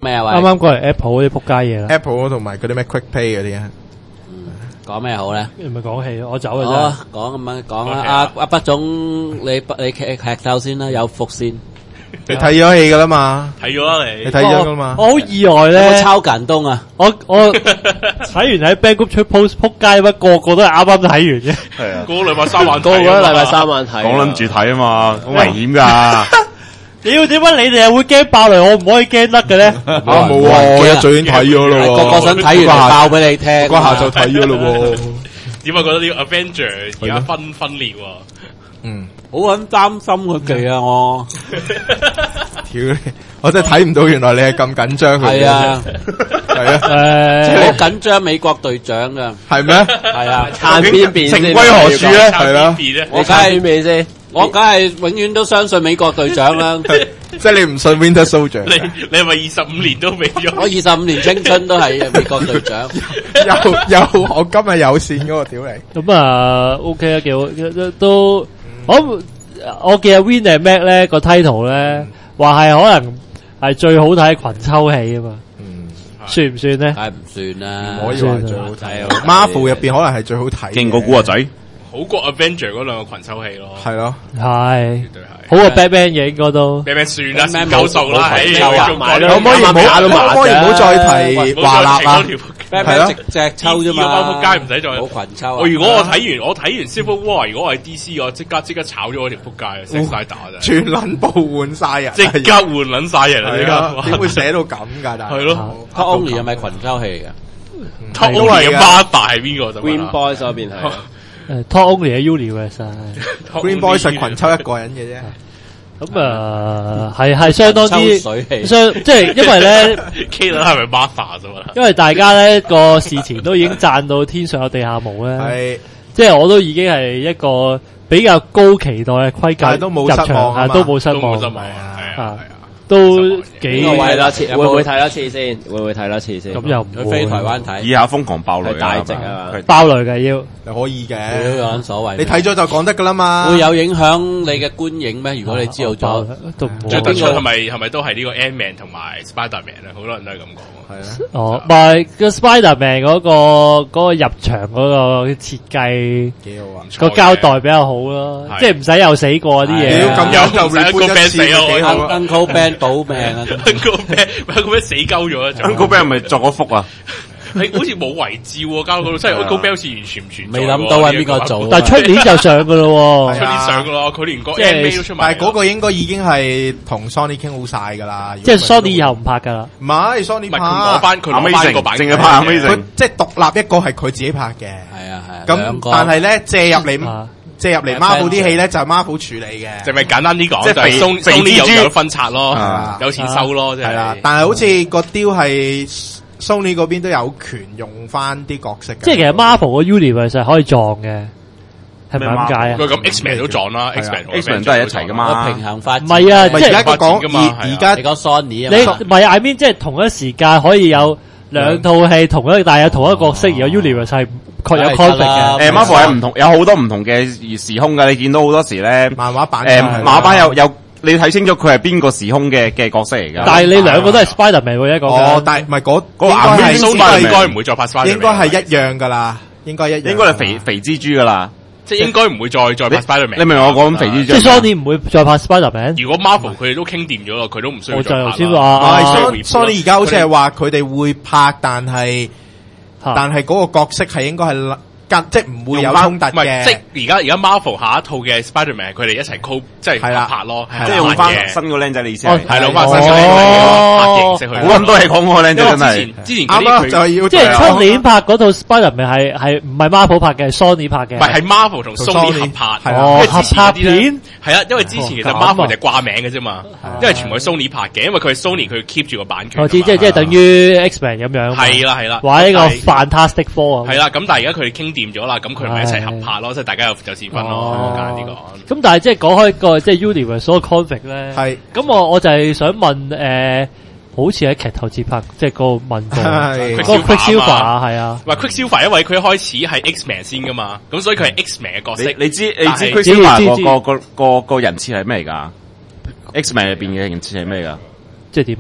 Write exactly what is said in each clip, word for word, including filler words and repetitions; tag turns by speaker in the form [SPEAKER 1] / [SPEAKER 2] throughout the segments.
[SPEAKER 1] 咩啊？喂，
[SPEAKER 2] 啱啱過嚟 Apple 嗰啲仆街嘢啦
[SPEAKER 3] ，Apple 同埋嗰啲咩 Quick Pay 嗰啲啊。
[SPEAKER 1] 講咩好咧？
[SPEAKER 2] 你咪講戲，我走嘅
[SPEAKER 1] 好
[SPEAKER 2] 啫。
[SPEAKER 1] 啊，講咁樣講啦。阿阿畢總，你你劇劇透先啦，有伏先。
[SPEAKER 3] 你睇咗戲噶啦嘛？
[SPEAKER 4] 睇咗啦你。
[SPEAKER 3] 你睇咗噶嘛？
[SPEAKER 2] 我好意外咧，
[SPEAKER 1] 有冇抄緊東啊？
[SPEAKER 2] 我我睇完喺 Band Group 出 post 仆街乜，個個都係啱啱睇完啫。
[SPEAKER 5] 係啊，
[SPEAKER 4] 個個禮拜三晚睇，
[SPEAKER 5] 個個禮拜三晚睇，講諗住睇啊嘛，好危險噶。
[SPEAKER 2] 屌，點解你哋係會驚爆雷，我唔可以驚得嘅咧？
[SPEAKER 3] 啊冇啊，我一早已經睇咗咯。
[SPEAKER 1] 個個想睇完爆俾你聽。
[SPEAKER 3] 嗰下就睇咗咯。
[SPEAKER 4] 點解覺得呢個 Avenger 而家分分裂喎？
[SPEAKER 3] 嗯，
[SPEAKER 1] 好撚擔心佢哋啊！我，
[SPEAKER 3] 屌，我真係睇唔到，原來你係咁緊張佢。
[SPEAKER 1] 係啊，
[SPEAKER 3] 係啊，
[SPEAKER 2] 誒，
[SPEAKER 1] 好緊張美國隊長噶，
[SPEAKER 3] 係咩？
[SPEAKER 1] 係啊，
[SPEAKER 5] 撐邊邊
[SPEAKER 3] 情歸何處咧？係啦，
[SPEAKER 1] 我梗係咩先？我梗係永遠都相信美國隊長啦。
[SPEAKER 3] 即係你唔信 Winter Soldier？
[SPEAKER 4] 你你係咪二十五年都未咗？
[SPEAKER 1] 我二十五年青春都係美國隊長。
[SPEAKER 3] 有有，我今日有線嗰個屌你。
[SPEAKER 2] 咁啊 ，OK 啊，幾好，都我我記得 Win and Mac 咧個 title 咧，話係可能係最好睇群抽戲啊嘛。嗯，算唔算咧？
[SPEAKER 1] 梗係唔算啦，
[SPEAKER 3] 唔可以話係最好睇。Marvel 入邊可能係最好睇，
[SPEAKER 5] 勁過古惑仔。
[SPEAKER 4] 好過 Avenger 嗰兩個群抽戲咯，
[SPEAKER 3] 係咯，
[SPEAKER 2] 係，
[SPEAKER 4] 絕對係。
[SPEAKER 2] 好過 Batman 嘅應該都。
[SPEAKER 4] Batman 算啦，算夠數啦，唉，
[SPEAKER 3] 可唔可以唔好？可唔可以唔好再提華納啊？
[SPEAKER 1] 係咯，直隻抽啫嘛，
[SPEAKER 4] 要包撲街唔使再。
[SPEAKER 1] 冇群抽。
[SPEAKER 4] 我如果我睇完，我睇完 Civil War，如果我係 D C，我即刻即刻炒咗我條撲街啊，成晒打咋。
[SPEAKER 3] 全撚部換晒人，
[SPEAKER 4] 即刻換撚晒人啊！即刻。
[SPEAKER 3] 點會寫到咁㗎？但係
[SPEAKER 4] 係咯。
[SPEAKER 1] Top Only 係咪群抽戲嚟㗎
[SPEAKER 4] ？Top Only 嘅 Martha 係邊個
[SPEAKER 5] ？Green Boys 嗰邊係。
[SPEAKER 2] 誒 Top Only 嘅 Universe
[SPEAKER 3] Green Boys 係群抽一個人嘅啫。
[SPEAKER 2] 咁啊，係係相當之
[SPEAKER 1] 水氣，
[SPEAKER 2] 相即係因為咧
[SPEAKER 4] ，K 啦係咪 Martha 啫嘛？
[SPEAKER 2] 因為大家咧個事前都已經讚到天上有地下無咧，
[SPEAKER 3] 係
[SPEAKER 2] 即係我都已經係一個比較高期待嘅規格，
[SPEAKER 3] 都冇失望啊，
[SPEAKER 2] 都冇失望，
[SPEAKER 4] 係啊係啊。
[SPEAKER 2] 都幾
[SPEAKER 1] 會睇多次，會唔會睇多次先？會唔會睇多次先？
[SPEAKER 2] 咁又唔會
[SPEAKER 1] 去飛台灣睇。
[SPEAKER 5] 以下瘋狂爆雷
[SPEAKER 1] 大隻啊！
[SPEAKER 2] 爆雷嘅要，
[SPEAKER 3] 可以嘅，
[SPEAKER 1] 都有撚所謂。
[SPEAKER 3] 你睇咗就講得噶啦嘛。
[SPEAKER 1] 會有影響你嘅觀影咩？如果你知道咗，
[SPEAKER 2] 都唔會。
[SPEAKER 4] 最突出係咪係咪都係呢個 Ant-Man 同埋 Spider-Man 咧？好多人都係咁講。
[SPEAKER 3] 係啊。
[SPEAKER 2] 哦，唔係個 Spider-Man 嗰個嗰個入場嗰個設計
[SPEAKER 3] 幾好啊，
[SPEAKER 2] 個交代比較好咯，即係唔使又死過啲嘢。
[SPEAKER 3] 咁樣就
[SPEAKER 4] Uncle Ben 死咯
[SPEAKER 1] ，Uncle Ben 保命啊！
[SPEAKER 4] Uncle Ben，Uncle Ben 死鳩咗啊
[SPEAKER 5] ！Uncle Ben 係咪作咗福啊？
[SPEAKER 4] 係好似冇遺照喎，交到真係 Uncle Ben 好似完全唔存在。
[SPEAKER 1] 未諗到係邊個做？
[SPEAKER 2] 但係出年就上噶咯，
[SPEAKER 4] 出年上噶咯，佢連個 M V 都出埋。
[SPEAKER 3] 但係嗰個應該已經係同 Sony 傾好晒噶啦。
[SPEAKER 2] 即係 Sony 以後唔拍噶啦。
[SPEAKER 3] 唔係 Sony 拍，
[SPEAKER 4] 佢攞翻佢攞翻個版，
[SPEAKER 5] 淨係拍 Amazing。
[SPEAKER 3] 佢即係獨立一個係佢自己拍嘅。
[SPEAKER 1] 係啊係啊。
[SPEAKER 3] 咁但係咧借入嚟。借入嚟 Marvel 啲戲咧就係 Marvel 處理嘅，
[SPEAKER 4] 就咪簡單啲講，
[SPEAKER 3] 即係
[SPEAKER 4] Sony 有有分拆咯，有錢收咯，即係。
[SPEAKER 3] 係啦，但係好似個 deal 係 Sony 嗰邊都有權用翻啲角色嘅。
[SPEAKER 2] 即係其實 Marvel 個 Universe 係可以撞嘅，係咪咁解啊？
[SPEAKER 4] 佢咁 X-Men 都撞啦
[SPEAKER 5] ，X-Men 都係一齊噶嘛。
[SPEAKER 1] 平衡發
[SPEAKER 2] 唔係啊，
[SPEAKER 3] 即係而家講而而家
[SPEAKER 1] 你講 Sony 啊，
[SPEAKER 2] 你唔係 I mean 即係同一時間可以有兩套戲同一，但係有同一個角色，而有 Universe 係。確有 conflict 嘅，
[SPEAKER 5] 誒 Marvel 係唔同，有好多唔同嘅時空㗎。你見到好多時咧，
[SPEAKER 3] 漫畫版
[SPEAKER 5] 誒漫畫版有有，你睇清楚佢係邊個時空嘅嘅角色嚟㗎。
[SPEAKER 2] 但係你兩個都係 Spider-Man 喎，一個
[SPEAKER 3] 哦，但係唔係嗰
[SPEAKER 5] 嗰個眼
[SPEAKER 4] 應該應該唔會再拍 Spider-Man，
[SPEAKER 3] 應該係一樣㗎啦，應該一樣，
[SPEAKER 5] 應該係肥肥蜘蛛㗎啦，
[SPEAKER 4] 即係應該唔會再再拍 Spider-Man。
[SPEAKER 5] 你明我講肥蜘蛛？
[SPEAKER 2] 即係 Sony 唔會再拍 Spider-Man。
[SPEAKER 4] 如果 Marvel 佢哋都傾掂咗啦，佢都唔需要再拍啦。
[SPEAKER 2] 我就先話
[SPEAKER 3] ，Sony 而家好似係話佢哋會拍，但係但係嗰個角色係應該係。即係唔會有衝突嘅，
[SPEAKER 4] 即係而家而家 Marvel 下一套嘅 Spider-Man 佢哋一齊 co 即係拍咯，
[SPEAKER 5] 即係用翻新個僆仔，你意思係
[SPEAKER 4] 係用翻新個僆仔拍形式去。
[SPEAKER 5] 好咁多係講個僆仔真係。
[SPEAKER 4] 之前之前
[SPEAKER 3] 啱啱就係要
[SPEAKER 2] 即係出年拍嗰套 Spider-Man 係係唔係 Marvel 拍嘅，係 Sony 拍嘅。
[SPEAKER 4] 唔係係 Marvel 同 Sony 合拍，
[SPEAKER 2] 哦合拍片
[SPEAKER 4] 係啊，因為之前其實 Marvel 就掛名嘅啫嘛，因為全部係 Sony 拍嘅，因為佢係 Sony 佢 keep 住個版權。
[SPEAKER 2] 我知即係即係等於 X-Men 咁樣。
[SPEAKER 4] 係啦係啦，
[SPEAKER 2] 話呢個 Fantastic Four 啊。
[SPEAKER 4] 係啦，咁但係而家佢哋傾掂咗啦，咁佢。一齊合拍咯，即係大家有有錢分咯，簡單啲講。
[SPEAKER 2] 咁但係即係講開個即係 Universe 嗰個 conflict 咧，係咁我我就係想問誒，好似喺劇頭節拍，即係個問過嗰個 Quicksilver 啊，係啊，
[SPEAKER 4] 話 Quicksilver 因為佢一開始係 X-Men 先噶嘛，咁所以佢係 X-Men 嘅角色。
[SPEAKER 5] 你知你知 Quicksilver 個個個個人設係咩嚟㗎？X-Men 入邊嘅人設係咩㗎？
[SPEAKER 2] 即係點啊？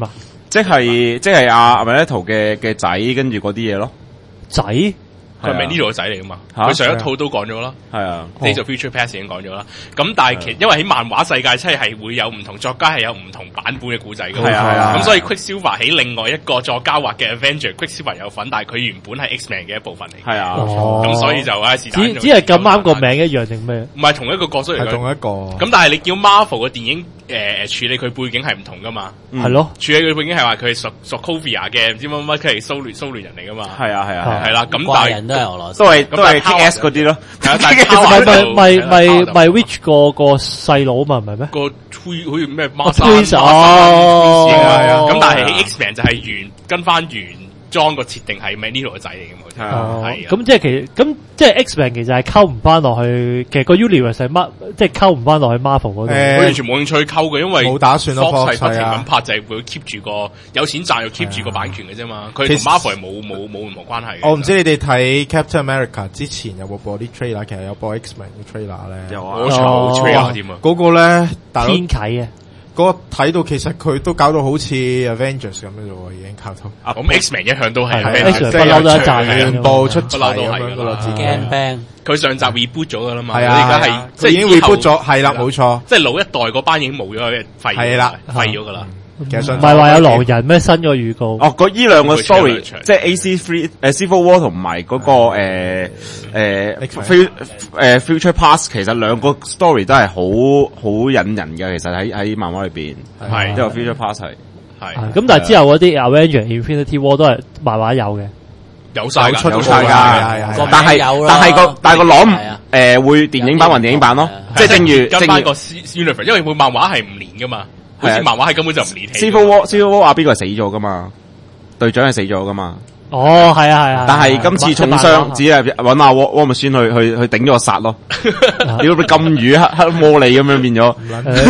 [SPEAKER 5] 即係即係阿 Magneto 嘅嘅仔，跟住嗰啲嘢咯。
[SPEAKER 2] 仔
[SPEAKER 4] 佢係咪呢度個仔嚟噶嘛？佢上一套都講咗啦，
[SPEAKER 5] 係啊
[SPEAKER 4] Days of Future Past 已經講咗啦。咁但係其因為喺漫畫世界，即係係會有唔同作家係有唔同版本嘅故仔噶嘛。
[SPEAKER 5] 係啊係啊。
[SPEAKER 4] 咁所以 Quicksilver 喺另外一個作家畫嘅 Avenger，Quicksilver 有份，但係佢原本係 X-Men 嘅一部分嚟。
[SPEAKER 5] 係啊。
[SPEAKER 4] 咁所以就啊是但。
[SPEAKER 2] 只只係咁啱個名一樣定咩？
[SPEAKER 4] 唔係同一個角色嚟嘅，
[SPEAKER 3] 係同一個。
[SPEAKER 4] 咁但係你叫 Marvel 嘅電影誒誒處理佢背景係唔同噶嘛？
[SPEAKER 2] 係咯，
[SPEAKER 4] 處理佢背景係話佢係屬屬 Sokovia 嘅，唔知乜乜佢係蘇聯蘇聯人嚟噶嘛？
[SPEAKER 5] 係啊係啊
[SPEAKER 4] 係啦。咁但係
[SPEAKER 1] 人都係俄羅斯，
[SPEAKER 5] 都係都係 K S 嗰啲咯。
[SPEAKER 4] 係啊，但係
[SPEAKER 2] 咪咪咪咪 Witch 個個細佬嘛，唔係咩？
[SPEAKER 4] 個 Twin 好似咩
[SPEAKER 2] Twins
[SPEAKER 4] 哦，
[SPEAKER 3] 係啊。
[SPEAKER 4] 咁但係喺 X-Men 就係原跟翻原裝個設定係 Magneto 個仔嚟嘅嘛。
[SPEAKER 2] 哦，
[SPEAKER 4] 係
[SPEAKER 2] 咁即係其咁即係 X-Men 其實係溝唔翻落去，其實個 universe 係乜，即係溝唔翻落去 Marvel 嗰度。
[SPEAKER 3] 誒
[SPEAKER 4] 我完全冇興趣溝嘅，因為
[SPEAKER 3] 冇打算咯
[SPEAKER 4] Fox 係
[SPEAKER 3] Fox
[SPEAKER 4] 不停
[SPEAKER 3] 係啊
[SPEAKER 4] 咁拍，就係會 keep 住個有錢賺又 keep 住個版權嘅啫嘛。佢同
[SPEAKER 3] 其實
[SPEAKER 4] Marvel 係冇冇冇任何關係嘅。
[SPEAKER 3] 我唔知你哋睇 Captain America 之前有冇播啲 trailer，其實有播 X-Men 嘅 trailer 咧。
[SPEAKER 5] 有啊。
[SPEAKER 4] 我
[SPEAKER 2] 哦
[SPEAKER 4] 冇 trailer 添啊。
[SPEAKER 3] 嗰個咧，大佬
[SPEAKER 2] 天啟啊！
[SPEAKER 3] 嗰個睇到其實佢都搞到好似 Avengers 咁樣咯，已經搞到。
[SPEAKER 4] 咁 X-Men 一向都係
[SPEAKER 2] 係
[SPEAKER 4] Avengers，
[SPEAKER 2] X-Men 不嬲都一紮嘅
[SPEAKER 3] 全部出齊
[SPEAKER 4] 不嬲都
[SPEAKER 3] 咁
[SPEAKER 4] 係㗎啦
[SPEAKER 3] 樣噶啦，自己。
[SPEAKER 1] Gang Bang
[SPEAKER 4] 佢上集 reboot 咗噶啦嘛，
[SPEAKER 3] 係
[SPEAKER 4] 佢而家係
[SPEAKER 3] 啊，
[SPEAKER 4] 即係
[SPEAKER 3] 佢已經
[SPEAKER 4] 以後
[SPEAKER 3] reboot 咗，係啦，冇錯。
[SPEAKER 4] 即係老一代嗰班已經冇咗嘅廢
[SPEAKER 3] 係啦
[SPEAKER 4] 廢咗噶啦。
[SPEAKER 3] 其實
[SPEAKER 2] 唔係話有狼人咩？新個預告
[SPEAKER 5] 哦，嗰依兩個
[SPEAKER 4] 會出兩
[SPEAKER 5] story
[SPEAKER 4] 場
[SPEAKER 5] 即係 A C three 誒 Civil War 同埋嗰個誒誒 Fu- 誒 Future Past，其實兩個 story 都係好好引人嘅。其實喺喺漫畫裏邊
[SPEAKER 4] 係
[SPEAKER 5] 都有 Future Past 係
[SPEAKER 4] 係
[SPEAKER 2] 咁，但係之後嗰啲 Avenger Infinity War 都係漫畫有嘅。
[SPEAKER 4] 有晒㗎，
[SPEAKER 3] 有出
[SPEAKER 5] 晒㗎
[SPEAKER 3] 係係係
[SPEAKER 5] 但係
[SPEAKER 1] 有啦
[SPEAKER 5] 但係個但係個
[SPEAKER 1] 係
[SPEAKER 5] 攞
[SPEAKER 1] 啊
[SPEAKER 5] 誒會電影版還電影版咯，即係正如正如
[SPEAKER 4] 跟翻個 universe，因為佢漫畫係唔連噶嘛，好似漫畫係根本就唔連戲。
[SPEAKER 5] Civil War Civil War 阿邊個係死咗噶嘛？隊長係死咗噶嘛？
[SPEAKER 2] 哦，係啊係啊。
[SPEAKER 5] 但係今次重傷，只係揾阿 War War Machine 去去去頂咗個殺咯，屌你金魚黑黑魔利咁樣變咗，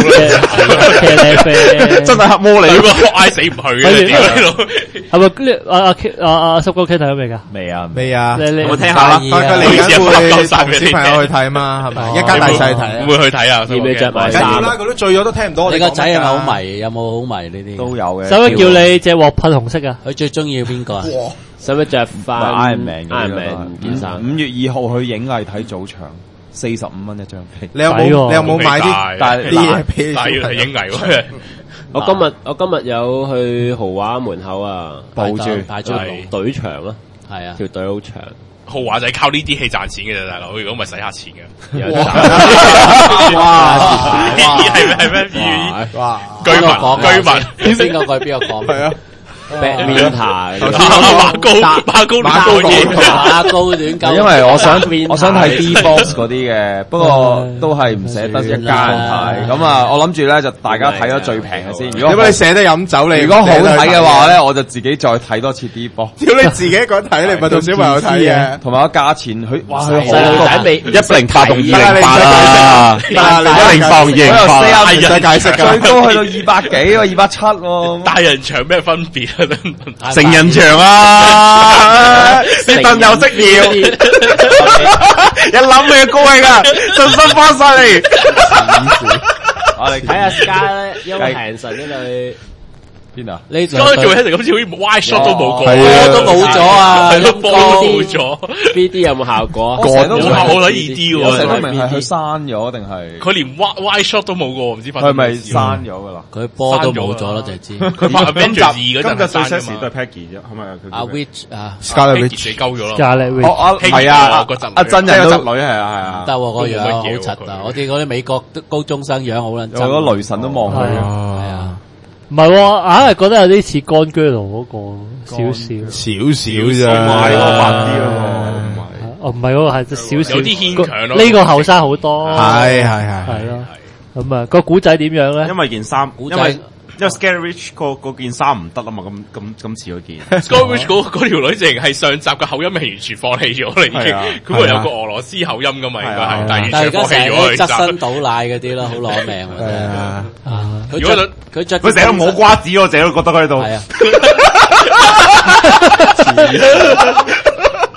[SPEAKER 5] 真係黑魔利，
[SPEAKER 4] 佢個嗌死唔去嘅，屌你老！
[SPEAKER 2] 係咪阿阿阿阿濕哥 K 睇咗未㗎？
[SPEAKER 6] 未啊，
[SPEAKER 3] 未啊？
[SPEAKER 2] 你你
[SPEAKER 5] 有冇聽下啦？
[SPEAKER 3] 佢佢嚟緊會同小朋友去睇嘛？係咪？一家大細睇啊？
[SPEAKER 4] 會去睇啊？
[SPEAKER 6] 要唔要着埋
[SPEAKER 3] 梗要啦，佢都醉咗都聽唔到我哋講乜㗎。
[SPEAKER 1] 你個仔係咪好迷？有冇好迷呢啲？
[SPEAKER 6] 都有嘅。
[SPEAKER 2] 使唔使叫你隻鑊噴紅色啊？
[SPEAKER 1] 佢最中意邊個啊？
[SPEAKER 6] 使唔使着翻
[SPEAKER 7] Iron Man 嘅
[SPEAKER 6] Iron
[SPEAKER 7] 呢個
[SPEAKER 6] Man 件衫？
[SPEAKER 7] 五月二號去影藝睇早場，四十五蚊一張飛。
[SPEAKER 3] 你有冇
[SPEAKER 2] 抵喎
[SPEAKER 3] 你有冇買啲
[SPEAKER 6] 但係
[SPEAKER 3] 啲嘢俾
[SPEAKER 4] 但係要睇影藝喎。
[SPEAKER 6] 我今日我今日有去豪華門口啊，
[SPEAKER 1] 排
[SPEAKER 6] 抱住
[SPEAKER 1] 排住
[SPEAKER 4] 係
[SPEAKER 6] 隊長啊，
[SPEAKER 1] 係啊，
[SPEAKER 6] 條隊好長，
[SPEAKER 4] 豪華就係靠呢啲戲賺錢嘅啫，大佬。如果唔係使下錢嘅，
[SPEAKER 6] 有
[SPEAKER 3] 哇
[SPEAKER 4] 係咩係咩？
[SPEAKER 3] 哇！
[SPEAKER 4] 居民
[SPEAKER 1] 邊個講
[SPEAKER 4] 居民。
[SPEAKER 1] 邊個改邊個講？
[SPEAKER 3] 係啊，
[SPEAKER 6] Batman 牌，
[SPEAKER 4] 馬高馬高
[SPEAKER 3] 馬高
[SPEAKER 4] 亂講嘢
[SPEAKER 1] 馬高亂鳩，
[SPEAKER 7] 因為我想
[SPEAKER 6] Green
[SPEAKER 7] 我想睇 D box 嗰啲嘅，不過都係唔捨得一間睇。咁啊，我諗住咧就大家睇咗最平嘅先。如果
[SPEAKER 3] 點解你捨得飲酒？你
[SPEAKER 7] 如果好睇嘅話咧，我就自己再睇多次 D box。
[SPEAKER 3] 屌你自己一個人睇，你唔係同小朋友睇嘅。
[SPEAKER 7] 同埋個價錢，佢哇佢好
[SPEAKER 6] 細路仔未
[SPEAKER 5] 一零八同二零八
[SPEAKER 3] 得
[SPEAKER 5] 啊，一零八二零
[SPEAKER 7] 我
[SPEAKER 5] 八，
[SPEAKER 7] 有四
[SPEAKER 3] 唔使解釋㗎
[SPEAKER 7] 最高去到二百幾喎，二百七喎。
[SPEAKER 4] 大人場咩分別啊？
[SPEAKER 5] 成人場啊，雪頓又識搖，一諗你就高興啊，信心翻晒嚟。
[SPEAKER 7] 我哋
[SPEAKER 6] 睇下 Sky 咧，因為平神呢類
[SPEAKER 7] 邊啊？
[SPEAKER 1] 呢
[SPEAKER 4] 所以做起嚟好似好似 wide shot 都冇過，
[SPEAKER 1] 波都冇咗啊！
[SPEAKER 4] 係咯，波都冇咗。
[SPEAKER 6] B D 有冇效果啊？
[SPEAKER 7] 我成日都
[SPEAKER 4] 冇效果啦，E D 喎
[SPEAKER 7] 我成日都明係佢刪咗定係
[SPEAKER 4] 佢連 wide wide shot 都冇過，唔知發生
[SPEAKER 7] 佢係咪
[SPEAKER 4] 咩事。
[SPEAKER 7] 刪咗噶啦？
[SPEAKER 1] 佢波都冇咗啦，就係知。
[SPEAKER 4] 佢拍 Avengers 二嗰陣
[SPEAKER 5] 今日最
[SPEAKER 4] 係刪
[SPEAKER 5] sexy
[SPEAKER 4] 㗎嘛
[SPEAKER 5] 都係 Peggy 啫，係咪啊？佢
[SPEAKER 1] 阿 Witch 啊，
[SPEAKER 3] Scarlet
[SPEAKER 4] Peggy
[SPEAKER 3] Witch
[SPEAKER 4] 死鳩咗咯。
[SPEAKER 2] 加力
[SPEAKER 5] 我我
[SPEAKER 4] 係
[SPEAKER 5] 係啊，
[SPEAKER 4] 個侄女
[SPEAKER 5] 阿真人
[SPEAKER 7] 都
[SPEAKER 5] 個侄女係啊係啊
[SPEAKER 1] 得，喎個樣
[SPEAKER 4] 都冇乜
[SPEAKER 1] 好
[SPEAKER 4] 嘢喎佢
[SPEAKER 1] 柒啊！我哋嗰啲美國高中生樣好撚
[SPEAKER 7] 有好多雷神都望佢。
[SPEAKER 1] 係啊，
[SPEAKER 2] 唔係喎，硬係覺得有啲似 Gone Girl 嗰個少少。
[SPEAKER 3] 少少
[SPEAKER 5] 唔係
[SPEAKER 3] 咋，
[SPEAKER 5] 咯，白啲嗰個唔係。
[SPEAKER 2] 哦，唔係嗰個係少少，
[SPEAKER 4] 有啲牽強咯
[SPEAKER 2] 呢個後生好多，
[SPEAKER 3] 係係係
[SPEAKER 2] 係咯。咁啊，個古仔點樣咧？
[SPEAKER 5] 因為件衫，
[SPEAKER 1] 古仔
[SPEAKER 5] 因為因為 Scary Rich 個嗰件衫唔得啊嘛，咁咁咁似嗰件。
[SPEAKER 4] Scarlet 嗰嗰條女淨係上集嘅口音係完全放棄咗啦，已經。
[SPEAKER 5] 係啊
[SPEAKER 4] 佢會有個俄羅斯口音噶嘛，應該
[SPEAKER 5] 係啊
[SPEAKER 4] 係，但係
[SPEAKER 1] 但係而
[SPEAKER 4] 完全放棄
[SPEAKER 1] 家成日
[SPEAKER 4] 咗佢
[SPEAKER 1] 都側身
[SPEAKER 4] 集。
[SPEAKER 1] 倒奶嗰啲咯，好攞命喎真係。
[SPEAKER 3] 啊
[SPEAKER 2] 啊，
[SPEAKER 1] 佢
[SPEAKER 4] 如果
[SPEAKER 1] 着佢着
[SPEAKER 5] 佢成日都冇瓜子，我成日都覺得佢喺度。
[SPEAKER 1] 係啊，
[SPEAKER 4] 如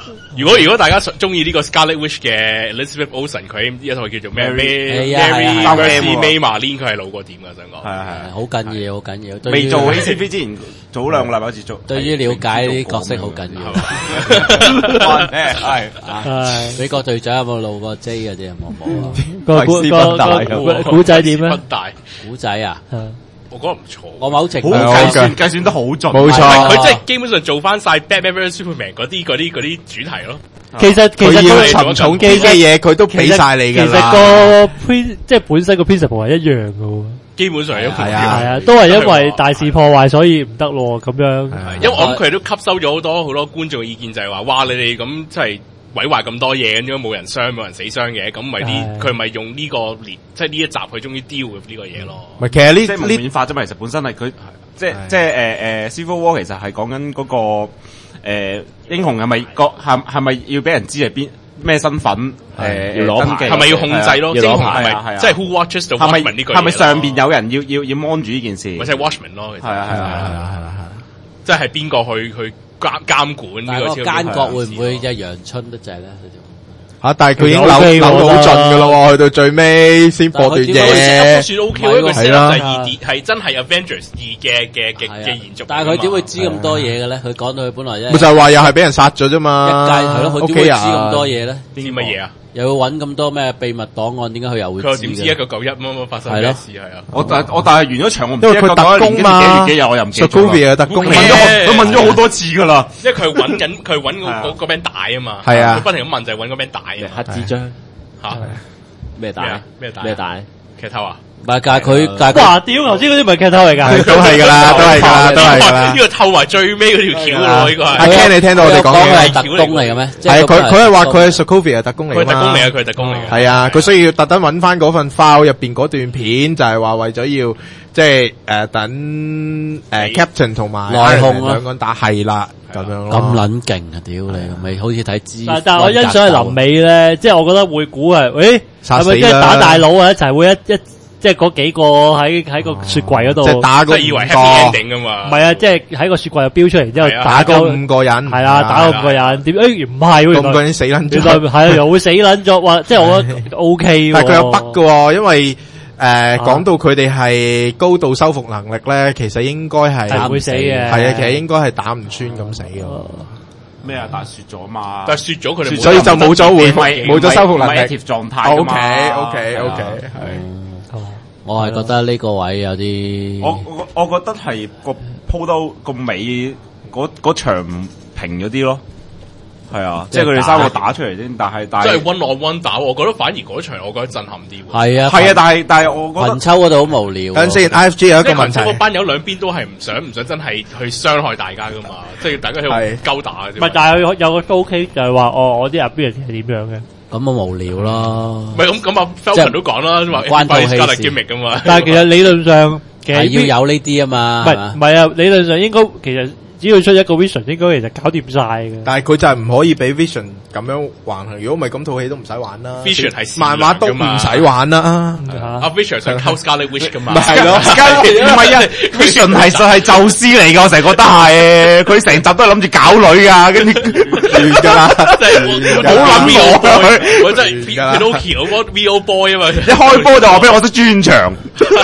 [SPEAKER 4] 如果如果大家中意呢個 Scarlet Witch 嘅 Elizabeth Olsen， 佢呢一套叫做咩 Mary Mercy May Marlene， 佢係老過點㗎，想講。
[SPEAKER 5] 係啊係，
[SPEAKER 1] 好緊要，好緊要。
[SPEAKER 5] 未做 A C V 之前，早兩個禮拜好似做。
[SPEAKER 1] 對於了解呢啲角色好緊要。
[SPEAKER 5] 係
[SPEAKER 2] 係
[SPEAKER 1] 美國隊長有冇露過 J 嘅啫？冇冇啊？
[SPEAKER 2] 個古個古仔點咧？
[SPEAKER 1] 古仔啊，
[SPEAKER 4] 我覺得唔錯。
[SPEAKER 1] 我某程
[SPEAKER 5] 好
[SPEAKER 1] 度
[SPEAKER 5] 計算計算得好盡，
[SPEAKER 3] 冇錯。
[SPEAKER 4] 佢真係基本上做翻晒 Batman versus Superman 嗰啲嗰啲嗰啲主題咯。
[SPEAKER 2] 其實其實
[SPEAKER 3] 佢要沉重啲嘅嘢，佢都俾晒你㗎啦。
[SPEAKER 2] 其實個 prin 即係本身個 principle 係一樣嘅喎。
[SPEAKER 4] 基本上係一樣。
[SPEAKER 3] 係啊，
[SPEAKER 2] 係啊，都係因為大肆破壞，所以唔得咯咁樣。
[SPEAKER 4] 因為我諗佢哋都吸收咗好多好多觀眾嘅意見，就係話：哇！你哋咁即係毀壞咁多嘢，點解冇人傷冇人死傷嘅？咁咪啲佢咪用呢個年即係呢一集佢終於 deal with 呢個嘢咯。
[SPEAKER 3] 唔係，其實呢
[SPEAKER 5] 即係蒙面法啫嘛。其實本身係佢即係即係誒誒 Civil War 其實係講緊嗰個誒英雄係咪個係係咪要俾人知係邊咩身份誒
[SPEAKER 6] 要攞牌
[SPEAKER 4] 係咪要控制咯？
[SPEAKER 6] 要攞牌
[SPEAKER 4] 係咪即係 Who watches the
[SPEAKER 5] 係咪
[SPEAKER 4] Watchmen 呢句？
[SPEAKER 5] 係咪上邊有人要要要 mon 住呢件事？
[SPEAKER 4] 或者係 Watchmen 咯？
[SPEAKER 5] 係啊係啊係啊
[SPEAKER 3] 係啦係啦，
[SPEAKER 4] 即係邊個去去監監管呢個？
[SPEAKER 1] 但係個奸角會唔會隻陽春得滯咧？
[SPEAKER 3] 吓！但係佢已經扭扭到好盡噶咯，去到最尾先播段嘢。
[SPEAKER 4] 算 O K 喎，一個 set up 就係二 D，係真係 Avengers 二嘅嘅嘅嘅延續。
[SPEAKER 1] 但係佢點會知咁多嘢嘅咧？佢講到佢本來
[SPEAKER 3] 咪就係話又係俾人殺咗啫嘛。
[SPEAKER 1] 一屆係咯，佢點會知咁多嘢咧？
[SPEAKER 4] 知乜嘢啊？
[SPEAKER 1] 又要揾咁多咩秘密檔案？點解佢又會知？
[SPEAKER 4] 佢點知一九九一乜乜發生咩事係啊？
[SPEAKER 5] 我但我但係完咗場，我唔知
[SPEAKER 3] 因為佢特工嘛，
[SPEAKER 5] 幾日我又唔記得。
[SPEAKER 3] Sokovia 特工，
[SPEAKER 5] 問咗佢問咗好多次噶啦。
[SPEAKER 4] 因為佢揾緊佢揾嗰嗰餅帶啊嘛。
[SPEAKER 3] 係啊，
[SPEAKER 4] 佢不停咁問就係揾嗰餅帶啊。
[SPEAKER 6] 黑紙張
[SPEAKER 4] 嚇
[SPEAKER 6] 咩帶？
[SPEAKER 4] 咩帶？
[SPEAKER 6] 咩帶？
[SPEAKER 4] 劇透啊！
[SPEAKER 1] 唔係，但係佢但係
[SPEAKER 2] 哇！屌，頭先嗰啲唔係劇透嚟㗎，
[SPEAKER 3] 都係㗎啦，都係㗎啦，都係㗎啦。
[SPEAKER 4] 呢個透埋最尾嗰條橋咯，呢個係。
[SPEAKER 3] 阿 Ken，你聽到我哋講
[SPEAKER 1] 嘅
[SPEAKER 3] 嘅
[SPEAKER 1] 係特工嚟嘅咩？
[SPEAKER 3] 係佢佢係話佢係 Sokovia 特工嚟㗎嘛。
[SPEAKER 4] 佢係特工嚟啊！佢係特工嚟嘅。
[SPEAKER 3] 係啊，佢需要特登揾翻嗰份 file 入邊嗰段片，就係話為咗要即係誒等誒 Captain 同埋
[SPEAKER 1] 內控
[SPEAKER 3] 兩個人打係啦咁樣咯。
[SPEAKER 1] 咁撚勁啊！屌你，咪好似睇知。
[SPEAKER 2] 但但係我欣賞係臨尾咧，即係我覺得會估係，誒係咪即係打大佬啊？一齊會一一即係嗰幾個喺喺個雪櫃嗰度，
[SPEAKER 3] 即係打個
[SPEAKER 4] 以為 happy ending 噶嘛？
[SPEAKER 2] 唔係啊，即係喺個雪櫃度飆出嚟之後打
[SPEAKER 3] 個五個人，
[SPEAKER 2] 係啦，打個五個人，點誒唔係喎？
[SPEAKER 3] 五個人死撚咗，
[SPEAKER 2] 原來係啊，又會死撚咗，哇！即係我覺得 O K 喎。
[SPEAKER 3] 但係佢有北㗎，因為誒講到佢哋係高度修復能力咧，其實應該係
[SPEAKER 2] 係唔會死嘅。
[SPEAKER 3] 係啊，其實應該係打唔穿咁死嘅。
[SPEAKER 5] 咩啊？但係雪咗嘛？
[SPEAKER 4] 但係雪咗佢哋，
[SPEAKER 3] 所以就冇咗回復，冇咗修復能力
[SPEAKER 5] 貼狀態。
[SPEAKER 3] O K O K O K 係。
[SPEAKER 1] 我係覺得呢個位有啲，
[SPEAKER 5] 我我我覺得係個鋪到個尾嗰嗰場平咗啲咯，係啊，即係佢哋三個打出嚟先，但係但係
[SPEAKER 4] 即係 one on one 打，我覺得反而嗰場我覺得震撼啲。
[SPEAKER 1] 係啊，
[SPEAKER 5] 係啊，但係但係我覺得
[SPEAKER 1] 群抽嗰度好無聊。
[SPEAKER 3] 等先 ，I F G 有一個問題，
[SPEAKER 4] 嗰班友兩邊都係唔想唔想真係去傷害大家噶嘛，即係大家喺度勾打嘅啫。
[SPEAKER 2] 唔係，但係有有個 O K 就係話，哦，我啲入邊係點樣嘅？
[SPEAKER 1] 咁啊無聊咯。
[SPEAKER 4] 唔係咁咁啊 Falcon 都講啦，話
[SPEAKER 1] 關套戲
[SPEAKER 4] 事 gimmick 噶嘛。
[SPEAKER 2] 但係其實理論上其實
[SPEAKER 1] 係要有呢啲啊嘛。
[SPEAKER 2] 唔係唔係啊，理論上應該其實只要出一個 Vision，應該其實搞掂晒嘅。
[SPEAKER 3] 但係佢就係唔可以俾 Vision 咁樣橫行，如果唔係咁套戲都唔使玩啦。
[SPEAKER 4] Vision 係
[SPEAKER 3] 漫畫都唔使玩啦。
[SPEAKER 4] 阿 Vision 想溝 Scarlet Witch 噶嘛？
[SPEAKER 3] 咪係咯，
[SPEAKER 5] 唔係啊 ，Vision 係實係宙斯嚟㗎，我成日覺得係，佢成集都係諗住搞女㗎，跟住
[SPEAKER 3] 完㗎啦，
[SPEAKER 4] 即係冇諗我，我真係 Pinocchio 嗰 V O Boy 啊嘛，
[SPEAKER 5] 一開波就話俾我識專長，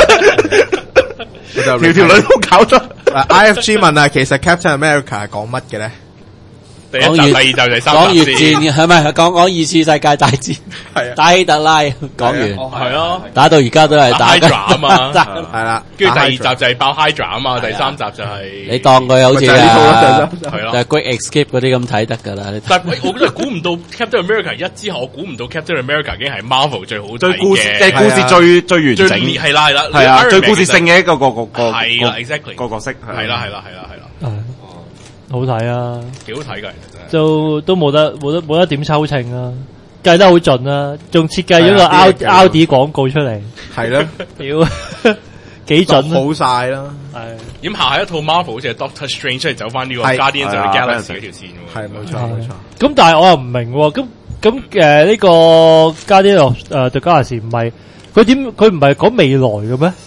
[SPEAKER 5] 條條女都搞咗。
[SPEAKER 3] I F G 問啊，其實 Captain America 係講乜嘅咧？
[SPEAKER 4] 第一集、第二集、第三集
[SPEAKER 1] 講越戰嘅係咪？講講二次世界大戰，
[SPEAKER 3] 係啊，
[SPEAKER 1] 打希特拉講完，
[SPEAKER 4] 係咯，
[SPEAKER 1] 打到而家都係打
[SPEAKER 4] Hydra 啊嘛，
[SPEAKER 3] 係啦，
[SPEAKER 4] 跟住第二集就係爆 Hydra 啊嘛，第三集就係
[SPEAKER 1] 你當佢好似
[SPEAKER 3] 就係呢套
[SPEAKER 1] 啊，
[SPEAKER 4] 係咯，
[SPEAKER 1] 就係 Great Escape 嗰啲咁睇得㗎啦。
[SPEAKER 4] 但係我真係估唔到 Captain America 一之後，我估唔到 Captain America 竟然係 Marvel 最好睇
[SPEAKER 5] 最故事
[SPEAKER 4] 嘅，
[SPEAKER 5] 嘅故事最最完整，
[SPEAKER 4] 係啦係啦，
[SPEAKER 5] 係啊，最故事性嘅一個個個個
[SPEAKER 4] 係啦 exactly
[SPEAKER 5] 個角色，
[SPEAKER 4] 係啦係啦係啦係啦，
[SPEAKER 2] 好睇啊，
[SPEAKER 4] 幾好睇㗎其實真係。
[SPEAKER 2] 都都冇得冇得冇得點抽秤啊，計得好盡啊，仲設計咗個 Audi Audi 廣告出嚟，
[SPEAKER 3] 係咯，
[SPEAKER 2] 屌幾準
[SPEAKER 3] 好晒啦，
[SPEAKER 4] 係。咁下下一套 Marvel 好似係 Doctor Strange 出嚟走翻呢個 Guardians of the Galaxy 嗰條線喎。
[SPEAKER 3] 係冇錯冇錯。
[SPEAKER 2] 咁但係我又唔明喎，咁咁誒呢個 Guardians of 誒 the Galaxy 唔係佢點佢唔係講未來嘅咩？
[SPEAKER 4] 唔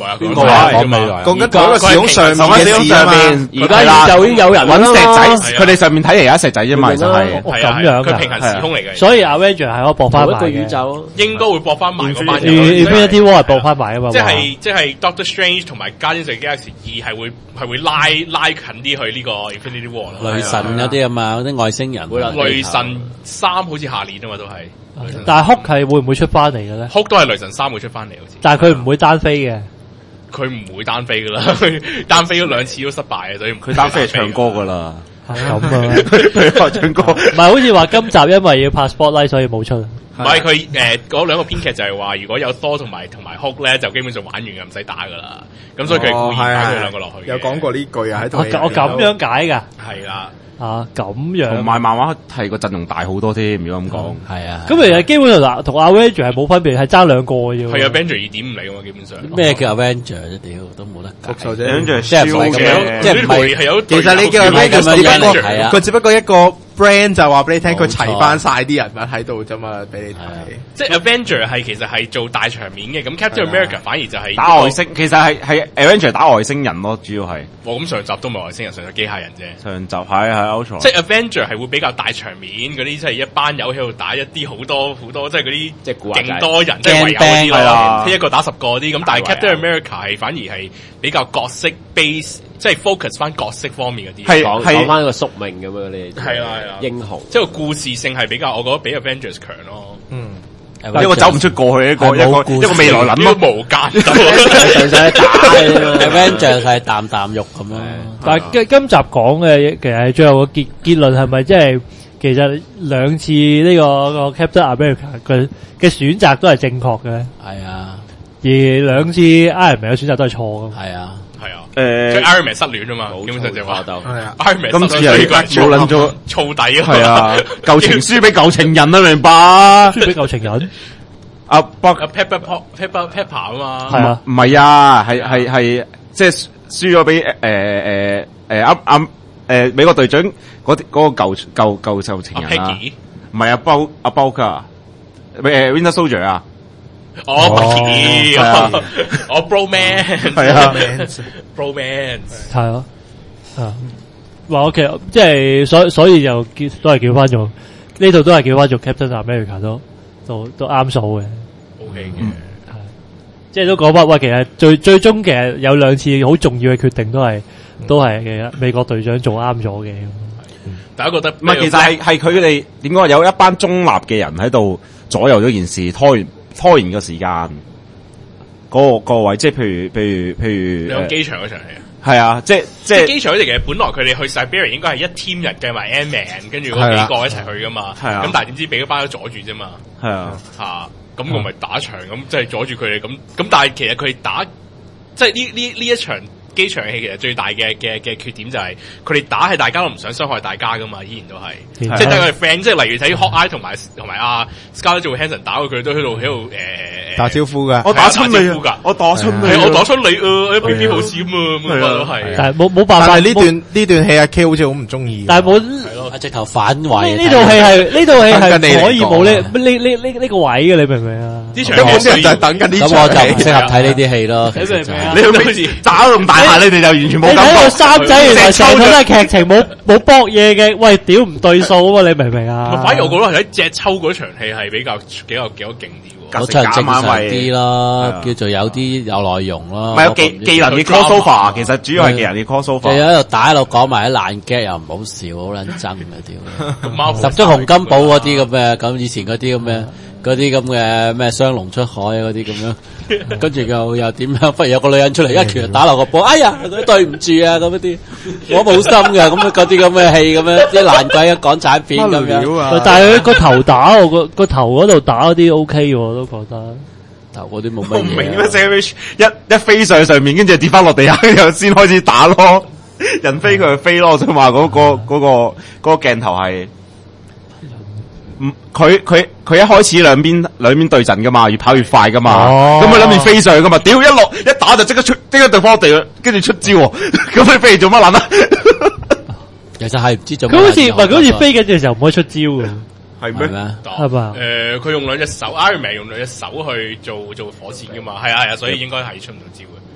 [SPEAKER 4] 係啊，
[SPEAKER 5] 邊個話
[SPEAKER 1] 講未來？
[SPEAKER 3] 講緊嗰個時空上面嘅事啊嘛。
[SPEAKER 7] 而家宇宙已經有人
[SPEAKER 5] 揾石仔，
[SPEAKER 4] 係啊
[SPEAKER 5] 佢哋上面睇嚟有一石仔啫嘛，就係
[SPEAKER 2] 哦
[SPEAKER 4] 係啊
[SPEAKER 2] 咁樣㗎
[SPEAKER 4] 佢平行時空嚟嘅，
[SPEAKER 2] 所以 Avenger 係可以播翻埋
[SPEAKER 6] 同一個宇
[SPEAKER 2] 嘅。
[SPEAKER 6] 宙，
[SPEAKER 4] 應該會駁翻埋嗰班人。
[SPEAKER 2] Infinity War 係播翻埋啊嘛。
[SPEAKER 4] 即係即係 Doctor Strange 同埋 Guardians of the Galaxy 二係會係會拉拉近啲去呢個 Infinity War 咯。
[SPEAKER 1] 雷神嗰啲啊嘛，嗰啲外星人。
[SPEAKER 4] 雷神三好似下年啊嘛都係，
[SPEAKER 2] 但係 Hulk 係會唔會出翻嚟嘅咧？
[SPEAKER 4] Hulk 都係雷神三會出翻嚟好似。
[SPEAKER 2] 但係佢唔會單飛嘅。
[SPEAKER 4] 佢唔會單飛噶啦，單飛咗兩次都失敗嘅，所以
[SPEAKER 5] 佢單飛係唱歌噶啦。
[SPEAKER 2] 係咁啊，
[SPEAKER 5] 佢話唱歌，
[SPEAKER 2] 唔係好似話今集因為要拍 Spotlight 所以冇出。
[SPEAKER 4] 唔係佢誒嗰兩個編劇就係話，如果有 Thor 同埋同埋 Hulk 咧，就基本上玩完嘅，唔使打噶啦。咁所以佢故意擺佢兩個落去。
[SPEAKER 3] 有講過呢句啊喺度。
[SPEAKER 2] 我我咁樣解㗎。
[SPEAKER 4] 係啦。
[SPEAKER 2] 啊咁樣，
[SPEAKER 5] 同埋漫畫係個陣容大好多添，如果咁講，
[SPEAKER 1] 係啊。
[SPEAKER 2] 咁其實基本上同 Avenger 係冇分別，係爭兩個嘅啫。
[SPEAKER 4] 係 Avenger 二點五嚟㗎嘛，基本上。
[SPEAKER 1] 咩叫 Avenger 啫？屌都冇得解。
[SPEAKER 3] 復仇者
[SPEAKER 5] Avenger
[SPEAKER 1] 即係唔係咁樣，即係唔係
[SPEAKER 4] 係有。
[SPEAKER 3] 其實你叫 Avenger 只不過
[SPEAKER 1] 係啊，
[SPEAKER 3] 佢只不過一個 brand 就話俾你聽，佢齊翻晒啲人物喺度啫嘛，俾你睇。
[SPEAKER 4] 即係 Avenger 係其實係做大場面嘅，咁 Captain America 反而就係
[SPEAKER 5] 打外星，其實係係 Avenger 打外星人咯，主要係。
[SPEAKER 4] 我咁上集都唔係外星人，上集機械人啫。
[SPEAKER 5] 上集係係 Ultron。
[SPEAKER 4] 即係 Avenger 係會比較大場面嗰啲，即係一班友喺度打一啲好多好多，即係嗰啲
[SPEAKER 6] 即係
[SPEAKER 4] 勁多人，即係圍友嗰啲
[SPEAKER 5] 係啦
[SPEAKER 4] 咯，一個打十個啲。咁但係 Captain America 係反而係比較角色 base，即係 focus 翻角色方面嗰啲。
[SPEAKER 5] 係
[SPEAKER 6] 講講翻個宿命咁樣你
[SPEAKER 4] 係啦係啦，
[SPEAKER 6] 英雄
[SPEAKER 4] 即係個故事性係比較，我覺得比 Avengers 強咯。
[SPEAKER 3] 嗯。
[SPEAKER 5] 一個走唔出過去，一個一個一個未來諗
[SPEAKER 4] 咯，無間道，
[SPEAKER 6] 上上打
[SPEAKER 1] Avenger 係啖啖肉咁咯。
[SPEAKER 2] 但係今今集講嘅其實係最後個結結論係咪即係其實兩次呢個個 Captain America 嘅嘅選擇都係正確嘅咧？
[SPEAKER 1] 係啊，
[SPEAKER 2] 而兩次 Iron Man 嘅選擇都係錯嘅。
[SPEAKER 1] 係啊，
[SPEAKER 4] 係啊。
[SPEAKER 5] 誒，
[SPEAKER 4] 即係 Iron Man 失戀啊嘛，基本上就話
[SPEAKER 3] 係啊
[SPEAKER 4] Iron Man
[SPEAKER 5] 今次係冇諗咗
[SPEAKER 4] 燥底啊，
[SPEAKER 5] 係啊，舊情輸俾舊情人啊，明白？
[SPEAKER 2] 輸俾舊情人。
[SPEAKER 5] 阿 Buck
[SPEAKER 4] 阿 Pepper Pepper Pepper 啊嘛，
[SPEAKER 2] 係啊，
[SPEAKER 5] 唔係啊，係係係即係輸咗俾誒誒誒啱啱誒美國隊長嗰啲嗰個舊舊舊舊情人啊，唔係阿包阿包噶，誒 Winter Soldier 啊，
[SPEAKER 4] 哦 Bucky，哦 Bromance，
[SPEAKER 5] 係啊
[SPEAKER 4] ，Bromance，
[SPEAKER 2] 係咯，啊，話我其實即係所所以就叫都係叫翻做呢度都係叫翻做 Captain America 都都都啱數嘅。
[SPEAKER 4] O K 嘅，
[SPEAKER 2] 係即係都講翻喂，其實最最終其實有兩次好重要嘅決定都係都係其實美國隊長做啱咗嘅。
[SPEAKER 4] 大家覺得
[SPEAKER 5] 唔係，其實係係佢哋點講？有一班中立嘅人喺度左右咗件事，拖延拖延個時間。嗰個個位，即係譬如譬如譬如，
[SPEAKER 4] 你講機場嗰場戲啊？
[SPEAKER 5] 係啊，即係即係
[SPEAKER 4] 機場嗰時其實本來佢哋去 Siberia 應該係一 team 人計埋 Ant-Man， 跟住嗰幾個一齊去噶嘛。
[SPEAKER 5] 係啊。
[SPEAKER 4] 咁但係點知俾嗰班都阻住啫嘛。
[SPEAKER 5] 係啊。
[SPEAKER 4] 嚇！咁我咪打場咁，即係阻住佢哋咁。咁但係其實佢哋打，即係呢呢呢一場機場戲其實最大嘅嘅嘅缺點就係佢哋打係大家都唔想傷害大家噶嘛，依然都係。即係得佢哋 friend，即係例如睇 Hawkeye 同埋同埋阿 Scarlett Johansson 打佢都喺度喺度誒
[SPEAKER 3] 打招呼噶。
[SPEAKER 5] 我打親你㗎，我打親你，
[SPEAKER 4] 我打親你啊！一 P P 好閃啊！咁啊都係。
[SPEAKER 2] 但係冇冇辦法。
[SPEAKER 3] 但係呢段呢段戲阿 K 好似好唔中意。
[SPEAKER 2] 但係冇
[SPEAKER 4] 係咯，
[SPEAKER 1] 直頭反位。
[SPEAKER 2] 呢套戲係呢套戲係可以冇呢呢呢呢呢個位嘅，你明唔明啊？
[SPEAKER 4] 呢場
[SPEAKER 3] 根本就係等緊呢場戲。
[SPEAKER 1] 咁我就唔適合睇呢啲戲咯。
[SPEAKER 2] 你明唔明啊？
[SPEAKER 5] 你好似打咁大下，你哋就完全冇。
[SPEAKER 2] 你睇個三仔原來成套都係劇情，冇冇搏嘢嘅，喂屌唔對數啊嘛！你明唔明啊？
[SPEAKER 4] 反而我覺得係喺隻抽嗰場戲係比較比較幾多勁啲喎。
[SPEAKER 1] 嗰場正常啲咯，叫做有啲有內容咯。
[SPEAKER 5] 唔係有技技能嘅 crossover，其實主要係技能嘅 crossover。
[SPEAKER 1] 就喺度打喺度講埋啲爛 gag 又唔好笑，好撚憎嘅屌！
[SPEAKER 4] 十
[SPEAKER 1] 足洪金寶嗰啲咁嘅，咁以前嗰啲咁嘅。嗰啲咁嘅咩雙龍出海嗰啲咁樣，跟住又又點樣？忽然有個女人出嚟一拳打落個波，哎呀，對唔住啊咁啲，我冇心嘅，咁嗰啲咁嘅戲咁樣，啲爛鬼嘅港產片咁樣。
[SPEAKER 2] 但係佢個頭打，我個個頭嗰度打嗰啲 O K 嘅，我都覺得
[SPEAKER 1] 頭嗰啲冇乜嘢。
[SPEAKER 5] 我唔明咩 Savage 一一飛上上面，跟住跌翻落地下，跟住先開始打咯。人飛佢就飛咯，我想話嗰個嗰個嗰個鏡頭係。佢佢佢一開始兩邊兩邊對陣噶嘛，越跑越快噶嘛，咁佢諗住飛上去噶嘛，屌一落一打就即刻出，即刻對方地，跟住出招，咁你飛嚟做乜撚啊？
[SPEAKER 1] 其實係唔知做乜。
[SPEAKER 2] 佢好似唔係佢好似飛緊嘅時候唔可以出招嘅，
[SPEAKER 5] 係咩？
[SPEAKER 2] 係嘛？
[SPEAKER 4] 誒，佢用兩隻手 ，Iron Man 用兩隻手去做做火箭噶嘛，係啊係啊，所以應該係出唔到招嘅。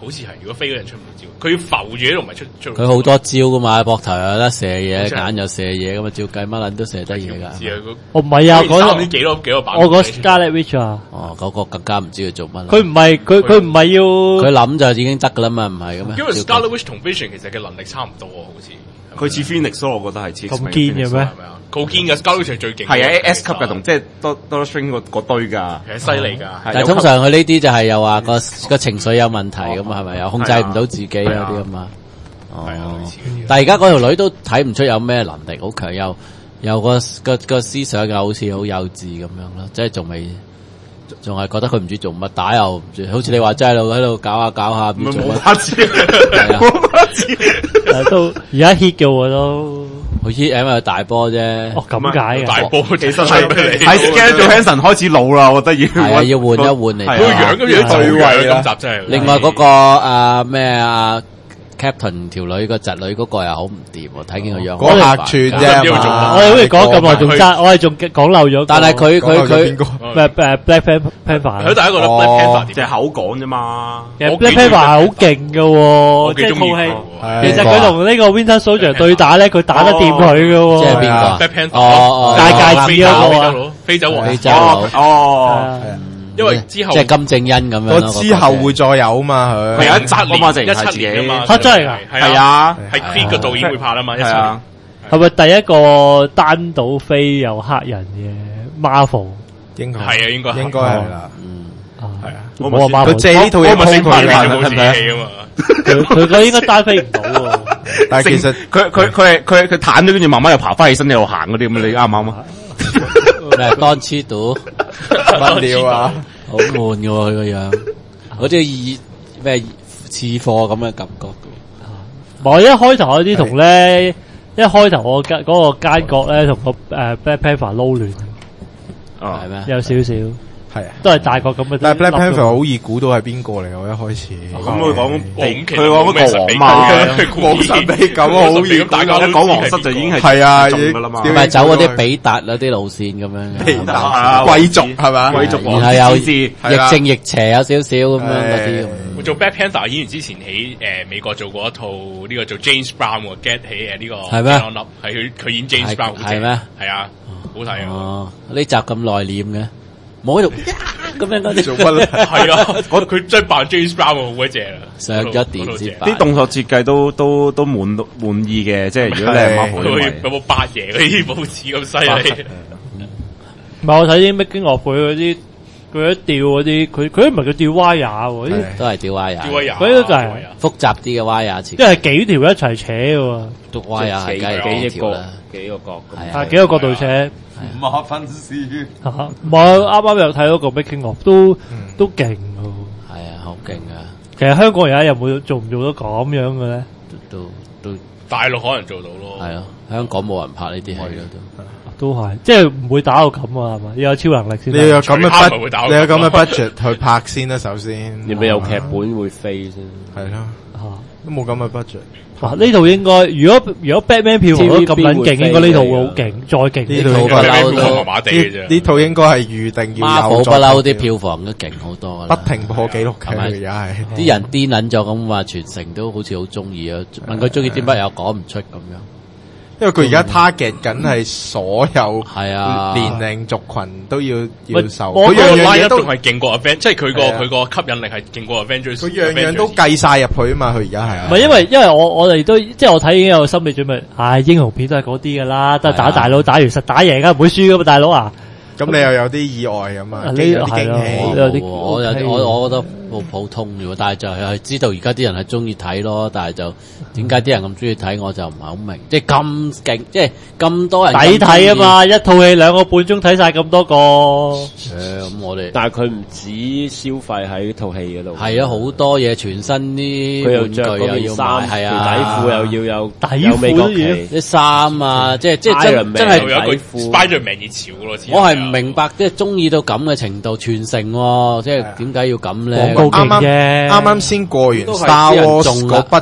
[SPEAKER 4] 好似係，如果飛嗰人出唔到招，佢要浮住喺度，唔係出出。
[SPEAKER 1] 佢好多招噶嘛，膊頭有得射嘢，眼又射嘢，咁啊照計乜撚都射得嘢㗎。
[SPEAKER 2] 我唔係啊，嗰
[SPEAKER 4] 啲幾多幾多版。
[SPEAKER 2] 我講 Scarlet Witch 啊。
[SPEAKER 1] 哦，嗰個更加唔知佢做乜。
[SPEAKER 2] 佢唔係佢佢唔係要
[SPEAKER 1] 佢諗就已經得㗎啦嘛，唔係咁咩？
[SPEAKER 4] 因為 Scarlet Witch 同 Vision 其實嘅能力差唔多喎，好似。
[SPEAKER 5] 佢似 Phoenix 咯，我覺得係似。
[SPEAKER 2] 咁堅嘅咩？
[SPEAKER 4] 好堅嘅 Scarlet Witch 係最勁。
[SPEAKER 5] 係啊 ，S 級嘅同即係多多 string 嗰嗰堆㗎。
[SPEAKER 4] 其實犀利㗎。
[SPEAKER 1] 但係通常佢呢啲就係又話個個情緒有問題咁嘛，係咪又控制唔到自己嗰啲咁嘛？哦。但係而家嗰條女都睇唔出有咩能力好強，又又個個個思想又好似好幼稚咁樣咯，即係仲未。仲係覺得佢唔知做乜，打又唔知，好似你話齋喺度喺度搞下搞下，唔知做乜。
[SPEAKER 5] 冇知，冇
[SPEAKER 2] 知。都而家 hit 嘅喎都，
[SPEAKER 1] 好 hit 因為大波啫。
[SPEAKER 2] 哦咁解嘅。
[SPEAKER 4] 大波其實
[SPEAKER 5] 係係 Scarlett Johansson開始老啦，我覺得要
[SPEAKER 1] 係啊，要換一換嚟。
[SPEAKER 4] 佢樣咁樣對位啦，今集真係。
[SPEAKER 1] 另外嗰個啊咩啊。Captain 條女個侄女嗰個又好唔掂喎，睇見個樣。
[SPEAKER 3] 嗰客串啫，
[SPEAKER 2] 我哋好似講咁耐仲爭，我哋仲講漏咗。
[SPEAKER 1] 但係佢佢佢
[SPEAKER 2] 咩誒 Black Panther，
[SPEAKER 4] 佢第一個 Black Panther
[SPEAKER 5] 即係口講啫嘛。
[SPEAKER 2] 其實 Black Panther 係好勁嘅喎，即係套戲。其實佢同呢個 Winter Soldier 對打咧，佢打得掂佢嘅喎。
[SPEAKER 1] 即係邊個
[SPEAKER 4] ？Black Panther
[SPEAKER 1] 哦，
[SPEAKER 2] 戴戒指嗰個啊，
[SPEAKER 4] 非洲王。
[SPEAKER 1] 非洲佬
[SPEAKER 5] 哦。
[SPEAKER 4] 因為之後
[SPEAKER 1] 即係金正恩咁樣
[SPEAKER 3] 咯，之後會再有嘛佢。
[SPEAKER 5] 係有一集啊嘛，淨
[SPEAKER 4] 一七年啊嘛。
[SPEAKER 2] 嚇真係㗎？
[SPEAKER 5] 係啊，
[SPEAKER 4] 係 Creed 個導演會拍啊嘛，一七年。
[SPEAKER 2] 係咪第一個單倒飛有黑人嘅 Marvel？
[SPEAKER 3] 應該
[SPEAKER 4] 係啊，應該
[SPEAKER 3] 應該係啦。
[SPEAKER 1] 嗯，
[SPEAKER 3] 係啊。
[SPEAKER 2] 我冇話 Marvel，
[SPEAKER 3] 佢借呢套嘢
[SPEAKER 4] 咪
[SPEAKER 3] 幫佢啦，
[SPEAKER 4] 冇自己啊嘛。
[SPEAKER 2] 佢佢佢應該單飛唔到喎。
[SPEAKER 3] 但係其實
[SPEAKER 5] 佢佢佢係佢佢攤咗，跟住慢慢又爬翻起身，又行嗰啲咁，你啱唔啱啊？
[SPEAKER 1] 咩當黐到
[SPEAKER 3] 乜料啊？
[SPEAKER 1] 好悶嘅喎佢個樣，好似二咩次貨咁嘅感覺。
[SPEAKER 2] 我一開頭嗰啲同咧，一開頭我間嗰個奸角咧，同個誒 Black Panther 撈亂，
[SPEAKER 1] 係咩？
[SPEAKER 2] 有少少
[SPEAKER 3] 係啊，
[SPEAKER 2] 都係大角咁嘅。
[SPEAKER 3] 但係 Black Panther 好易估到係邊個嚟嘅，我一開始。
[SPEAKER 5] 咁佢講
[SPEAKER 4] 佢
[SPEAKER 5] 佢講個王嘛，
[SPEAKER 3] 冇神秘感，好易。
[SPEAKER 4] 大家
[SPEAKER 5] 一講皇室就已經係
[SPEAKER 3] 係啊，
[SPEAKER 5] 中㗎啦嘛。
[SPEAKER 1] 唔係走嗰啲比達嗰啲路線咁樣。
[SPEAKER 3] 比達貴族係嘛？
[SPEAKER 5] 貴族
[SPEAKER 1] 然後有
[SPEAKER 5] 之
[SPEAKER 1] 亦正亦邪有少少咁樣嗰啲。
[SPEAKER 4] 做 Black Panther 演員之前喺誒美國做過一套呢個做 James Brown 喎 ，get 喺誒呢個
[SPEAKER 1] 係咩？
[SPEAKER 4] 係佢佢演 James Brown
[SPEAKER 1] 係咩？
[SPEAKER 4] 係啊，好睇啊！
[SPEAKER 1] 哦，呢集咁內斂嘅，冇喺度咁樣嗰啲
[SPEAKER 3] 做乜咧？
[SPEAKER 4] 係啊，佢真係扮 James Brown 喎，好鬼正啊！
[SPEAKER 1] 上咗電視版，
[SPEAKER 5] 啲動作設計都都都滿滿意嘅，即係如果你係 Marvel
[SPEAKER 4] 有冇八爺嗰啲武士咁犀利？
[SPEAKER 2] 唔係我睇啲 making of 佢嗰啲。佢一吊嗰啲，佢佢唔係佢吊 wire 喎，啲
[SPEAKER 1] 都係吊 wire，
[SPEAKER 4] 吊 wire，
[SPEAKER 2] 嗰啲就係
[SPEAKER 1] 複雜啲嘅 wire 設計，
[SPEAKER 2] 即係幾條一齊扯嘅喎，
[SPEAKER 1] 吊 wire 係梗係幾條啦，
[SPEAKER 6] 幾個角，
[SPEAKER 2] 係幾個角度扯，
[SPEAKER 7] 五馬分屍，
[SPEAKER 2] 我啱啱又睇到個 making of 都都勁喎，
[SPEAKER 1] 係啊，好勁啊！
[SPEAKER 2] 其實香港而家有冇做唔做到咁樣嘅咧？
[SPEAKER 1] 都都
[SPEAKER 4] 大陸可能做到咯，
[SPEAKER 1] 係咯，香港冇人拍呢啲戲咯都。
[SPEAKER 2] 都係，即係唔會打到咁啊，係嘛？要有超能力先。
[SPEAKER 3] 你要有咁嘅 budget，你有咁嘅 budget 去拍先啦，首先。
[SPEAKER 6] 你咪有劇本會飛先，
[SPEAKER 3] 係啦，
[SPEAKER 2] 嚇
[SPEAKER 3] 都冇咁嘅 budget。
[SPEAKER 2] 哇！呢套應該，如果如果 Batman 票房都咁撚勁，應該呢套會好勁，再勁。
[SPEAKER 3] 呢套
[SPEAKER 1] 不嬲都
[SPEAKER 4] 麻麻地嘅啫。
[SPEAKER 3] 呢套應該係預定要有。
[SPEAKER 1] Marvel不嬲啲票房都勁好多啦，
[SPEAKER 3] 不停破紀錄嘅而家係。
[SPEAKER 1] 啲人癲撚咗咁話，全城都好似好中意啊！問佢中意啲乜又講唔出咁樣。
[SPEAKER 3] 因為佢而家 target 緊係所有
[SPEAKER 1] 係啊
[SPEAKER 3] 年齡族群都要要受，
[SPEAKER 4] 佢
[SPEAKER 3] 樣樣嘢都
[SPEAKER 4] 係勁過 Avengers，即係佢個佢個吸引力係勁過 Avengers。
[SPEAKER 3] 佢樣樣都計晒入去啊嘛！佢而家係
[SPEAKER 2] 唔係因為因為我我哋都即係我睇已經有心理準備，唉英雄片都係嗰啲噶啦，都係打大佬打完實打贏噶，唔會輸噶嘛，大佬啊！
[SPEAKER 3] 咁你又有啲意外咁啊？
[SPEAKER 2] 呢
[SPEAKER 3] 有啲驚喜。
[SPEAKER 1] 我有我有我我覺得好普通嘅，但係就係知道而家啲人係中意睇咯，但係就點解啲人咁中意睇，我就唔係好明。即係咁勁，即係咁多人
[SPEAKER 2] 抵睇啊嘛！一套戲兩個半鐘睇晒咁多個。
[SPEAKER 1] 誒，咁我哋
[SPEAKER 6] 但係佢唔止消費喺套戲嗰度。
[SPEAKER 1] 係啊，好多嘢全身啲
[SPEAKER 6] 佢又
[SPEAKER 1] 玩具
[SPEAKER 6] 着
[SPEAKER 1] 又要買，係啊，
[SPEAKER 6] 底褲又要有
[SPEAKER 2] 底
[SPEAKER 6] 有美國旗，
[SPEAKER 1] 啲衫啊，即係即係真真係
[SPEAKER 4] 有一個 Spider-Man 熱潮咯。
[SPEAKER 1] 我係唔明白，即係中意到咁嘅程度，傳承喎，即係點解要咁咧？
[SPEAKER 2] 廣告勁啫。
[SPEAKER 3] 啱啱先過完 Star Wars 嗰筆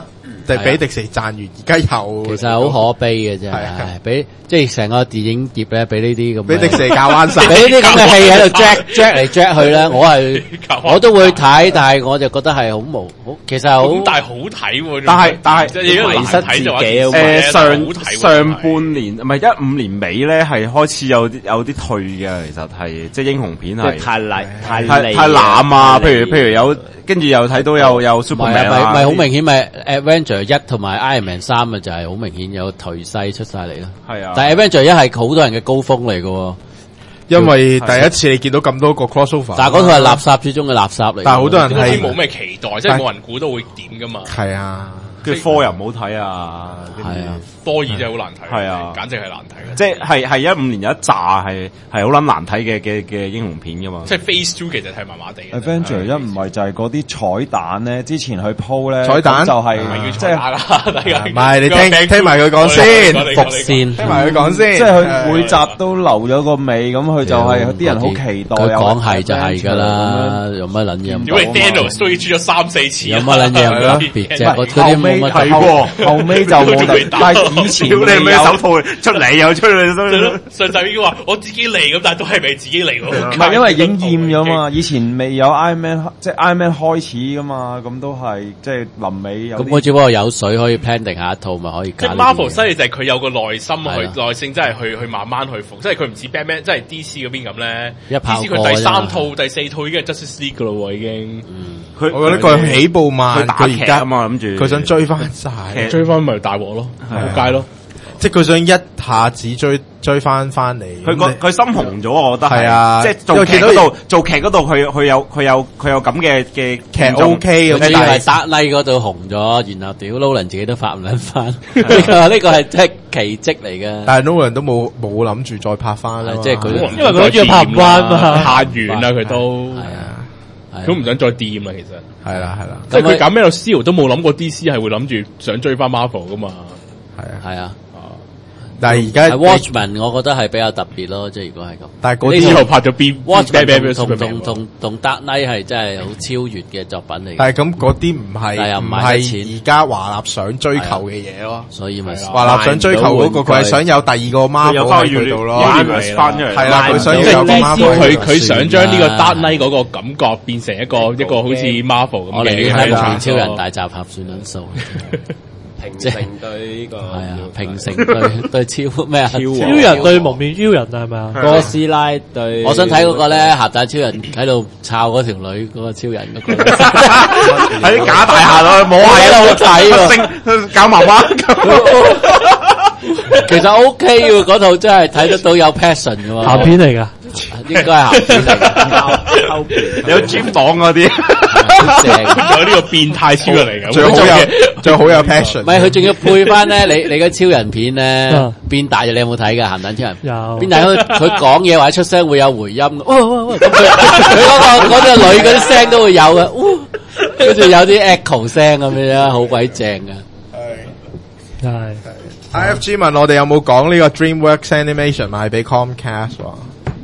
[SPEAKER 3] 迪俾迪士尼賺完，而家又
[SPEAKER 1] 其實好可悲嘅啫，係俾即係成個電影業咧，俾呢啲咁，
[SPEAKER 3] 俾迪士尼教彎晒，
[SPEAKER 1] 俾呢啲咁嘅戲喺度 drag drag 嚟 drag 去咧，我係我都會睇，但係我就覺得係好無好，其實好
[SPEAKER 4] 但係好睇喎，
[SPEAKER 5] 但係但係
[SPEAKER 4] 即係迷失自己
[SPEAKER 5] 誒上上半年唔係一五年尾咧，係開始有啲有啲退嘅，其實係即係英雄片係
[SPEAKER 6] 太嚟太
[SPEAKER 5] 太太濫啊！譬如譬如有跟住又睇到有有 Superman
[SPEAKER 1] 啊，咪好明顯咪 Avenger 一同埋 Iron Man 三啊，就係好明顯有頹勢出晒嚟咯。
[SPEAKER 5] 係啊，
[SPEAKER 1] 但係 Avenger 一係好多人嘅高峰嚟嘅，
[SPEAKER 3] 因為第一次你見到咁多個 crossover，
[SPEAKER 1] 但係嗰套係垃圾之中嘅垃圾嚟。
[SPEAKER 3] 但係好多人係
[SPEAKER 4] 冇咩期待，即係冇人估到會點噶嘛。
[SPEAKER 3] 係啊。
[SPEAKER 5] 跟住科又唔好睇啊，
[SPEAKER 1] 係啊，
[SPEAKER 4] 科二真係好難睇，
[SPEAKER 5] 係啊，
[SPEAKER 4] 簡直係難睇嘅。
[SPEAKER 5] 即係係係一五年有一紮係係好撚難睇嘅嘅嘅英雄片噶嘛。
[SPEAKER 4] 即係 Phase Two 其實係麻麻地嘅。
[SPEAKER 8] Avenger 一唔係就係嗰啲彩蛋咧，之前去鋪咧，
[SPEAKER 3] 彩蛋
[SPEAKER 8] 就係即係
[SPEAKER 3] 唔係你聽聽埋佢講先，
[SPEAKER 1] 伏線，
[SPEAKER 3] 聽埋佢講先，
[SPEAKER 8] 即係佢每集都留咗個尾，咁佢就係啲人好期待。
[SPEAKER 1] 佢講係就係㗎啦，有乜撚嘢？
[SPEAKER 4] 因為 Daniel 都要出咗三四次，
[SPEAKER 1] 有乜撚嘢唔特別啫？嗰啲冇乜
[SPEAKER 5] 睇過。
[SPEAKER 8] 後尾就冇得，但係以前
[SPEAKER 5] 你係咩手套出嚟又出去都
[SPEAKER 4] 上集已經話我自己嚟咁，但係都係未自己嚟喎。
[SPEAKER 8] 唔係因為已經厭咗嘛，以前未有 Iron Man 即係 Iron Man 開始噶嘛，咁都係即係臨尾有。
[SPEAKER 1] 咁我只不過有水可以 plan 定下一套咪可以。
[SPEAKER 4] 即係 Marvel 犀利就係佢有個耐心去耐性，真係去去慢慢去復，即係佢唔似 Batman，即係 D C 嗰邊咁咧。
[SPEAKER 1] 一炮過
[SPEAKER 4] D C 佢第三套、第四套已經係 Justice League 噶咯喎，已經。
[SPEAKER 3] 佢我覺得佢起步慢，佢而家
[SPEAKER 5] 啊嘛諗住，
[SPEAKER 3] 佢想追翻晒。
[SPEAKER 4] 追翻咪大鑊咯，仆街咯，
[SPEAKER 3] 即係佢想一下子追追翻翻嚟。
[SPEAKER 5] 佢個佢心紅咗，我覺得
[SPEAKER 3] 係啊，
[SPEAKER 5] 即係做劇嗰度做劇嗰度，佢佢有佢有佢有咁嘅嘅
[SPEAKER 3] 劇 OK 咁。
[SPEAKER 1] 主要係 Dark Knight 嗰度紅咗，然後屌 Nolan 自己都發唔撚翻，呢個呢個係真係奇蹟嚟嘅。
[SPEAKER 3] 但係 Nolan 都冇冇諗住再拍翻啦，
[SPEAKER 1] 即係佢
[SPEAKER 2] 因為佢諗住拍唔翻嘛，
[SPEAKER 4] 拍完啦佢都
[SPEAKER 1] 係啊。
[SPEAKER 4] 佢唔想再掂啦，其實
[SPEAKER 3] 係啦係啦，
[SPEAKER 4] 即係佢搞咩 Seal 都冇諗過 D C 係會諗住想追翻 Marvel 噶嘛，
[SPEAKER 3] 係啊
[SPEAKER 1] 係啊，
[SPEAKER 3] 但係而家
[SPEAKER 1] Watchmen 我覺得係比較特別咯，即係如果係咁，
[SPEAKER 3] 但係嗰
[SPEAKER 4] 啲之後拍咗邊
[SPEAKER 1] Watchmen 同同同同 Dark Knight 係真係好超越嘅作品嚟。
[SPEAKER 3] 但係咁嗰啲唔係唔係而家華納想追求嘅嘢咯，
[SPEAKER 1] 所以咪
[SPEAKER 3] 華納想追求嗰個佢係想有第二個 Marvel 喺佢度咯，
[SPEAKER 5] 翻出嚟
[SPEAKER 3] 係啦，佢想要有
[SPEAKER 4] D C 佢佢想將呢個 Dark Knight 嗰個感覺變成一個一個好似 Marvel 咁嘅。
[SPEAKER 1] 我寧願睇幪面超人大集合算撚數。
[SPEAKER 6] 平成對呢個
[SPEAKER 1] 係啊，平成對對超咩啊？超
[SPEAKER 2] 人對幪面超人啊，係咪啊？
[SPEAKER 6] 哥斯拉對，
[SPEAKER 1] 我想睇嗰個咧，鹹蛋超人喺度抄嗰條女嗰個超人嗰個，
[SPEAKER 5] 喺啲假大廈度摸下喺度睇喎，搞媽媽。
[SPEAKER 1] 其實 OK 嘅嗰套真係睇得到有 passion 嘅喎，
[SPEAKER 2] 鹹片嚟㗎。
[SPEAKER 1] 應該係鹹片嚟嘅，
[SPEAKER 5] 有 gym 房嗰啲，
[SPEAKER 1] 好正，
[SPEAKER 4] 有呢個變態超人嚟嘅，
[SPEAKER 3] 最好有最好有 passion。
[SPEAKER 1] 唔係佢仲要配翻咧，你你嗰超人片咧變大嘅，你有冇睇㗎？鹹蛋超人
[SPEAKER 2] 有
[SPEAKER 1] 變大佢佢講嘢或者出聲會有回音，哇哇哇！咁佢佢嗰個嗰隻女嗰啲聲都會有嘅，跟住有啲 echo 聲咁樣，好鬼正嘅。
[SPEAKER 2] 係。
[SPEAKER 3] I F G 問我哋有冇講呢個 DreamWorks Animation 賣俾 Comcast 喎？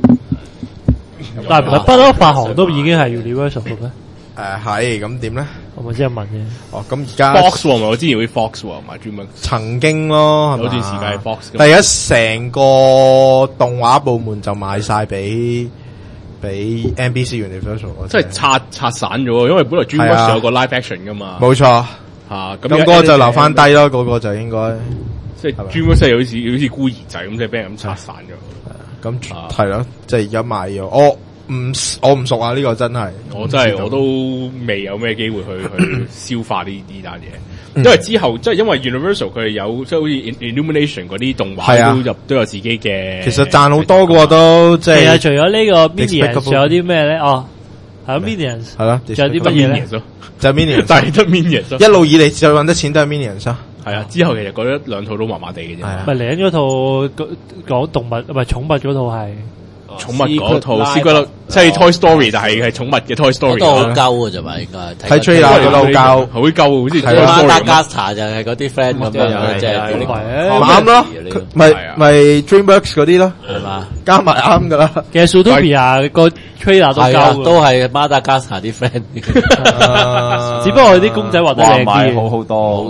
[SPEAKER 2] 但係唔係不嬲發行都已經係 Universal 嘅咩？
[SPEAKER 3] 誒係，咁點咧？
[SPEAKER 2] 我咪即係問啫。
[SPEAKER 3] 哦，咁而家
[SPEAKER 4] Fox 喎，我之前會 Fox 喎，買 DreamWorks
[SPEAKER 3] 曾經咯，
[SPEAKER 4] 有段時間係 Fox。
[SPEAKER 3] 但係而家成個動畫部門就賣晒俾俾 N B C Universal，
[SPEAKER 4] 即係拆拆散咗，因為本來 DreamWorks 有個 live action 噶嘛。
[SPEAKER 3] 冇錯，
[SPEAKER 4] 嚇咁
[SPEAKER 3] 咁嗰個就留翻低咯，嗰個就應該。
[SPEAKER 4] 即係 DreamWorks 係好似好似孤兒仔咁，即係俾人咁拆散咗。
[SPEAKER 3] 咁係咯，即係而家賣咗。我唔我唔熟啊，呢個真係。
[SPEAKER 4] 我真係我都未有咩機會去去消化呢呢單嘢。因為之後即係因為 Universal 佢哋有即係好似 Illumination 嗰啲動畫都入都有自己嘅。
[SPEAKER 3] 其實賺好多嘅都即係。
[SPEAKER 2] 其實除咗呢個 Minions，仲有啲咩咧？哦，係 Minions。
[SPEAKER 3] 係咯，
[SPEAKER 2] 仲有啲乜嘢咧？
[SPEAKER 3] 就 Minions，
[SPEAKER 4] 但係得 Minions。
[SPEAKER 3] 一路以嚟最揾得錢都係 Minions 啊。
[SPEAKER 4] 係啊，之後其實覺得兩套都麻麻地嘅啫。
[SPEAKER 2] 咪嚟緊嗰套講動物唔係寵物嗰套係
[SPEAKER 4] 寵物嗰套，試過即係 Toy Story，但係係寵物嘅 Toy Story。
[SPEAKER 1] 嗰套好鳩嘅啫嘛，應該
[SPEAKER 3] 睇 trailer 覺得好鳩，
[SPEAKER 4] 好鳩，好似
[SPEAKER 1] Madagascar 就係嗰啲 friend 咁樣，即係
[SPEAKER 3] 啱咯，咪咪 DreamWorks 嗰啲咯，
[SPEAKER 1] 係嘛，
[SPEAKER 3] 加埋啱噶啦。
[SPEAKER 2] 其實 Zootopia 個 trailer 都鳩，
[SPEAKER 1] 都係 Madagascar 啲 friend，
[SPEAKER 2] 只不過啲公仔畫得靚啲，
[SPEAKER 8] 好好多。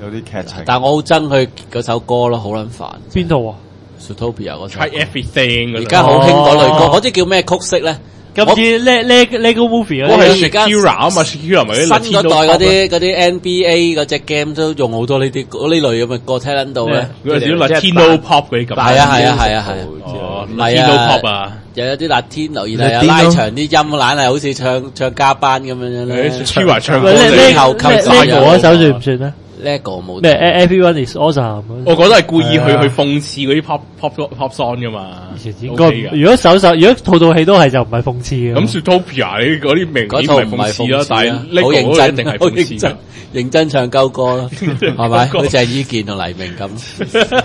[SPEAKER 8] 有啲劇情。
[SPEAKER 1] 但我好憎佢嗰首歌咯，好撚煩。
[SPEAKER 2] 邊度啊
[SPEAKER 1] ？Zootopia 嗰首。
[SPEAKER 4] Try everything
[SPEAKER 1] 而家好興嗰類歌，嗰啲叫咩曲式咧？
[SPEAKER 2] 今次 Lego Movie 嗰
[SPEAKER 4] 啲，
[SPEAKER 1] 而家
[SPEAKER 4] Shakira 啊嘛 ，Shakira 咪
[SPEAKER 1] 新嗰代嗰啲嗰啲 N B A 嗰隻 game 都用好多呢啲呢類咁嘅歌，聽撚到咧。
[SPEAKER 4] 嗰啲 Latino pop 嗰啲咁。
[SPEAKER 1] 係啊係啊係啊係。
[SPEAKER 4] 哦
[SPEAKER 1] ，Latino
[SPEAKER 4] pop 啊，
[SPEAKER 1] 又有啲 Latino，然後又拉長啲音，懶係好似唱唱加班咁樣咧。
[SPEAKER 4] Shakira 唱歌
[SPEAKER 2] 最後
[SPEAKER 1] 級
[SPEAKER 2] Lego 嗰首算唔算咧？
[SPEAKER 1] Lego 冇
[SPEAKER 2] 咩 ？Everyone is awesome。
[SPEAKER 4] 我覺得係故意去去諷刺嗰啲 pop pop pop song 噶嘛。
[SPEAKER 2] 應該如果首首如果套套戲都係就唔係諷刺嘅。
[SPEAKER 4] 咁 Zootopia 你嗰啲明顯唔係諷刺啦，但係 Lego 嗰一定係諷刺。
[SPEAKER 1] 認真唱鳩歌咯，係咪？好似係伊健同黎明咁。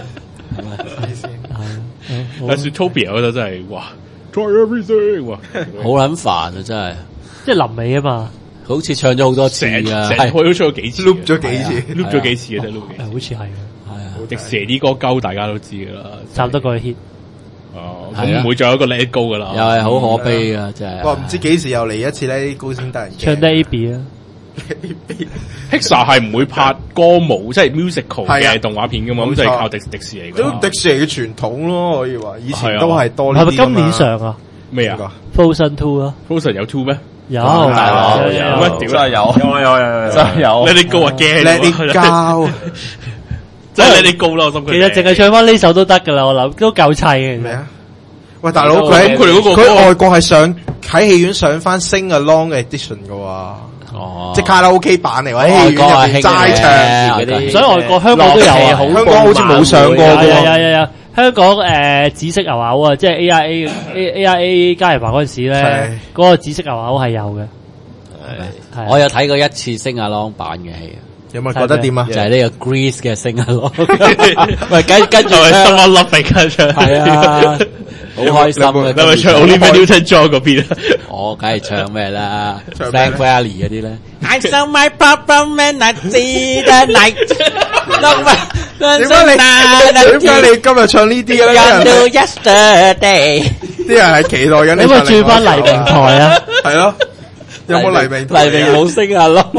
[SPEAKER 4] 但係 Zootopia 嗰度真係哇 ，Try everything 哇，
[SPEAKER 1] 好撚煩啊！真係，
[SPEAKER 2] 即係臨尾啊嘛。
[SPEAKER 1] 好似唱咗好多次啊，
[SPEAKER 4] 成套都唱咗幾次
[SPEAKER 3] ，loop 咗幾次
[SPEAKER 4] ，loop 咗幾次嘅啫，loop 幾次，
[SPEAKER 2] 好似係，
[SPEAKER 1] 係啊，
[SPEAKER 4] 迪士尼啲歌鳩大家都知噶啦，
[SPEAKER 2] 差唔多個 hit，
[SPEAKER 4] 哦，咁唔會再有一個 Let It Go 噶啦，
[SPEAKER 1] 又係好可悲噶，真係。
[SPEAKER 3] 不過唔知幾時又嚟一次咧，高先得人
[SPEAKER 2] 唱得 A B 啊
[SPEAKER 4] ，Pixar 係唔會拍歌舞即係 musical 嘅動畫片噶嘛，咁就係靠迪迪士尼。
[SPEAKER 3] 都迪士尼嘅傳統咯，可以話以前都係多呢啲。
[SPEAKER 2] 係咪今年上啊？
[SPEAKER 4] 咩啊
[SPEAKER 2] ？Frozen Two 啊
[SPEAKER 4] ？Frozen 有 Two 咩？
[SPEAKER 2] 有，
[SPEAKER 4] 大佬有
[SPEAKER 8] 乜屌真係有，有有有真係有。
[SPEAKER 4] Let It Go again
[SPEAKER 3] Let It Go，
[SPEAKER 4] 真係 Let It Go 咯，
[SPEAKER 2] 其實淨係唱翻呢首都得噶啦，我諗都夠砌嘅。
[SPEAKER 3] 咩啊？喂，大佬佢佢哋嗰個佢外國係上喺戲院上翻 Sing Along Edition 噶喎，哦，即係卡拉 OK 版嚟喎，喺戲院入邊齋唱嗰啲，
[SPEAKER 2] 所以外國香港都有啊，
[SPEAKER 3] 香港好似冇上過嘅。
[SPEAKER 2] 有有有。香港誒紫色牛牛啊，即係 A I A A A I A 加入埋嗰陣時咧，嗰個紫色牛牛係有嘅。
[SPEAKER 1] 係，我有睇過一次星亞朗版嘅戲啊。
[SPEAKER 3] 有冇覺得點啊？
[SPEAKER 1] 就係呢個 Grease 嘅星亞朗，喂跟跟住
[SPEAKER 4] 心一粒俾跟唱，
[SPEAKER 1] 係啊，好開心啊！
[SPEAKER 4] 你咪唱 Olivia Newton-John 嗰邊啊？
[SPEAKER 1] 我梗係唱咩啦 ？Frank Valley 嗰啲咧。I saw my problem and I see the night。
[SPEAKER 3] 點解你點解你今日唱呢啲咧？
[SPEAKER 1] Until yesterday，
[SPEAKER 3] 啲人係期待緊你。
[SPEAKER 2] 你咪轉翻黎明台啊？
[SPEAKER 3] 係咯，有冇黎明？
[SPEAKER 1] 黎明冇聲啊咯。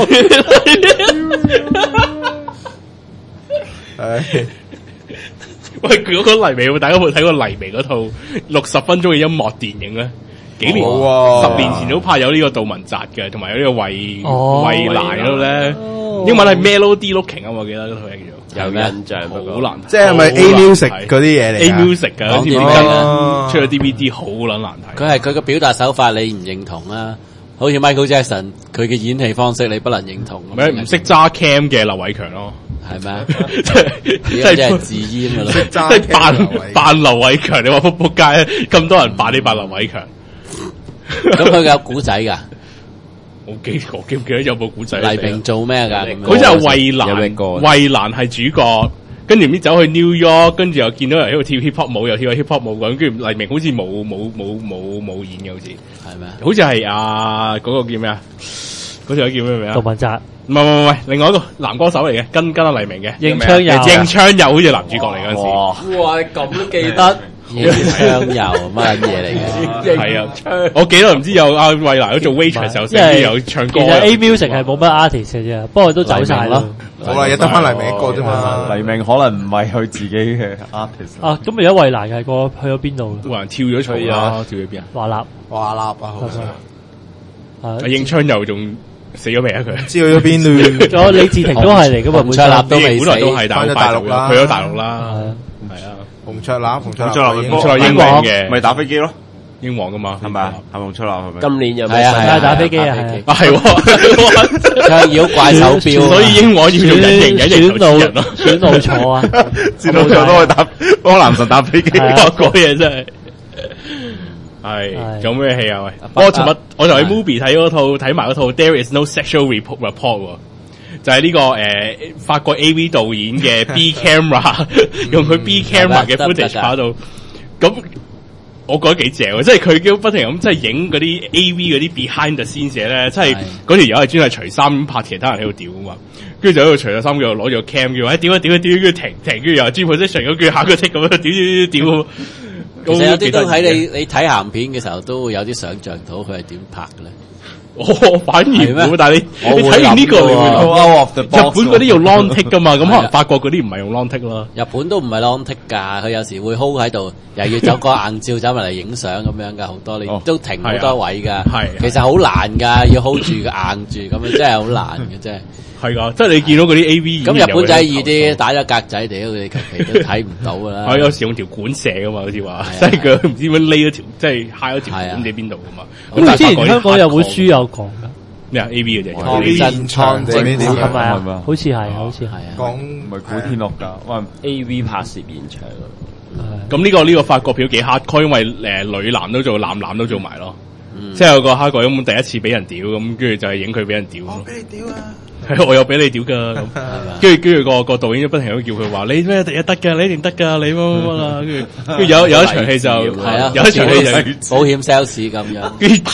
[SPEAKER 3] 係。
[SPEAKER 4] 喂，如果講黎明，大家有冇睇過黎明嗰套六十分鐘嘅音樂電影咧？幾年？十年前都拍有呢個杜汶澤嘅，同埋有呢個衛衛蘭嗰度咧。英文係 Melody Looking 啊，我記得嗰套嘢叫做。
[SPEAKER 6] 有印象，
[SPEAKER 4] 好難，
[SPEAKER 3] 即係咪 A Music 嗰啲嘢嚟
[SPEAKER 4] ？A Music 噶，好似出咗 D V D 好撚難睇。
[SPEAKER 1] 佢係佢嘅表達手法，你唔認同啦。好似 Michael Jackson 佢嘅演戲方式，你不能認同。
[SPEAKER 4] 咩唔識揸 cam 嘅劉偉強咯？
[SPEAKER 1] 係咩？
[SPEAKER 4] 即係
[SPEAKER 1] 即係自煙噶啦，
[SPEAKER 3] 即
[SPEAKER 4] 係扮扮劉偉強。你話仆仆街咁多人扮你扮劉偉強，
[SPEAKER 1] 咁佢有古仔噶？
[SPEAKER 4] 我記我記唔記得有冇古仔？
[SPEAKER 1] 黎明做咩噶？
[SPEAKER 4] 佢就係衛蘭，衛蘭係主角，跟住唔知走去 New York，跟住又見到人喺度跳 hip hop 舞，又跳 hip hop 舞咁，跟住黎明好似冇冇冇冇冇演嘅，好似
[SPEAKER 1] 係咩？
[SPEAKER 4] 好似係啊嗰個叫咩啊？嗰條叫咩名啊？
[SPEAKER 2] 杜汶澤，
[SPEAKER 4] 唔係唔係唔係，另外一個男歌手嚟嘅，跟跟阿黎明嘅，
[SPEAKER 2] 應昌佑，
[SPEAKER 4] 應昌佑好似男主角嚟嗰陣時。
[SPEAKER 1] 哇！咁都記得。應昌佑乜嘢嚟嘅？
[SPEAKER 4] 係啊，我記得唔知有阿衛蘭都做 waitress 時候，成日有唱歌。
[SPEAKER 2] 其實 A Music 係冇乜 artist 嘅啫，不過都走晒咯。
[SPEAKER 3] 好啦，又得翻黎明一個啫嘛。
[SPEAKER 8] 黎明可能唔係佢自己嘅 artist。
[SPEAKER 2] 啊，咁而家衛蘭係個去咗邊度？
[SPEAKER 4] 衛蘭跳咗出啊，跳咗邊啊？
[SPEAKER 2] 華納，
[SPEAKER 3] 華納啊，好似。
[SPEAKER 4] 阿應昌佑仲死咗未啊？佢
[SPEAKER 3] 知去咗邊咯？
[SPEAKER 2] 仲有李治廷都係嚟噶嘛？
[SPEAKER 1] 洪卓立都未死，
[SPEAKER 4] 本來都係大
[SPEAKER 3] 大陸啦，
[SPEAKER 4] 去咗大陸啦。係啊。
[SPEAKER 3] 洪卓立，洪卓立，
[SPEAKER 4] 洪卓立英皇嘅，
[SPEAKER 5] 咪打飛機咯，
[SPEAKER 4] 英皇噶嘛，
[SPEAKER 5] 係咪啊？係洪卓立係咪？
[SPEAKER 6] 今年有
[SPEAKER 1] 係啊係啊，
[SPEAKER 2] 打飛機啊，
[SPEAKER 4] 啊係，
[SPEAKER 1] 唱妖怪手錶，
[SPEAKER 4] 所以英皇要做隱形隱形投資人咯，
[SPEAKER 2] 選路坐啊，
[SPEAKER 5] 選路坐都去打幫男神打飛機，
[SPEAKER 4] 嗰嘢真係。係，有咩戲啊？喂，我尋日我就喺 Movie 睇嗰套，睇埋嗰套 There Is No Sexual Report Report 喎。就係呢、這個誒、呃、法國 A V 導演嘅 B camera，用佢 B camera 嘅 footage 拍到，咁我覺得幾正喎！即係佢叫不停咁即係影嗰啲 A V 嗰啲 behind the scenes 嘢咧，即係嗰條友係專係除衫拍其他人喺度屌啊嘛，跟住就喺度除咗衫，佢又攞住個 cam，叫話屌啊屌啊屌，跟住停停，跟住又轉 position，跟住下個 take 咁樣屌屌屌屌。
[SPEAKER 1] 其實有啲都喺你你睇鹹片嘅時候都會有啲想像到佢係點拍嘅咧。
[SPEAKER 4] 我反而唔會，但係你
[SPEAKER 1] 我會
[SPEAKER 4] 你睇完呢個你會諗
[SPEAKER 8] out of the
[SPEAKER 4] 日
[SPEAKER 8] box
[SPEAKER 4] 本嗰啲用 long take 噶嘛，咁可能法國嗰啲唔係用 long take 咯。
[SPEAKER 1] 日本都唔係 long take 㗎，佢有時會 hold 喺度，又要走個硬照走埋嚟影相咁樣㗎，好多你都停好多位㗎。
[SPEAKER 4] 係，
[SPEAKER 1] 其實好難㗎，要 hold 住硬住咁樣，真係好難嘅真係。
[SPEAKER 4] 係㗎，即係你見到嗰啲 A V
[SPEAKER 1] 咁日本仔易啲，打咗格仔屌佢哋求其都睇唔到㗎啦。
[SPEAKER 4] 我有時用條管射㗎嘛，好似話，即係佢唔知點樣匿咗條，即係揩咗條管唔知邊度㗎嘛。
[SPEAKER 2] 咁之前香港有本書有講㗎。
[SPEAKER 4] 咩啊 A V 嘅啫，
[SPEAKER 3] 湯真倉定咩
[SPEAKER 2] 係咪啊？
[SPEAKER 8] 係咪啊
[SPEAKER 2] 好似係，好似係啊。
[SPEAKER 3] 講
[SPEAKER 8] 唔係古天樂㗎，哇
[SPEAKER 7] A V 拍攝現場。
[SPEAKER 4] 咁呢個呢個法國票幾 hardcore，因為誒女男都做，男男都做埋咯。即係有個 hardcore 咁第一次俾人屌咁，跟住就係影佢俾人屌咯。
[SPEAKER 3] 我俾你屌啊！
[SPEAKER 4] 係我有俾你屌㗎咁，跟住跟住個個導演都不停咁叫佢話你咩第一得㗎，你一定得㗎，你乜乜乜啦。跟住跟住有有一場戲就
[SPEAKER 1] 係啊，
[SPEAKER 4] 有一場戲就
[SPEAKER 1] 保險 sales 咁樣。
[SPEAKER 4] 跟住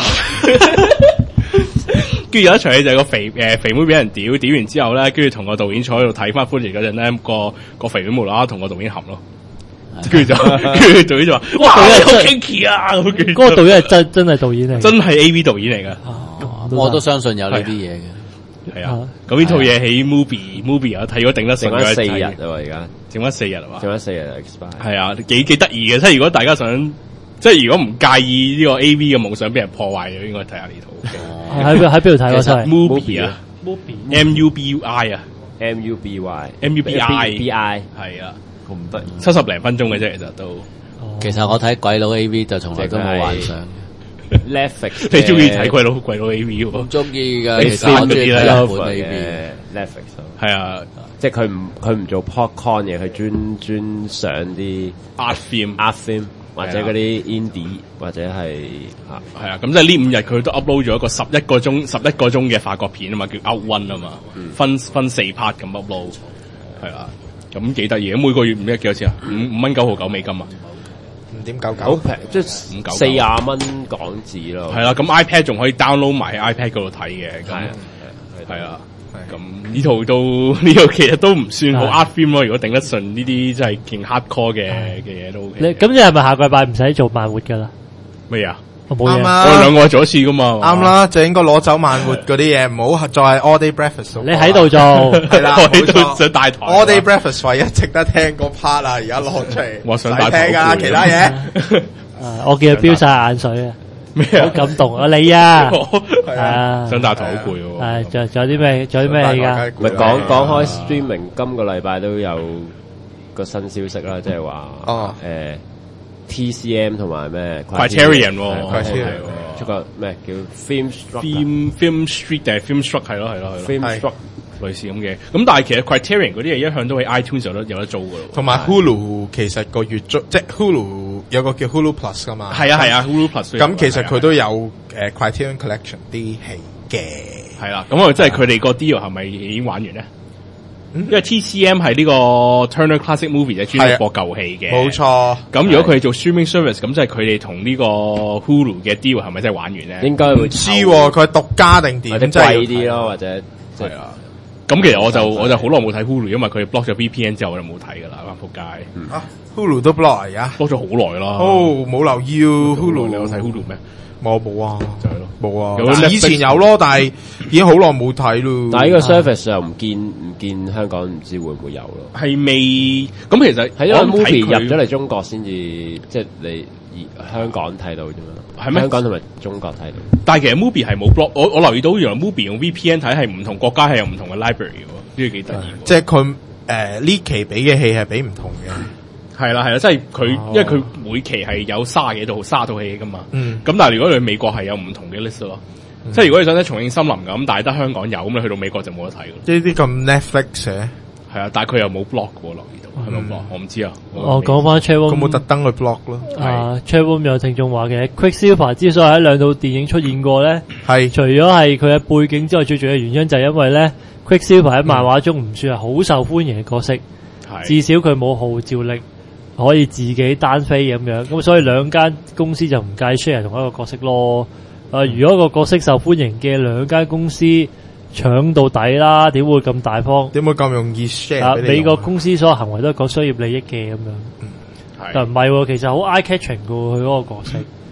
[SPEAKER 4] 跟住有一場戲就係個肥誒肥妹俾人屌，屌完之後咧，跟住同個導演坐喺度睇翻 footage 嗰陣咧，個個肥妹無啦啦同個導演含咯。跟住就，跟住導演就話：哇，好 kinky 啊！嗰
[SPEAKER 2] 個導演係真真係導演嚟，
[SPEAKER 4] 真係 A V 導演嚟㗎。
[SPEAKER 1] 我都相信有呢啲嘢嘅。
[SPEAKER 4] 係啊，咁呢套嘢喺 Movie Movie 有睇咗頂得順
[SPEAKER 7] 剩翻四日啊！而家
[SPEAKER 4] 剩翻四日係嘛？
[SPEAKER 7] 剩翻四日 expire。
[SPEAKER 4] 係啊，幾幾得意嘅。即係如果大家想，即係如果唔介意呢個 A V 嘅夢想俾人破壞嘅，應該睇下呢套。
[SPEAKER 2] 喺喺邊度睇嗰套
[SPEAKER 4] ？Movie 啊 ，M U B U I 啊
[SPEAKER 7] ，M U B Y，M
[SPEAKER 4] U B I
[SPEAKER 7] B I
[SPEAKER 4] 係啊。
[SPEAKER 8] 咁唔得意，
[SPEAKER 4] 七十零分鐘嘅啫，其實都。
[SPEAKER 1] 其實我睇鬼佬 A V 就從來都冇幻想。
[SPEAKER 7] Netflix，
[SPEAKER 4] 你中意睇鬼佬鬼佬 A V 喎？
[SPEAKER 1] 唔中意㗎，其實我中意睇日本 A V。
[SPEAKER 7] Netflix
[SPEAKER 4] 係啊，
[SPEAKER 7] 即係佢唔佢唔做 popcorn 嘅，佢專專上啲
[SPEAKER 4] art film、
[SPEAKER 7] art film 或者嗰啲 indie 或者係
[SPEAKER 4] 嚇係啊，咁即係呢五日佢都 upload 咗一個十一個鐘十一個鐘嘅法國片啊嘛，叫 Out One 啊嘛，分分四 part 咁 upload 係啊。咁幾得意，咁每個月唔知幾多錢啊？五五蚊九毫九美金啊，
[SPEAKER 3] 五點九九，
[SPEAKER 7] 好平，即係四廿蚊港紙咯。
[SPEAKER 4] 係啦，咁 iPad 仲可以 download 埋喺 iPad 嗰度睇嘅，咁係啊，咁呢套都呢套其實都唔算好 art film 咯。如果頂得順呢啲真係勁 hardcore 嘅嘅嘢都 OK。
[SPEAKER 2] 你咁你係咪下個禮拜唔使做慢活㗎啦？
[SPEAKER 4] 咩啊？
[SPEAKER 3] 啱啦，
[SPEAKER 4] 我哋兩個做一次噶嘛，
[SPEAKER 3] 啱啦，就應該攞走慢活嗰啲嘢，唔好再係 all day breakfast。
[SPEAKER 2] 你喺度做
[SPEAKER 3] 係啦，
[SPEAKER 4] 喺度上大台
[SPEAKER 3] all day breakfast 唯一值得聽嗰 part 啊，而家攞出嚟，
[SPEAKER 4] 我上大
[SPEAKER 3] 台聽啊，其他嘢，
[SPEAKER 2] 我見佢飆晒眼水啊，
[SPEAKER 4] 咩
[SPEAKER 2] 好感動啊你啊，係啊，
[SPEAKER 4] 上大台好攰喎，
[SPEAKER 2] 係仲仲有啲咩？仲有啲咩而家？
[SPEAKER 7] 咪講講開 streaming，今個禮拜都有個新消息啦，即係話誒。T C M 同埋咩
[SPEAKER 4] Criterion 喎，
[SPEAKER 7] 出個咩叫 Film
[SPEAKER 4] Film Film Street 定係 Film Struck 係咯係咯係
[SPEAKER 7] 咯 Film Struck
[SPEAKER 4] 類似咁嘅。咁但係其實 Criterion 嗰啲嘢一向都喺 iTunes 有得有得租噶咯。
[SPEAKER 3] 同埋 Hulu 其實個月租即係 Hulu 有個叫 Hulu Plus 噶嘛。
[SPEAKER 4] 係啊係啊 Hulu Plus。
[SPEAKER 3] 咁其實佢都有誒 Criterion Collection 啲戲嘅。
[SPEAKER 4] 係啦，咁啊即係佢哋個 deal 係咪已經玩完咧？因為 T C M 係呢個 Turner Classic Movie 嘅專播舊戲嘅，
[SPEAKER 3] 冇錯。
[SPEAKER 4] 咁如果佢哋做 streaming service，咁即係佢哋同呢個 Hulu 嘅 deal 係咪真係玩完咧？
[SPEAKER 7] 應該會
[SPEAKER 3] 知佢係獨家定點，
[SPEAKER 7] 或者貴啲咯，或者係
[SPEAKER 4] 啊。咁其實我就我就好耐冇睇 Hulu，因為佢 block 咗 V P N 之後我就冇睇噶啦，啱仆街。
[SPEAKER 3] 啊 Hulu 都 block 而家
[SPEAKER 4] block 咗好耐啦。
[SPEAKER 3] 哦，冇留意 Hulu，
[SPEAKER 4] 你有睇 Hulu 咩？
[SPEAKER 3] 冇冇啊，
[SPEAKER 4] 就係咯，
[SPEAKER 3] 冇啊。以前有咯，但係已經好耐冇睇咯。
[SPEAKER 7] 但係呢個 service 又唔見唔見香港，唔知會唔會有咯？
[SPEAKER 4] 係未咁，其實
[SPEAKER 7] 係因為 movie 入咗嚟中國先至，即係你香港睇到啫嘛。係咩？香港同埋中國睇到。
[SPEAKER 4] 但係其實 movie 係冇 block，我我留意到原來 movie 用 V P N 睇係唔同國家係有唔同嘅 library 喎，呢個幾得意。
[SPEAKER 3] 即係佢誒呢期俾嘅戲係俾唔同嘅。
[SPEAKER 4] 係啦係啦，即係佢，因為佢每期係有卅幾套卅套戲噶嘛。
[SPEAKER 3] 嗯。
[SPEAKER 4] 咁但係如果你去美國係有唔同嘅 list 咯，嗯、即係如果你想睇重慶森林咁，但係得香港有，咁你去到美國就冇得睇咯。
[SPEAKER 3] 呢啲咁 Netflix 嘅。
[SPEAKER 4] 係啊，但係佢又冇 block 嘅喎，留意到係咪 block？我唔知啊。
[SPEAKER 2] 我講翻 Chatroom，
[SPEAKER 3] 佢冇特登去 block 咯。
[SPEAKER 2] 啊 Chatroom 有聽眾話嘅 Quicksilver 之所以喺兩套電影出現過咧，
[SPEAKER 3] 係
[SPEAKER 2] 除咗係佢嘅背景之外，最重要嘅原因就係因為咧 Quicksilver 喺漫畫中唔算係好受歡迎嘅角色，
[SPEAKER 4] 嗯、
[SPEAKER 2] 至少佢冇號召力。可以自己單飛咁樣，咁所以兩間公司就唔介 share 同一個角色咯。啊，如果個角色受歡迎嘅兩間公司搶到底啦，點會咁大方？
[SPEAKER 3] 點會咁容易 share？
[SPEAKER 2] 啊，美國公司所有行為都係講商業利益嘅咁樣，
[SPEAKER 3] 嗯、
[SPEAKER 2] 但唔係喎，其實好 eye catching 嘅喎，佢嗰個角色。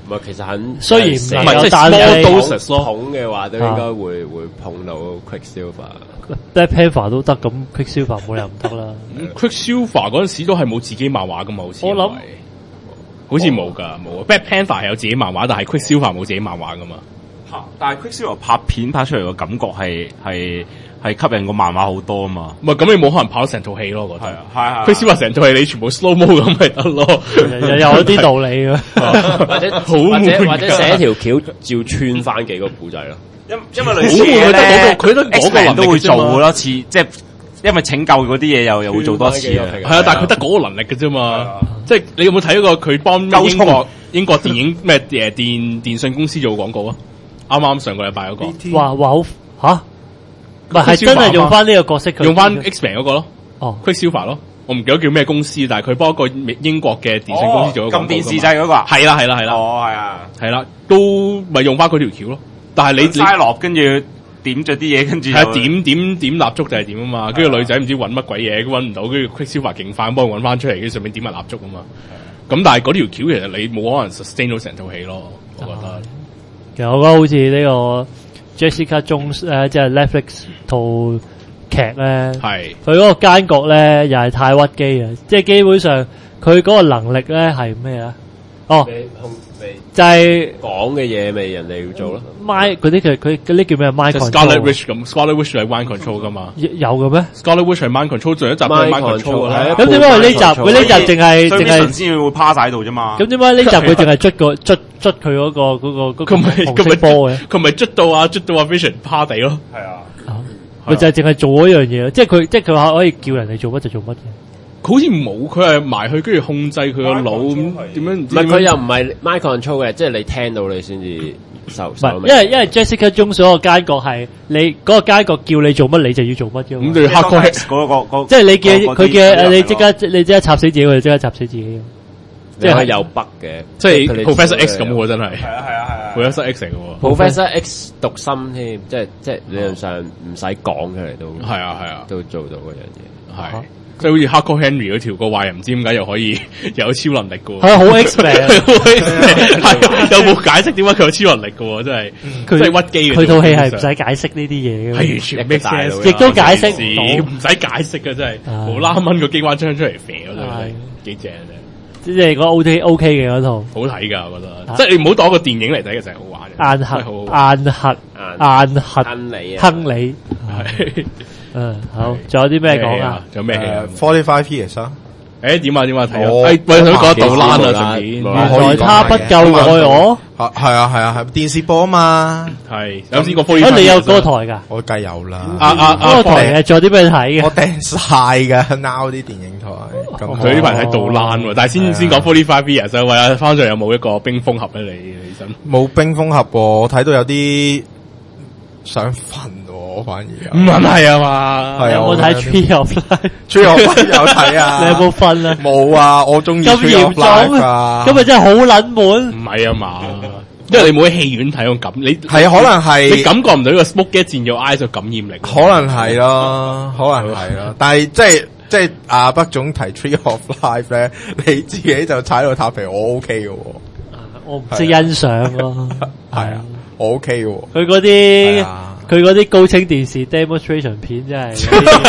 [SPEAKER 6] 唔係，其實很
[SPEAKER 2] 雖然唔
[SPEAKER 4] 係即係
[SPEAKER 2] 但
[SPEAKER 4] small
[SPEAKER 2] 係
[SPEAKER 4] doses 咯，
[SPEAKER 6] 捧嘅話都應該會會碰到 Quicksilver。
[SPEAKER 2] Black Panther 都得，咁 Quicksilver 冇理由唔得啦。
[SPEAKER 4] Quicksilver 嗰陣時都係冇自己漫畫噶嘛，好似
[SPEAKER 2] 我諗
[SPEAKER 4] 好似冇噶，冇。Black Panther 係有自己漫畫，但係 Quicksilver 冇自己漫畫噶嘛。
[SPEAKER 5] 但係 Quicksilver 拍片拍出嚟個感覺係係係吸引個漫畫好多啊嘛。
[SPEAKER 4] 唔係咁，你冇可能跑成套戲咯，我覺得。
[SPEAKER 5] 係啊，係啊。
[SPEAKER 4] Quicksilver 成套戲你全部 slow mo 咁咪得咯，
[SPEAKER 2] 又有啲道理嘅。
[SPEAKER 6] 或者或者或者寫條橋照穿翻幾個古仔咯。
[SPEAKER 5] 因因為類似嘢咧，佢都嗰個人都會做好多次，即係因為拯救嗰啲嘢又又會做多次啊。
[SPEAKER 4] 係啊，但係佢得嗰個能力嘅啫嘛。即係你有冇睇過佢幫英國英國電影咩誒電電信公司做廣告啊？啱啱上個禮拜嗰個，
[SPEAKER 2] 哇哇好吓，唔係係真係用翻呢個角色，
[SPEAKER 4] 用翻 X-Men 嗰個咯，
[SPEAKER 2] 哦
[SPEAKER 4] Quicksilver 咯，我唔記得叫咩公司，但係佢幫一個英國嘅電信公司做咗廣告。
[SPEAKER 5] 撳電視掣嗰個啊？
[SPEAKER 4] 係啦係啦係啦，
[SPEAKER 5] 哦係啊，
[SPEAKER 4] 係啦，都咪用翻嗰條橋咯。但係你
[SPEAKER 5] 嘥落跟住點咗啲嘢，跟住
[SPEAKER 4] 係點點點蠟燭就係點啊嘛。跟住女仔唔知揾乜鬼嘢，揾唔到，跟住 Quicksilver 勁快幫佢揾翻出嚟，跟住順便點埋蠟燭啊嘛。咁但係嗰條橋其實你冇可能 sustain 到成套戲咯，我覺得。
[SPEAKER 2] 其實我覺得好似呢個 Jessica Jones 咧，即係 Netflix 套劇咧，
[SPEAKER 4] 係
[SPEAKER 2] 佢嗰個奸角咧又係太屈機啊！即係基本上佢嗰個能力咧係咩啊？哦，就係
[SPEAKER 6] 講嘅嘢咪人哋要做咯。
[SPEAKER 2] Mind 嗰啲佢佢嗰啲叫咩 ？Mind
[SPEAKER 4] Scarlet Witch 咁 ，Scarlet Witch 係 mind control 噶嘛？
[SPEAKER 2] 有嘅咩
[SPEAKER 4] ？Scarlet Witch 係 mind control，上一集都係 mind control 啦。
[SPEAKER 2] 咁點解佢呢集佢呢集淨係淨係
[SPEAKER 5] 先會趴晒喺度啫嘛？
[SPEAKER 2] 咁點解呢集佢淨係捽個捽捽佢嗰個嗰個嗰個紅色波嘅？
[SPEAKER 4] 佢咪捽到啊捽到啊 Vision 趴地咯。
[SPEAKER 5] 係啊，
[SPEAKER 2] 佢就係淨係做嗰樣嘢，即係佢即係佢話可以叫人哋做乜就做乜嘅。
[SPEAKER 4] 佢好似冇，佢係埋去跟住控制佢個腦咁點樣？唔
[SPEAKER 6] 係佢又唔係 mind control 嘅，即係你聽到你先至受。唔
[SPEAKER 2] 係，因為因為 Jessica Jones 嗰個奸角係你嗰個奸角叫你做乜你就要做乜嘅嘛。
[SPEAKER 4] 咁你黑哥 X
[SPEAKER 5] 嗰個嗰
[SPEAKER 2] 即係你嘅佢嘅你即刻你即刻插死自己，佢就即刻插死自己。
[SPEAKER 6] 即係有筆嘅，
[SPEAKER 4] 即係 Professor X 咁喎，真係。
[SPEAKER 5] 係啊係啊係啊
[SPEAKER 4] ，Professor X 嚟嘅喎。
[SPEAKER 6] Professor X 讀心添，即係即係理論上唔使講出嚟都。
[SPEAKER 4] 係啊係啊，
[SPEAKER 6] 都做到嗰樣嘢。
[SPEAKER 4] 係。即係好似黑哥 Henry 嗰條個壞人，唔知點解又可以有超能力嘅喎。
[SPEAKER 2] 係啊，好 X-Men，
[SPEAKER 4] 係有冇解釋點解佢有超能力嘅喎？真係，真係屈機嘅。
[SPEAKER 2] 佢套戲係唔使解釋呢啲嘢嘅，
[SPEAKER 4] 係完全 make sense，
[SPEAKER 2] 亦都解釋唔到，
[SPEAKER 4] 唔使解釋嘅真係，無啦掹個機關槍出嚟射嗰度，幾正啫。
[SPEAKER 2] 即係個 O K O K 嘅嗰套，
[SPEAKER 4] 好睇㗎，我覺得。即係你唔好當個電影嚟睇，其實係好玩嘅。
[SPEAKER 2] 暗黑，暗黑，暗黑，
[SPEAKER 6] 亨利啊，
[SPEAKER 2] 亨利。
[SPEAKER 4] 係。
[SPEAKER 2] 嗯，好，仲有啲咩講啊？
[SPEAKER 4] 仲有咩戲啊
[SPEAKER 3] ？Forty Five Years 啊？
[SPEAKER 4] 誒點啊點啊睇啊！誒喂，想講杜蘭啊，順便。
[SPEAKER 2] 原來他不夠愛我。
[SPEAKER 3] 係係啊係啊係電視播啊嘛。
[SPEAKER 4] 係有試過 Forty
[SPEAKER 2] Five。
[SPEAKER 4] 啊
[SPEAKER 2] 你有嗰個台㗎？
[SPEAKER 3] 我梗有啦。
[SPEAKER 4] 啊啊啊！
[SPEAKER 2] 嗰個台仲有啲咩睇嘅？
[SPEAKER 3] 我訂晒㗎 Now 啲電影台。咁
[SPEAKER 4] 佢呢排睇杜蘭喎，但係先先講 Forty Five Years 就喂啊，翻上有冇一個冰封盒咧？你起身
[SPEAKER 3] 冇冰封盒喎，我睇到有啲想瞓。我反而
[SPEAKER 4] 唔係啊嘛，
[SPEAKER 3] 係啊，
[SPEAKER 2] 有冇睇 Tree of Life？Tree
[SPEAKER 3] of Life 有睇啊，
[SPEAKER 2] 你有冇瞓啊？
[SPEAKER 3] 冇啊，我中意 Tree of Life 啊，
[SPEAKER 2] 咁咪真係好撚悶。
[SPEAKER 4] 唔係啊嘛，因為你冇喺戲院睇，我感你
[SPEAKER 3] 係可能係
[SPEAKER 4] 你感覺唔到呢個 smoke gas 佔咗 eye 就感染力，
[SPEAKER 3] 可能係咯，可能係咯，但係即係即係阿北總提 Tree of Life 咧，你自己就踩到塔皮，我 OK 嘅，
[SPEAKER 2] 我唔識欣賞咯，
[SPEAKER 3] 係啊，我 OK 嘅，
[SPEAKER 2] 佢嗰啲。佢嗰啲高清電視 demonstration 片真係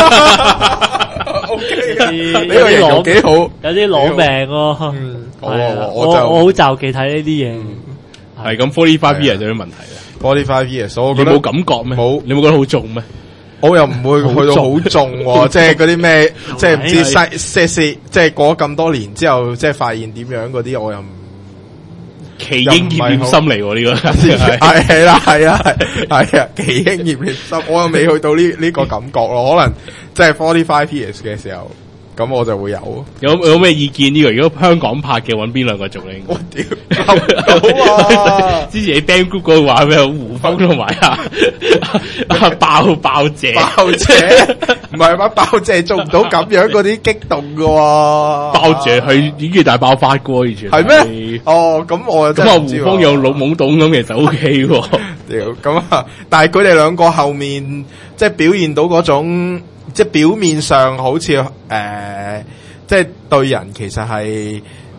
[SPEAKER 3] ，O K，呢個形容幾好，
[SPEAKER 2] 有啲攞命咯。
[SPEAKER 3] 嗯，
[SPEAKER 2] 我我我好就忌睇呢啲嘢。
[SPEAKER 4] 係咁 ，forty five years 有啲問題啦。
[SPEAKER 3] forty five years，我
[SPEAKER 4] 你冇感覺咩？冇，你冇覺得好重咩？
[SPEAKER 3] 我又唔會去到好重，即係嗰啲咩，即係唔知西西即係過咗咁多年之後，即係發現點樣嗰啲，我又唔。
[SPEAKER 4] 奇英葉念心嚟喎呢個
[SPEAKER 3] 係係啦係啊係係啊奇英葉念心，我又未去到呢呢個感覺咯，可能即係 forty five years 嘅時候，咁我就會有。
[SPEAKER 4] 有有咩意見呢個？如果香港拍嘅，揾邊兩個做咧？
[SPEAKER 3] 我屌，好啊！
[SPEAKER 4] 之前喺 Band Group 嗰度話咩？胡楓同埋啊啊爆爆姐，
[SPEAKER 3] 爆姐唔係嘛？爆姐做唔到咁樣嗰啲激動嘅喎。
[SPEAKER 4] 爆姐係演技大爆發嘅喎，完全
[SPEAKER 3] 係咩？哦，咁我
[SPEAKER 4] 咁啊胡楓有老懵懂咁，其實 O K 喎。
[SPEAKER 3] 屌咁啊！但係佢哋兩個後面即係表現到嗰種。即係表面上好似誒、呃，即係對人其實係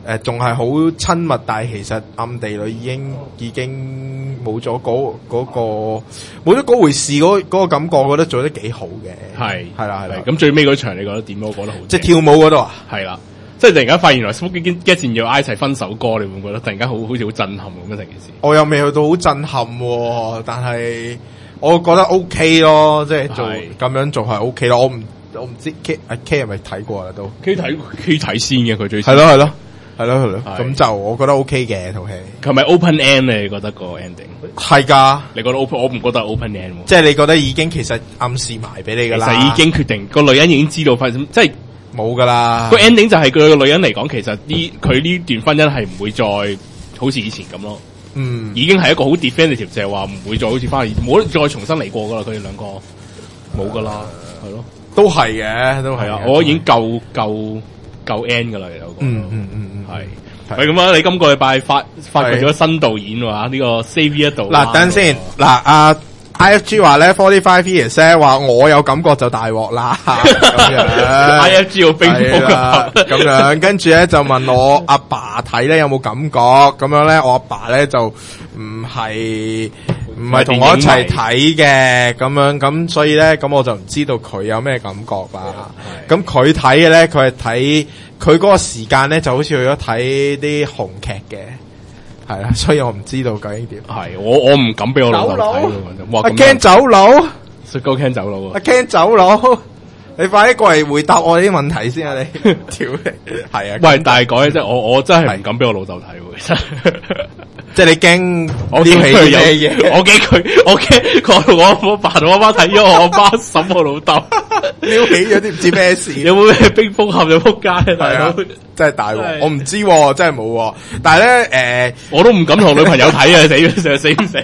[SPEAKER 3] 誒仲係好親密，但係其實暗地裏已經已經冇咗嗰嗰個冇咗嗰回事嗰嗰個感覺，我覺得做得幾好嘅。
[SPEAKER 4] 係
[SPEAKER 3] 係啦係啦。
[SPEAKER 4] 咁最尾嗰場你覺得點？我覺得好，
[SPEAKER 3] 即係跳舞嗰度啊。
[SPEAKER 4] 係啦。即係突然間發現原來 Smoking Gun 要嗌一齊分首歌，你會唔會覺得突然間好好似好震撼咁樣成件事？我
[SPEAKER 3] 又未去到好震撼喎，但係我覺得 OK 咯，即係做咁樣做係 OK 咯。我唔我唔知 K 阿 K 係咪睇過啦都
[SPEAKER 4] K 睇 K 睇先嘅佢最先
[SPEAKER 3] 係咯係咯係咯係咯，咁就我覺得 OK 嘅套戲。
[SPEAKER 4] 係咪 open end 你覺得個 ending
[SPEAKER 3] 係㗎？
[SPEAKER 4] 你覺得 open？我唔覺得 open end，
[SPEAKER 3] 即係你覺得已經其實暗示埋俾你㗎啦。
[SPEAKER 4] 其實已經決定個女人已經知道發生，即係。
[SPEAKER 3] 冇噶啦，
[SPEAKER 4] 個 ending 就係佢個女人嚟講，其實呢佢呢段婚姻係唔會再好似以前咁咯。
[SPEAKER 3] 嗯，
[SPEAKER 4] 已經係一個好 definitive，就係話唔會再好似翻嚟，冇得再重新嚟過噶啦。佢哋兩個冇噶啦，係咯，
[SPEAKER 3] 都係嘅，都係
[SPEAKER 4] 啊。我已經夠夠夠 end 噶啦，有個
[SPEAKER 3] 嗯嗯嗯嗯，
[SPEAKER 4] 係。喂，咁啊，你今個禮拜發發掘咗新導演話呢個 Xavier 度
[SPEAKER 3] 嗱，等先嗱阿。I F G 話咧 forty-five years 咧話我有感覺就大鑊啦咁樣
[SPEAKER 4] I F G 好冰封
[SPEAKER 3] 啦咁樣，跟住咧就問我阿爸睇咧有冇感覺，咁樣咧我阿爸咧就唔係唔係同我一齊睇嘅，咁樣咁所以咧咁我就唔知道佢有咩感覺啦。咁佢睇嘅咧佢係睇佢嗰個時間咧就好似去咗睇啲韓劇嘅。係啦，所以我唔知道究竟點。
[SPEAKER 4] 係，我我唔敢俾我老豆睇咯。哇，
[SPEAKER 3] 阿 Ken 走佬，
[SPEAKER 4] 雪糕 Ken 走佬啊！
[SPEAKER 3] 阿 Ken 走佬，你快啲過嚟回答我啲問題先啊！你條係啊。
[SPEAKER 4] 喂，但係講起即係我我真係唔敢俾我老豆睇喎，其實。
[SPEAKER 3] 即係你驚
[SPEAKER 4] 我驚佢有嘢，我驚佢，我驚佢我我爸同我媽睇咗我阿媽審我老豆，
[SPEAKER 3] 撩起咗啲唔知咩事，
[SPEAKER 4] 有冇咩冰封俠就撲街大佬，
[SPEAKER 3] 真係大鑊，我唔知，真係冇。但係咧，誒，
[SPEAKER 4] 我都唔敢同女朋友睇啊，死死死唔死？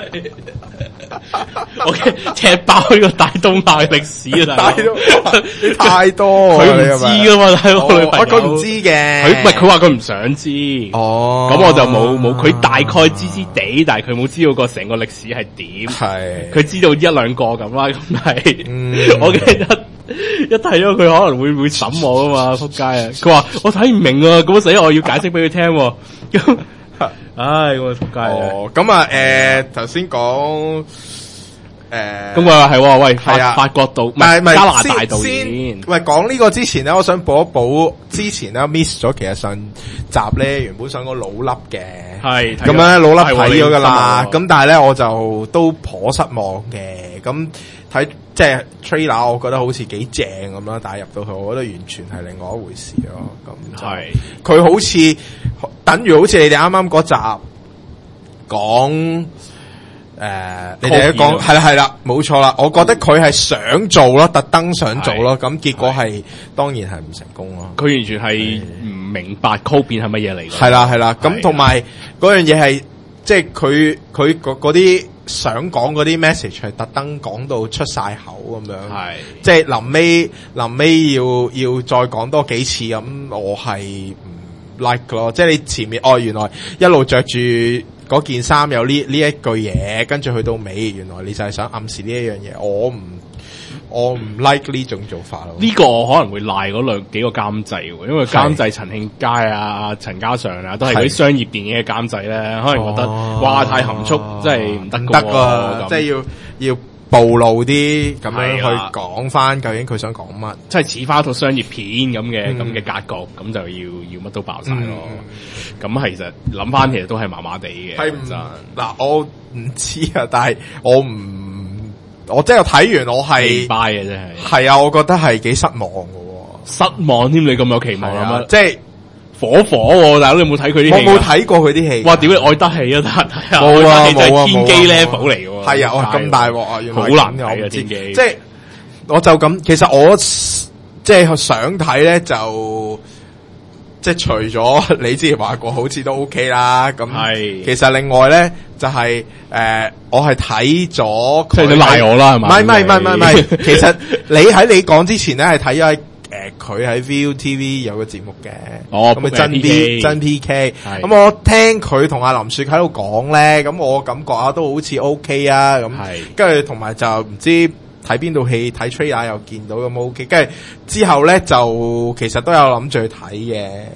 [SPEAKER 4] 我踢爆呢個大東亞嘅歷史啊！大
[SPEAKER 3] 東太多，
[SPEAKER 4] 佢唔知噶嘛，睇我女朋友，
[SPEAKER 3] 佢唔知嘅，
[SPEAKER 4] 佢唔係佢話佢唔想知，哦，咁我就冇冇，佢大概知知地，但係佢冇知道個成個歷史係點，係，佢知道一兩個咁啦，咁係，我記得一睇咗佢可能會會審我噶嘛，仆街啊！佢話我睇唔明啊，咁死我要解釋俾佢聽，咁。唉，我仆街
[SPEAKER 3] 哦，咁啊，誒，頭先講，誒，
[SPEAKER 4] 咁啊係，喂，
[SPEAKER 3] 係啊，
[SPEAKER 4] 法國導，唔
[SPEAKER 3] 係唔係
[SPEAKER 4] 加拿大導演。
[SPEAKER 3] 喂，講呢個之前咧，我想補一補，之前咧 miss 咗，其實上集咧原本想講老粒嘅，
[SPEAKER 4] 係，
[SPEAKER 3] 咁樣老粒睇咗噶啦，咁但係咧我就都頗失望嘅，咁睇即係 trailer， 我覺得好似幾正咁啦，但係入到去，我覺得完全係另外一回事咯，咁係，佢好似。等於好似你哋啱啱嗰集講，誒、呃，你哋講係啦係啦，冇錯啦。我覺得佢係想做咯，特登想做咯，咁結果係當然係唔成功咯。
[SPEAKER 4] 佢完全係唔明白 copy 係乜嘢嚟嘅。
[SPEAKER 3] 係啦係啦，咁同埋嗰樣嘢係即係佢佢嗰啲想講嗰啲 message 係特登講到出晒口咁樣，係即係臨尾臨尾要要再講多幾次咁，我係唔 like 咯，即係你前面哦，原來一路着住嗰件衫有呢呢一句嘢，跟住去到尾，原來你就係想暗示呢一樣嘢，我唔我唔 like 呢種做法咯。
[SPEAKER 4] 呢個我可能會賴嗰兩幾個監製，因為監製陳慶佳啊、陳嘉上啊，都係嗰啲商業電影嘅監製咧，可能覺得哇太含蓄，真係唔得唔得啊！
[SPEAKER 3] 即係要要暴露啲咁樣去講翻究竟佢想講乜，
[SPEAKER 4] 即係似翻一套商業片咁嘅咁嘅格局，咁就要要乜都爆晒咯。咁其實諗翻其實都係麻麻地嘅。
[SPEAKER 3] 係嗱，我唔知啊，但係我唔。我真係睇完，我係
[SPEAKER 4] buy 嘅真係。
[SPEAKER 3] 係啊，我覺得係幾失望嘅。
[SPEAKER 4] 失望添，你咁有期望啊？
[SPEAKER 3] 即係
[SPEAKER 4] 火火，大佬你有冇睇佢啲戲？
[SPEAKER 3] 我冇睇過佢啲戲。
[SPEAKER 4] 哇！屌你愛得戲啊，得睇下。
[SPEAKER 3] 冇啊冇啊，
[SPEAKER 4] 天機 level 嚟嘅。
[SPEAKER 3] 係啊，咁大鑊啊，原來
[SPEAKER 4] 好難睇啊，天機。
[SPEAKER 3] 即係我就咁，其實我即係想睇咧，就即係除咗你之前話過，好似都 OK 啦。咁係，其實另外咧就係、是、誒、呃，我係睇咗，
[SPEAKER 4] 即係你賴我啦，係嘛？
[SPEAKER 3] 唔係唔係唔係唔係，其實你喺你講之前咧係睇咗誒，佢喺 ViuTV 有個節目嘅，
[SPEAKER 4] 哦，
[SPEAKER 3] 咁啊真 P 真 P K。咁我聽佢同阿林雪喺度講咧，咁我感覺啊都好似 OK 啊，咁跟住同埋就唔知。睇邊套戲睇 trailer 又見到咁 OK，跟住之後咧就其實都有諗住去睇嘅，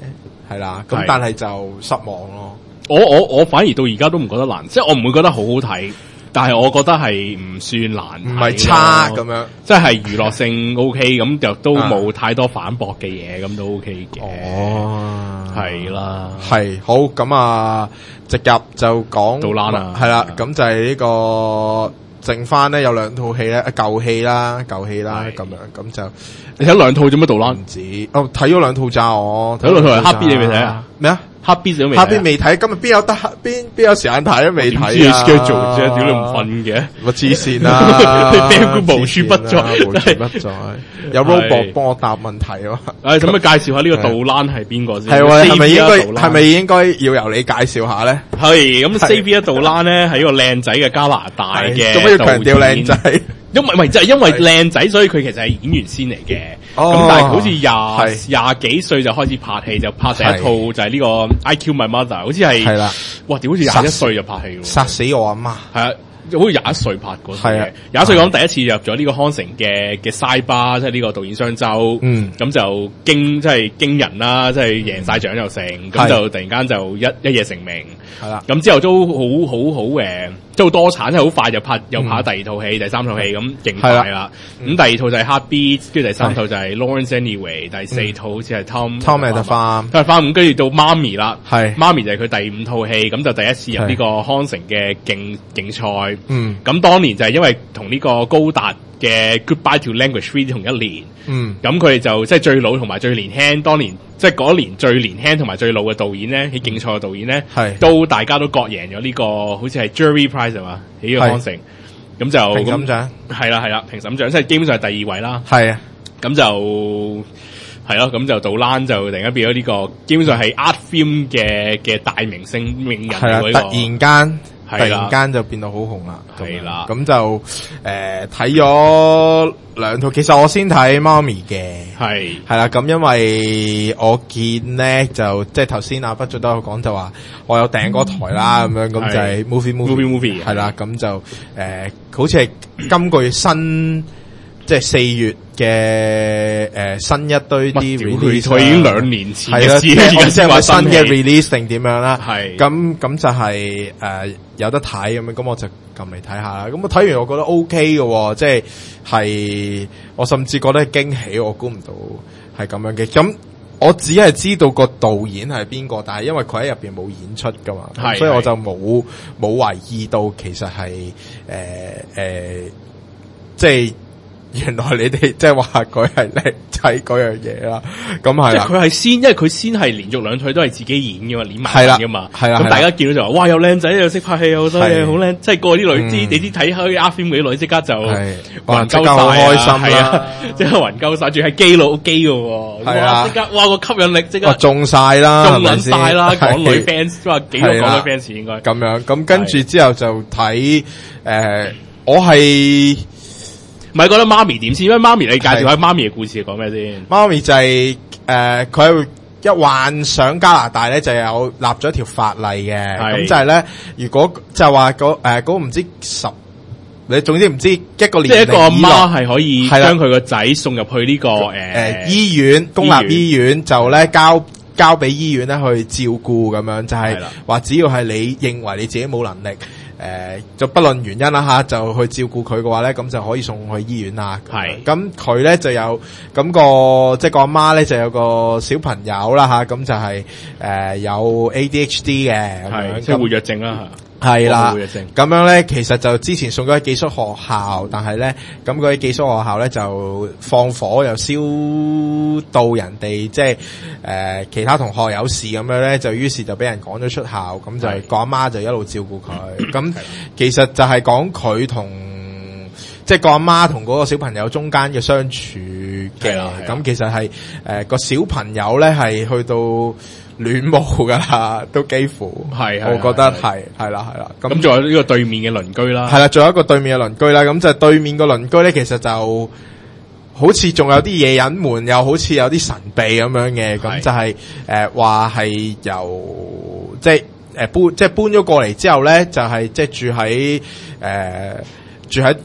[SPEAKER 3] 係啦，咁
[SPEAKER 4] 係
[SPEAKER 3] 但係就失望咯。
[SPEAKER 4] 我我我反而到而家都唔覺得難，即係我唔會覺得好好睇，但係我覺得係唔算難睇，
[SPEAKER 3] 唔係差咁樣，
[SPEAKER 4] 即係娛樂性 O K，咁就都冇太多反駁嘅嘢，咁都 O K 嘅。
[SPEAKER 3] 哦，
[SPEAKER 4] 係啦，
[SPEAKER 3] 係好咁啊，直入就講
[SPEAKER 4] 杜蘭啊，
[SPEAKER 3] 係啦，咁就係呢個剩翻咧有兩套戲咧，舊戲啦，舊戲啦，咁樣咁就
[SPEAKER 4] 你睇兩套做乜杜蘭？
[SPEAKER 3] 唔止哦，睇咗兩套咋我
[SPEAKER 4] 睇兩套係黑 B 你未睇啊？
[SPEAKER 3] 咩啊？
[SPEAKER 4] 黑 B 都未
[SPEAKER 3] 黑 B 未睇，今日邊有得邊邊有時間睇都未睇啊
[SPEAKER 4] schedule 啫，屌你唔瞓嘅，
[SPEAKER 3] 我黐線啦
[SPEAKER 4] ，Bang 哥無處不在，
[SPEAKER 3] 無處不在，有 robot 幫我答問題啊！
[SPEAKER 4] 誒，咁咪介紹下呢個杜蘭係邊個先？
[SPEAKER 3] 係喎，係咪應該係咪應該要由你介紹下咧？
[SPEAKER 4] 係咁 Xavier 杜蘭咧係一個靚仔嘅加拿大嘅，
[SPEAKER 3] 做乜要強調靚仔？
[SPEAKER 4] 因為唔係就係因為靚仔，所以佢其實係演員先嚟嘅。咁、哦、但係好似廿廿幾歲就開始拍戲，就拍第一套就係呢個 I Kill My Mother，好似係，哇！屌，好似廿一歲就拍戲喎，
[SPEAKER 3] 殺死我阿媽。係啊，
[SPEAKER 4] 好似廿一歲拍嗰套嘅。廿一歲講第一次入咗呢個康城嘅嘅 Sidebar，即係呢個導演雙周。嗯，咁就驚，即係驚人啦，即係贏晒獎又成，咁就突然間就一一夜成名。係啦，咁之後都好好好誒。即係好多產，即係好快就拍又拍第二套戲、第三套戲咁勁快啦。咁第二套就係 Heartbeat，跟住第三套就係 Lawrence Anyway， 第四套好似係 Tom
[SPEAKER 3] Tom and the Farm，
[SPEAKER 4] Tom and the Farm， 跟住到媽咪啦，媽咪就係佢第五套戲，咁就第一次入呢個康城嘅競競賽。嗯，咁當年就係因為同呢個高達嘅 Goodbye to Language three 同一年。嗯，咁佢哋就即係最老同埋最年輕，當年即係嗰年最年輕同埋最老嘅導演咧，喺競賽嘅導演咧，係都大家都各贏咗呢個，好似係 Jury Prize 係嘛，喺呢個康城，咁就
[SPEAKER 3] 評審獎
[SPEAKER 4] 係啦係啦，評審獎即係基本上係第二位啦，
[SPEAKER 3] 係啊，咁
[SPEAKER 4] 就係咯，咁就杜蘭就突然間變咗呢個，基本上係 art film 嘅嘅大明星名人
[SPEAKER 3] 係啦，突然間。突
[SPEAKER 4] 係
[SPEAKER 3] 然間就變到好紅啦，
[SPEAKER 4] 係啦，
[SPEAKER 3] 咁就誒睇咗兩套，其實我先睇媽咪嘅，
[SPEAKER 4] 係
[SPEAKER 3] 係啦，咁因為我見咧就即係頭先阿不咗都有講就話我有訂嗰台啦，咁樣咁就係 movie movie
[SPEAKER 4] movie
[SPEAKER 3] 係啦，咁就誒好似係今個月新即係四月嘅誒新一堆啲 release，
[SPEAKER 4] 佢已經兩年前嘅事，
[SPEAKER 3] 即係話新嘅 release 定點樣啦，
[SPEAKER 4] 係
[SPEAKER 3] 咁咁就係誒。有得睇咁樣，咁我就撳嚟睇下啦。咁我睇完我覺得 OK 嘅，即係係我甚至覺得驚喜，我估唔到係咁樣嘅。咁我只係知道個導演係邊個，但係因為佢喺入邊冇演出噶嘛，所以我就冇冇懷疑到其實係誒誒，即係。原來你哋即係話佢係靚仔嗰樣嘢啦，咁係啦。
[SPEAKER 4] 即係佢係先，因為佢先係連續兩套都係自己演嘅嘛，連埋演嘅嘛。
[SPEAKER 3] 係啦，
[SPEAKER 4] 咁大家見到就話，哇，又靚仔又識拍戲，好多嘢好靚。即係過啲女啲，你啲睇開 art film 嗰啲女，即刻就暈鳩晒，好開心啦！即刻暈鳩晒，仲係基佬基嘅喎。係啊，即刻哇個吸引力即刻
[SPEAKER 3] 中晒啦，
[SPEAKER 4] 中撚晒啦！港女 fans 話幾個港女 fans 應該
[SPEAKER 3] 咁樣。咁跟住之後就睇誒，我係。
[SPEAKER 4] 唔係覺得媽咪點先？因為媽咪你介紹下媽咪嘅故事講咩先？
[SPEAKER 3] 媽咪就係、是、誒，佢、呃、一幻想加拿大咧就有立咗條法例嘅，咁就係咧，如果就係話嗰誒嗰唔知十，你總之唔知一個年齡，
[SPEAKER 4] 即係一個阿媽係可以將佢個仔送入去呢、這個誒、呃
[SPEAKER 3] 呃、醫院公立醫院，就咧交交俾醫院咧去照顧咁樣，就係、是、話只要係你認為你自己冇能力。誒、呃，就不論原因啦吓，就去照顧佢嘅話咧，咁就可以送去醫院啦。係，咁佢咧就有咁、那個，即係個阿媽咧就有個小朋友啦吓，咁就係、是、誒、呃、有 A D H D 嘅，係
[SPEAKER 4] 即係活躍症啦。
[SPEAKER 3] 係啦，咁樣咧，其實就之前送咗去寄宿學校，但係咧，咁嗰啲寄宿學校咧就放火又燒到人哋，即係誒其他同學有事咁樣咧，就於是就俾人趕咗出校，咁就個阿媽就一路照顧佢。咁其實就係講佢同即係個阿媽同嗰個小朋友中間嘅相處嘅。咁其實係誒個小朋友咧係去到。戀慕噶啦，都幾乎係，我覺得係，係啦，係啦。
[SPEAKER 4] 咁仲有呢個對面嘅鄰居啦，
[SPEAKER 3] 係啦，仲有一個對面嘅鄰居啦。咁就對面個鄰居咧，其實就好似仲有啲嘢隱瞞，又好似有啲神秘咁樣嘅。咁就係誒話係由即係誒搬，即係搬咗過嚟之後咧，就係即係住喺誒住喺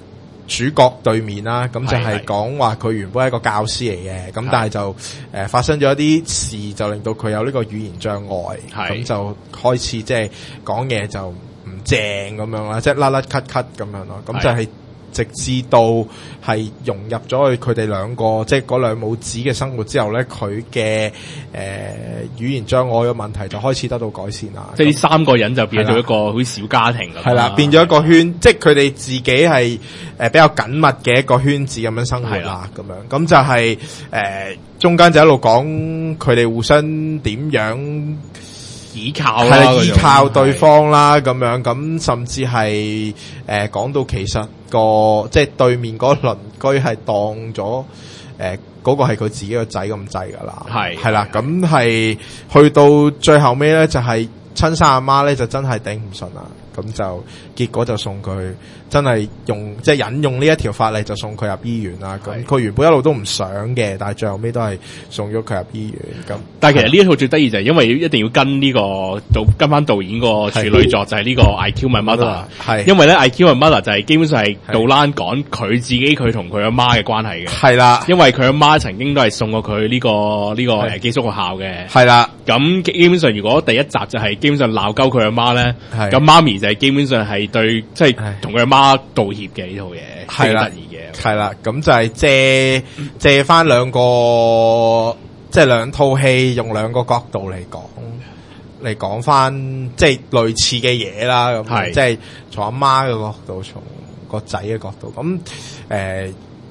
[SPEAKER 3] 主角對面啦，咁就係講話佢原本係一個教師嚟嘅，咁但係就誒、呃、發生咗一啲事，就令到佢有呢個語言障礙，咁就開始即係講嘢就唔正咁樣啦，即係甩甩咳咳咁樣咯，咁就係、是。直至到係融入咗去佢哋兩個，即係嗰兩母子嘅生活之後咧，佢嘅誒語言障礙嘅問題就開始得到改善啦。
[SPEAKER 4] 即係呢三個人就變咗一個好似小家庭咁。係
[SPEAKER 3] 啦，變咗一個圈，即係佢哋自己係誒比較緊密嘅一個圈子咁樣生活啦，咁樣咁就係、是、誒、呃、中間就一路講佢哋互相點樣。
[SPEAKER 4] 依靠
[SPEAKER 3] 啦，係依靠對方啦，咁樣咁，甚至係誒講到其實個即係對面嗰個鄰居係當咗誒嗰個係佢自己個仔咁滯噶啦，係係啦，咁係去到最後尾咧，就係親生阿媽咧就真係頂唔順啦，咁就結果就送佢真係用即係引用呢一條法例就送佢入醫院啦。咁佢原本一路都唔想嘅，但係最後尾都係送咗佢入醫院。咁
[SPEAKER 4] 但係其實呢一套最得意就係因為一定要跟呢、這個導跟翻導演個處女作就係呢個 I Kill My Mother。係因為咧 I Kill My Mother 就係基本上係杜蘭講佢自己佢同佢阿媽嘅關係嘅。係啦，因為佢阿媽曾經都係送過佢呢、這個呢、這個誒寄宿學校嘅。係啦，咁基本上如果第一集就係基本上鬧鳩佢阿媽咧，咁媽咪就係基本上係對即係同佢阿媽道歉嘅呢套嘢，係得意嘅，
[SPEAKER 3] 係啦，咁就係借借翻兩個，即係兩套戲用兩個角度嚟講，嚟講翻即係類似嘅嘢啦，咁即係從阿媽嘅角度，從個仔嘅角度，咁誒、呃，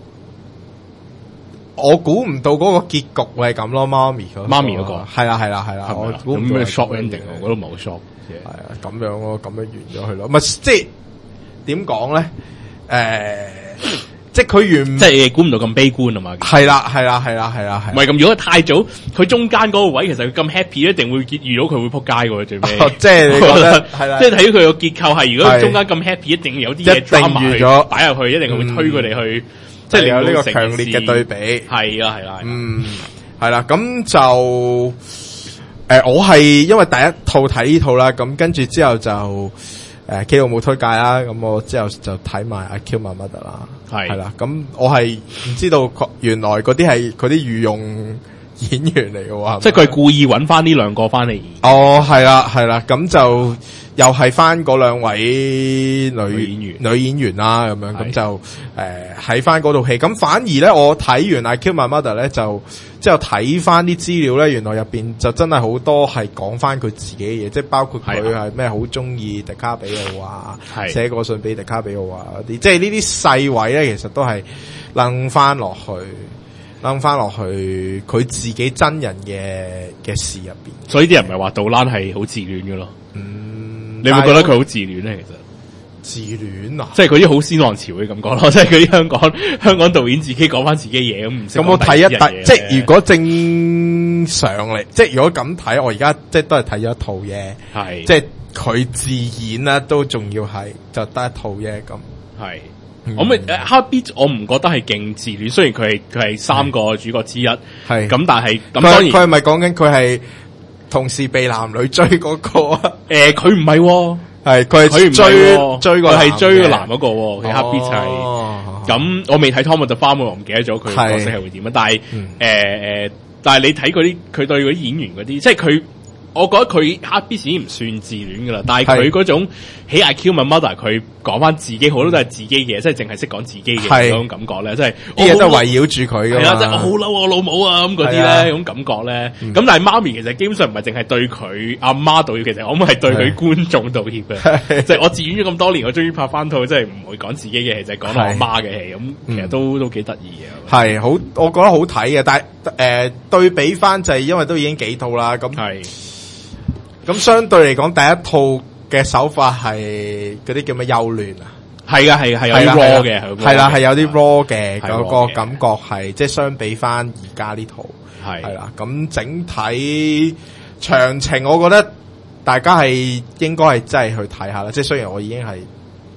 [SPEAKER 3] 我估唔到嗰個結局會係咁咯，媽咪嗰
[SPEAKER 4] 媽咪嗰個，
[SPEAKER 3] 係啦係啦係啦，我估唔到
[SPEAKER 4] shock ending，我覺得唔係好 shock，
[SPEAKER 3] 係啊，咁樣咯，咁樣完咗去咯，咪即係。點講咧？誒、呃，即係佢原
[SPEAKER 4] 即係估唔到咁悲觀啊嘛。
[SPEAKER 3] 係啦，係啦，係啦，係啦，係。
[SPEAKER 4] 唔係咁，如果太早，佢中間嗰個位其實佢咁 happy，一定會遇到佢會撲街嘅最尾。
[SPEAKER 3] 哦、即係你覺得係啦，
[SPEAKER 4] 即係睇到佢個結構係，如果中間咁 happy，一定有啲嘢 drama 咗擺入去，一定會推佢哋去，嗯、即係
[SPEAKER 3] 有呢個強烈嘅對比。
[SPEAKER 4] 係啊，係啦，
[SPEAKER 3] 嗯，係啦，咁就誒、呃，我係因為第一套睇呢套啦，咁跟住之後就。誒 K 我冇推介啦，咁我之後就睇埋 I Kill My Mother 啦，係係啦，咁我係唔知道原來嗰啲係嗰啲御用演員嚟嘅喎，
[SPEAKER 4] 即係佢係故意揾翻呢兩個翻嚟。
[SPEAKER 3] 哦，係啦係啦，咁就又係翻嗰兩位女，女演員女演員啦，咁樣咁就誒喺翻嗰套戲，咁反而咧我睇完 I Kill My Mother 咧就。之後睇翻啲資料咧，原來入邊就真係好多係講翻佢自己嘅嘢，即係包括佢係咩好中意迪卡比奧啊，寫過信俾迪卡比奧啊嗰啲，即係呢啲細位咧，其實都係掕翻落去，掕翻落去佢自己真人嘅嘅事入邊。
[SPEAKER 4] 所以啲人唔係話杜蘭係好自戀嘅咯。嗯，你有冇覺得佢好自戀咧？其實？
[SPEAKER 3] 自戀啊，
[SPEAKER 4] 即係嗰啲好先浪潮嘅感覺咯，即係嗰啲香港香港導演自己講翻自己嘢咁唔識。咁
[SPEAKER 3] 我睇一睇，即係如果正常嚟，即係如果咁睇，我而家即係都係睇咗一套嘢，係即係佢自演啦，都仲要係就得一套嘢咁。係，嗯、我咪誒
[SPEAKER 4] Heartbeat 我唔覺得係勁自戀，雖然佢係佢係三個主角之一，係咁，但係咁當然
[SPEAKER 3] 佢係咪講緊佢係同時被男女追嗰個啊？
[SPEAKER 4] 誒，佢唔係。
[SPEAKER 3] 係佢係追追個
[SPEAKER 4] 係追個男嗰個，佢 Heartbeat 係咁。我未睇 Tom of the Farm，我唔記得咗佢角色係會點啊。但係誒誒，但係你睇嗰啲佢對嗰啲演員嗰啲，即係佢，我覺得佢 Heartbeat 已經唔算自戀噶啦。但係佢嗰種喺 I Kill My Mother，佢講翻自己好多都係自己嘅，即係淨係識講自己嘅嗰種感覺咧，即係
[SPEAKER 3] 啲嘢都圍繞住佢。係
[SPEAKER 4] 啦，即係我好嬲我老母啊咁嗰啲咧，嗰種感覺咧。咁但係媽咪其實基本上唔係淨係對佢阿媽道歉，其實我諗係對佢觀眾道歉嘅。即係我自戀咗咁多年，我終於拍翻套即係唔會講自己嘅戲，就係講我阿媽嘅戲。咁其實都都幾得意嘅。係好，我覺得好睇嘅。但係誒對比翻就係因為都已經幾套啦。咁係咁相對嚟講，第一套嘅手法係嗰啲叫咩幼嫩啊？係噶係係有啲 raw 嘅，係啦係有啲 raw 嘅嗰個感覺係，即係相比翻而家呢套係係啦。咁整體詳情，我覺得大家係應該係真係去睇下啦。即係雖然我已經係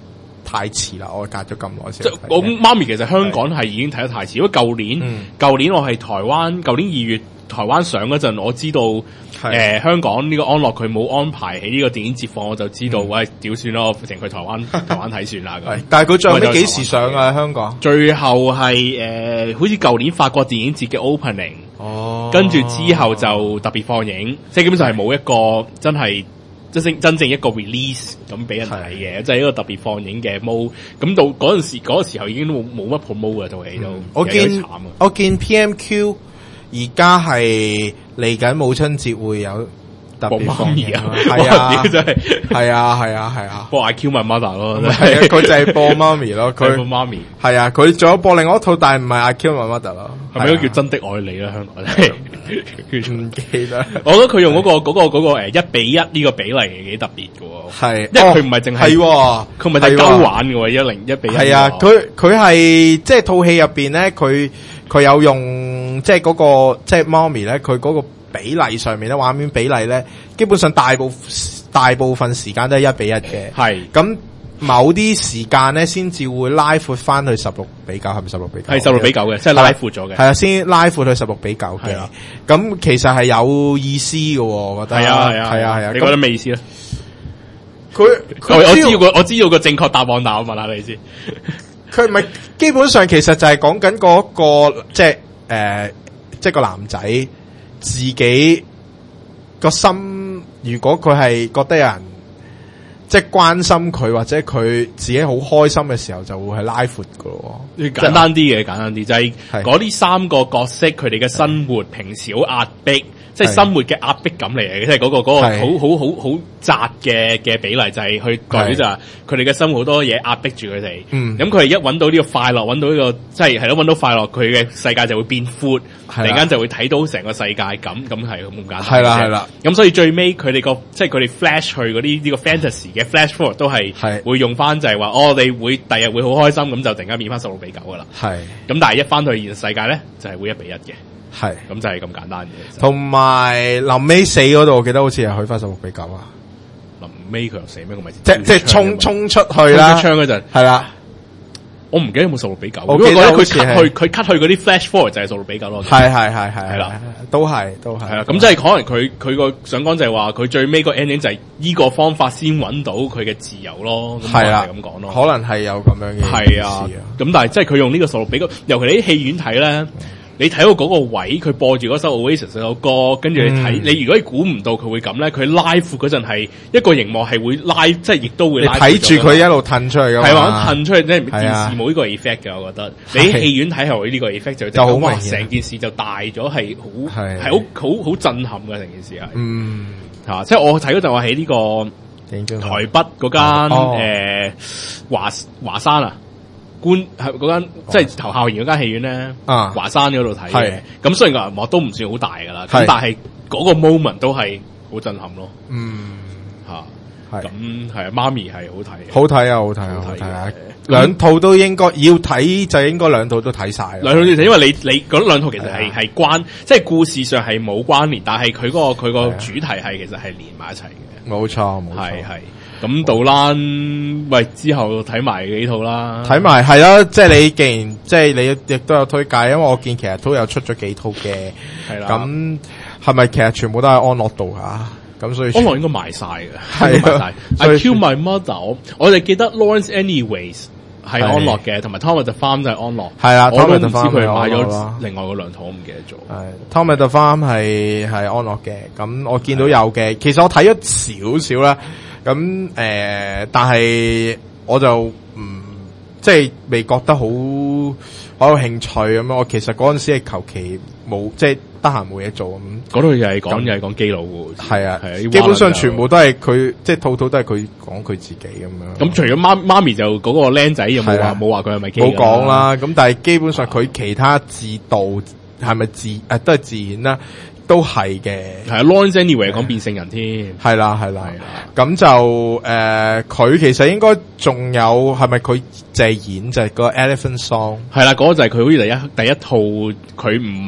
[SPEAKER 3] 太遲啦，我隔咗咁耐先
[SPEAKER 4] 即係
[SPEAKER 3] 睇。
[SPEAKER 4] 我媽咪其實香港係已經睇得太遲，因為舊年
[SPEAKER 3] 嗯
[SPEAKER 4] 舊年我係台灣，舊年二月台灣上嗰陣，我知道誒、呃、香港呢個安樂佢冇安排喺呢個電影節放，我就知道，
[SPEAKER 3] 嗯
[SPEAKER 4] 喂，屌算啦，我淨去台灣台灣睇算啦咁。
[SPEAKER 3] 但係佢最後尾幾時上啊？香港
[SPEAKER 4] 最後係誒、呃，好似舊年法國電影節嘅 opening，
[SPEAKER 3] 哦，
[SPEAKER 4] 跟住之後就特別放映，即係基本上係冇一個真係。真正真正一個 release 咁俾人睇嘅，即係一個特別放映嘅 mode。咁到嗰陣時，嗰、嗰個時候已經冇冇乜 promote 嘅套戲都。
[SPEAKER 3] 我見
[SPEAKER 4] 慘啊！
[SPEAKER 3] 我見 P M Q 而家係嚟緊母親節會有特別放映啊，係啊，
[SPEAKER 4] 真係
[SPEAKER 3] 係啊，係啊，係啊，
[SPEAKER 4] 播 I Kill My Mother 咯，
[SPEAKER 3] 係啊，佢就係播媽咪咯，佢
[SPEAKER 4] 播媽咪
[SPEAKER 3] 係啊，佢仲有播另外一套，但係唔係 I Kill My Mother 咯，
[SPEAKER 4] 係咪都叫真的愛你啦？香港係
[SPEAKER 3] 唔記得。
[SPEAKER 4] 我覺得佢用嗰、嗰個嗰、嗰個嗰、嗰個誒一比一呢個比例係幾特別嘅喎，
[SPEAKER 3] 係，
[SPEAKER 4] 因為佢唔係淨係
[SPEAKER 3] 係喎，
[SPEAKER 4] 佢唔係淨係鳩玩嘅喎，一零一比一。
[SPEAKER 3] 係啊，佢佢係即係套戲入邊咧，佢佢有用即係嗰個即係媽咪咧，佢嗰個比例上面咧，畫面比例咧，基本上大部大部分時間都係一比一嘅。
[SPEAKER 4] 係
[SPEAKER 3] 咁某啲時間咧，先至會拉闊翻去十六比九，係咪十六比九？
[SPEAKER 4] 係十六比九嘅，即係拉闊咗嘅。
[SPEAKER 3] 係啊，先拉闊去十六比九嘅。
[SPEAKER 4] 係啊，
[SPEAKER 3] 咁其實係有意思嘅，我覺得。
[SPEAKER 4] 係啊係啊
[SPEAKER 3] 係啊係啊。
[SPEAKER 4] 你覺得咩意思咧？
[SPEAKER 3] 佢
[SPEAKER 4] 我我知道個我知道個正確答案，但我問下你先。
[SPEAKER 3] 佢唔係基本上其實就係講緊嗰個即係誒、呃，即係個男仔自己個心，如果佢係覺得有人即係關心佢，或者佢自己好開心嘅時候，就會係拉闊噶咯。
[SPEAKER 4] 簡單啲嘅，簡單啲就係
[SPEAKER 3] 係
[SPEAKER 4] 嗰啲三個角色，佢哋嘅生活平時好壓迫。即係生活嘅壓迫感嚟嘅，即係嗰個嗰個好好好好窄嘅嘅比例，就係去代表就係佢哋嘅生活好多嘢壓迫住佢哋。
[SPEAKER 3] 嗯，
[SPEAKER 4] 咁佢哋一揾到呢個快樂，揾到呢個即係係咯，揾到快樂，佢嘅世界就會變闊，突然間就會睇到成個世界咁，咁係咁簡單。
[SPEAKER 3] 係啦係啦。
[SPEAKER 4] 咁所以最尾佢哋個即係佢哋 flash 去嗰啲呢個 fantasy 嘅 flash forward 都係會用翻就係話，哦，我哋會第日會好開心，咁就突然間變翻十六比九噶啦。
[SPEAKER 3] 係。咁
[SPEAKER 4] 但係一翻到去現實世界咧，就係會一比一嘅。
[SPEAKER 3] 係，
[SPEAKER 4] 咁就係咁簡單嘅。
[SPEAKER 3] 同埋臨尾死嗰度，我記得好似係去翻十六比九啊。
[SPEAKER 4] 臨尾佢又死咩？我咪
[SPEAKER 3] 即即係衝衝出去啦，
[SPEAKER 4] 槍嗰陣
[SPEAKER 3] 係啦。
[SPEAKER 4] 我唔記得有冇十六比九。
[SPEAKER 3] 我記得
[SPEAKER 4] 佢 cut 去佢 cut 去嗰啲 flash forward 就係十六比九咯。
[SPEAKER 3] 係係係係
[SPEAKER 4] 係啦，
[SPEAKER 3] 都係都係。
[SPEAKER 4] 係啦，咁即係可能佢佢個想講就係話佢最尾個 ending 就係依個方法先揾到佢嘅自由咯。
[SPEAKER 3] 係啦，
[SPEAKER 4] 咁講咯，
[SPEAKER 3] 可能係有咁樣嘅。
[SPEAKER 4] 係啊，咁但係即係佢用呢個十六比九，尤其你喺戲院睇咧。你睇到嗰個位，佢播住嗰首 Oasis 嗰首歌，跟住你睇，嗯、你如果你估唔到佢會咁咧，佢拉闊嗰陣係一個熒幕係會拉，即係亦都會拉。你
[SPEAKER 3] 睇住佢一路褪出去㗎嘛？
[SPEAKER 4] 係話褪出去，即係電視冇呢個 effect 嘅，我覺得。你喺戲院睇係呢個 effect 就
[SPEAKER 3] 就好明顯，
[SPEAKER 4] 成件事就大咗，係好係好好好震撼嘅成件事係。
[SPEAKER 3] 嗯，
[SPEAKER 4] 嚇！即係我睇嗰陣，我喺呢個台北嗰間誒華華山啊。觀係嗰間即係頭校園嗰間戲院咧，
[SPEAKER 3] 啊、
[SPEAKER 4] 華山嗰度睇嘅。咁雖然個銀幕都唔算好大噶啦，咁但係嗰個 moment 都係好震撼咯。
[SPEAKER 3] 嗯，
[SPEAKER 4] 吓係咁係啊，媽咪係好睇，
[SPEAKER 3] 好睇啊，好睇啊，好睇啊！兩套都應該要睇，就應該兩套都睇晒。
[SPEAKER 4] 兩套都睇，因為你你嗰兩套其實係係關，即係故事上係冇關聯，但係佢嗰個佢個主題係其實係連埋一齊嘅。
[SPEAKER 3] 冇錯，冇錯，
[SPEAKER 4] 係係。咁杜蘭，喂之後睇埋幾套啦，
[SPEAKER 3] 睇埋係咯，即係你既然即係你亦都有推介，因為我見其實都有出咗幾套嘅，
[SPEAKER 4] 係啦。
[SPEAKER 3] 咁係咪其實全部都係安樂度啊？咁所以
[SPEAKER 4] 安樂應該賣晒嘅，係賣晒。I Kill My Mother，我我哋記得 Lawrence Anyways 係安樂嘅，同埋 Tom at the Farm 就係安樂。
[SPEAKER 3] 係啦，
[SPEAKER 4] 我都唔知佢買咗另外嗰兩套，我唔記得咗。
[SPEAKER 3] 係 Tom at the Farm 係係安樂嘅，咁我見到有嘅，其實我睇咗少少啦。咁誒、呃，但係我就唔、嗯、即係未覺得好好有興趣咁樣。我其實嗰陣時係求其冇，即係得閒冇嘢做咁。
[SPEAKER 4] 嗰度又係講又係講基佬喎。係
[SPEAKER 3] 啊，係啊，基本上全部都係佢，即係套套都係佢講佢自己咁樣。
[SPEAKER 4] 咁除咗媽媽咪就嗰個僆仔有冇話冇話佢係咪基佬？
[SPEAKER 3] 冇講啦。咁但係基本上佢其他自導係咪自誒、啊、都係自然啦。都係嘅，
[SPEAKER 4] 係啊 Lawrence Anyway 講變性人添，
[SPEAKER 3] 係啦係啦，咁就誒，佢、呃、其實應該仲有係咪佢就係演就係個 Elephant Song？
[SPEAKER 4] 係啦，嗰、那個就係佢好似第一第一套，佢唔係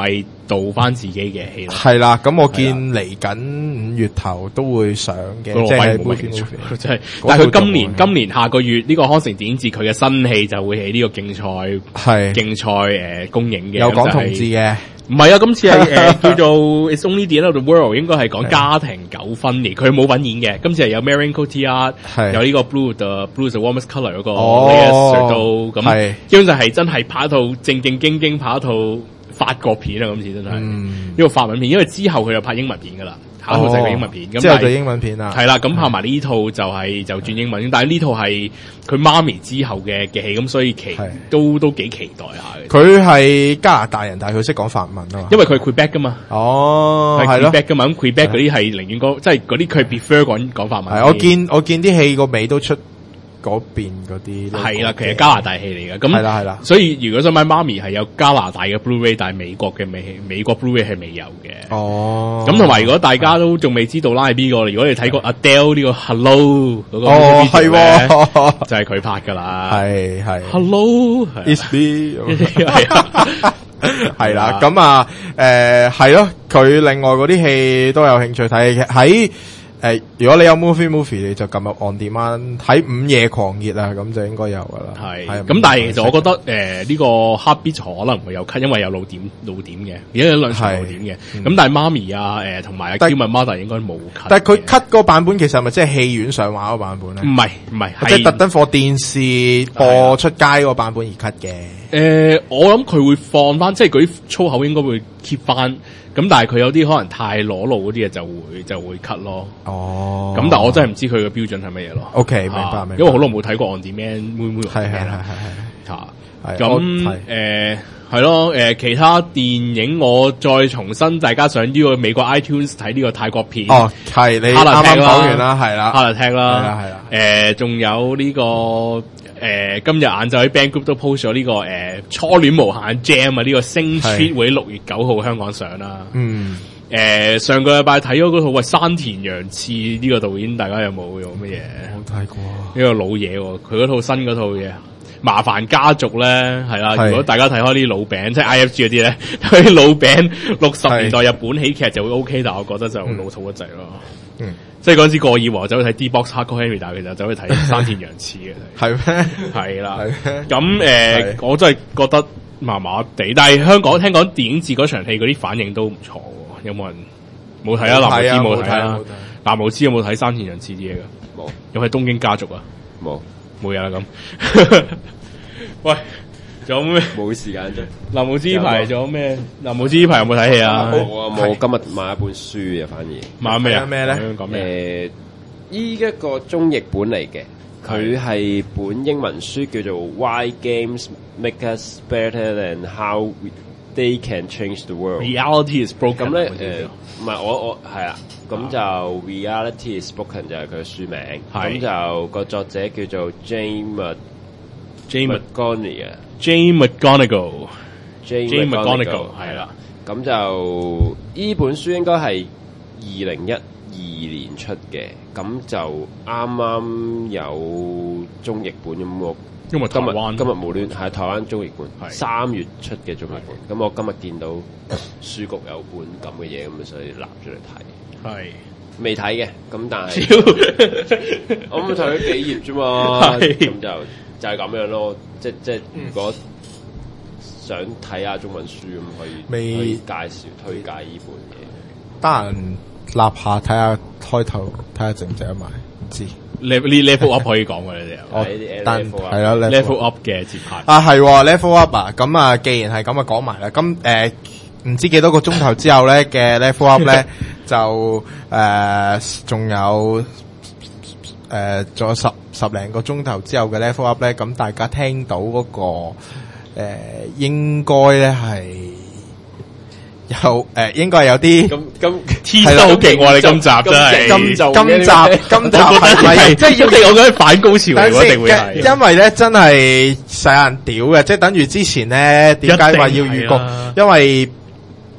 [SPEAKER 4] 導翻自己嘅戲咯。
[SPEAKER 3] 係啦，咁我見嚟緊五月頭都會上嘅，即係
[SPEAKER 4] 冇興趣，真係。但係佢今年今年下個月呢個康城電影節，佢嘅新戲就會喺呢個競賽
[SPEAKER 3] 係
[SPEAKER 4] 競賽誒公映嘅，
[SPEAKER 3] 有講同志嘅。
[SPEAKER 4] 唔係啊，今次係誒叫做 It's Only the End of the World， 應該係講家庭糾紛嘅，佢冇份演嘅。今次係有 Marion Cotillard，有呢個 Blue the Blue the Warmest Color 嗰個 Lea Seydoux，咁基本上係真係拍一套正正經經拍一套法國片啊！今次真係呢個法文片，因為之後佢就拍英文片噶啦。下一套就係英文片，咁
[SPEAKER 3] 之後就英文片啦。
[SPEAKER 4] 係啦，咁拍埋呢套就係就轉英文，但係呢套係佢媽咪之後嘅嘅戲，咁所以期都都幾期待下嘅。
[SPEAKER 3] 佢係加拿大人，但係佢識講法文啊嘛。
[SPEAKER 4] 因為佢係 Quebec 噶嘛。
[SPEAKER 3] 哦，
[SPEAKER 4] 係 Quebec 噶嘛，咁 Quebec 嗰啲係寧願講，即係嗰啲佢 prefer 講講法文。
[SPEAKER 3] 係，我見我見啲戲個尾都出嗰邊嗰啲。
[SPEAKER 4] 係啦，其實加拿大戲嚟嘅。咁
[SPEAKER 3] 係啦係啦。
[SPEAKER 4] 所以如果想買媽咪係有加拿大嘅 Blu-ray， 但係美國嘅美美國 Blu-ray 係未有嘅。
[SPEAKER 3] 哦。
[SPEAKER 4] 咁同埋如果大家都仲未知道拉係邊個，如果你睇過 Adele 呢個 Hello 嗰個
[SPEAKER 3] 哦係喎，
[SPEAKER 4] 就係佢拍噶啦。
[SPEAKER 3] 係係。
[SPEAKER 4] Hello，It's
[SPEAKER 3] me。係啊。係啦，咁啊，誒係咯，佢另外嗰啲戲都有興趣睇嘅。喺誒，如果你有 movie movie， 你就撳入 on demand 睇午夜狂熱啊，咁就應該有噶啦。
[SPEAKER 4] 係，咁但係其實我覺得誒呢個 Heartbeat 可能會有 cut，因為有露點露點嘅，而家有兩場露點嘅。咁但係媽咪啊，誒同埋 Gilmore Mother 應該冇 cut。
[SPEAKER 3] 但係佢 cut 嗰個版本其實係咪即係戲院上畫嗰個版本咧？
[SPEAKER 4] 唔係唔係，
[SPEAKER 3] 即係特登放電視播出街嗰個版本而 cut 嘅。
[SPEAKER 4] 誒，我諗佢會放翻，即係嗰啲粗口應該會 keep 翻。咁但係佢有啲可能太裸露嗰啲嘢就會就會 cut 咯。
[SPEAKER 3] 哦。咁
[SPEAKER 4] 但係我真係唔知佢嘅標準係乜嘢咯。
[SPEAKER 3] O K，明白明白。
[SPEAKER 4] 因為好耐冇睇過 On Demand 妹妹。
[SPEAKER 3] 係係係係係。
[SPEAKER 4] 嚇。咁誒係咯誒，其他電影我再重新，大家上呢個美國 iTunes 睇呢個泰國片。
[SPEAKER 3] 哦，係你啱啱講完啦，係啦。
[SPEAKER 4] 哈勒踢啦。
[SPEAKER 3] 係啦係啦。
[SPEAKER 4] 誒，仲有呢個誒，今日晏晝喺 Band Group 都 post 咗呢個誒初戀無限 Jam 啊，呢個星 Street 會六月九號香港上啦。
[SPEAKER 3] 嗯。
[SPEAKER 4] 誒，上個禮拜睇咗嗰套喂山田洋次呢個導演，大家有冇用乜嘢？
[SPEAKER 3] 冇睇過。
[SPEAKER 4] 呢個老嘢喎，佢嗰套新嗰套嘢。麻煩家族咧，係啦。如果大家睇開啲老餅，即係 I F G 嗰啲咧，睇啲老餅六十年代日本喜劇就會 OK，但係我覺得就老土一滯咯。嗯，即係嗰陣時過耳王走去睇 D-Box Hardcore Henry，但係其實走去睇山田洋次嘅。
[SPEAKER 3] 係咩？
[SPEAKER 4] 係啦。咁誒，我真係覺得麻麻地。但係香港聽講電影節嗰場戲嗰啲反應都唔錯喎。有冇人冇睇啊？藍無知冇睇啊？藍無知有冇睇山田洋次啲嘢㗎？冇。有係東京家族啊？冇。冇嘢啦咁，喂，仲有咩？
[SPEAKER 6] 冇時間啫。
[SPEAKER 4] 嗱，冇知呢排仲有咩？嗱，冇知呢排有冇睇戲啊？
[SPEAKER 6] 冇啊，冇。今日買一本書啊，反而
[SPEAKER 4] 買咩啊？
[SPEAKER 3] 咩咧？
[SPEAKER 4] 講咩？
[SPEAKER 6] 誒，依一個中譯本嚟嘅，佢係本英文書叫做 Why Games Make Us Better and How They Can Change the World。
[SPEAKER 4] Reality is broken。
[SPEAKER 6] 咁咧誒，唔係我我係啦。咁就 Reality is Broken 就係佢嘅書名，咁就個作者叫做 Jane
[SPEAKER 4] Jane
[SPEAKER 6] McGonigal，Jane
[SPEAKER 4] McGonigal，Jane McGonigal 係啦。
[SPEAKER 6] 咁就呢本書應該係二零一二年出嘅，咁就啱啱有中譯本咁我。
[SPEAKER 4] 因為
[SPEAKER 6] 今日
[SPEAKER 4] 灣
[SPEAKER 6] 今日無端係台灣中譯本，三月出嘅中譯本。咁我今日見到書局有本咁嘅嘢，咁所以立咗嚟睇。
[SPEAKER 4] 係
[SPEAKER 6] 未睇嘅，咁但係我咁睇咗幾頁啫嘛，咁就就係咁樣咯。即即如果想睇下中文書咁，可以可以介紹推介呢本嘢。
[SPEAKER 3] 得閒立下睇下開頭，睇下值唔值得買，唔知。
[SPEAKER 4] level level up 可以講嘅你哋，
[SPEAKER 3] 我但係啦
[SPEAKER 4] level up 嘅節拍
[SPEAKER 3] 啊係 level up 啊，咁啊既然係咁啊講埋啦，咁誒唔知幾多個鐘頭之後咧嘅 level up 咧就誒仲有誒仲有十十零個鐘頭之後嘅 level up 咧，咁大家聽到嗰個誒應該咧係。有誒，應該係有啲
[SPEAKER 6] 咁咁
[SPEAKER 4] T 得好勁喎！你今集真係
[SPEAKER 3] 今集今集今集係咪
[SPEAKER 4] 即係一定我覺得反高潮嚟？一定會係，
[SPEAKER 3] 因為咧真係使人屌嘅，即係等於之前咧點解話要預告？因為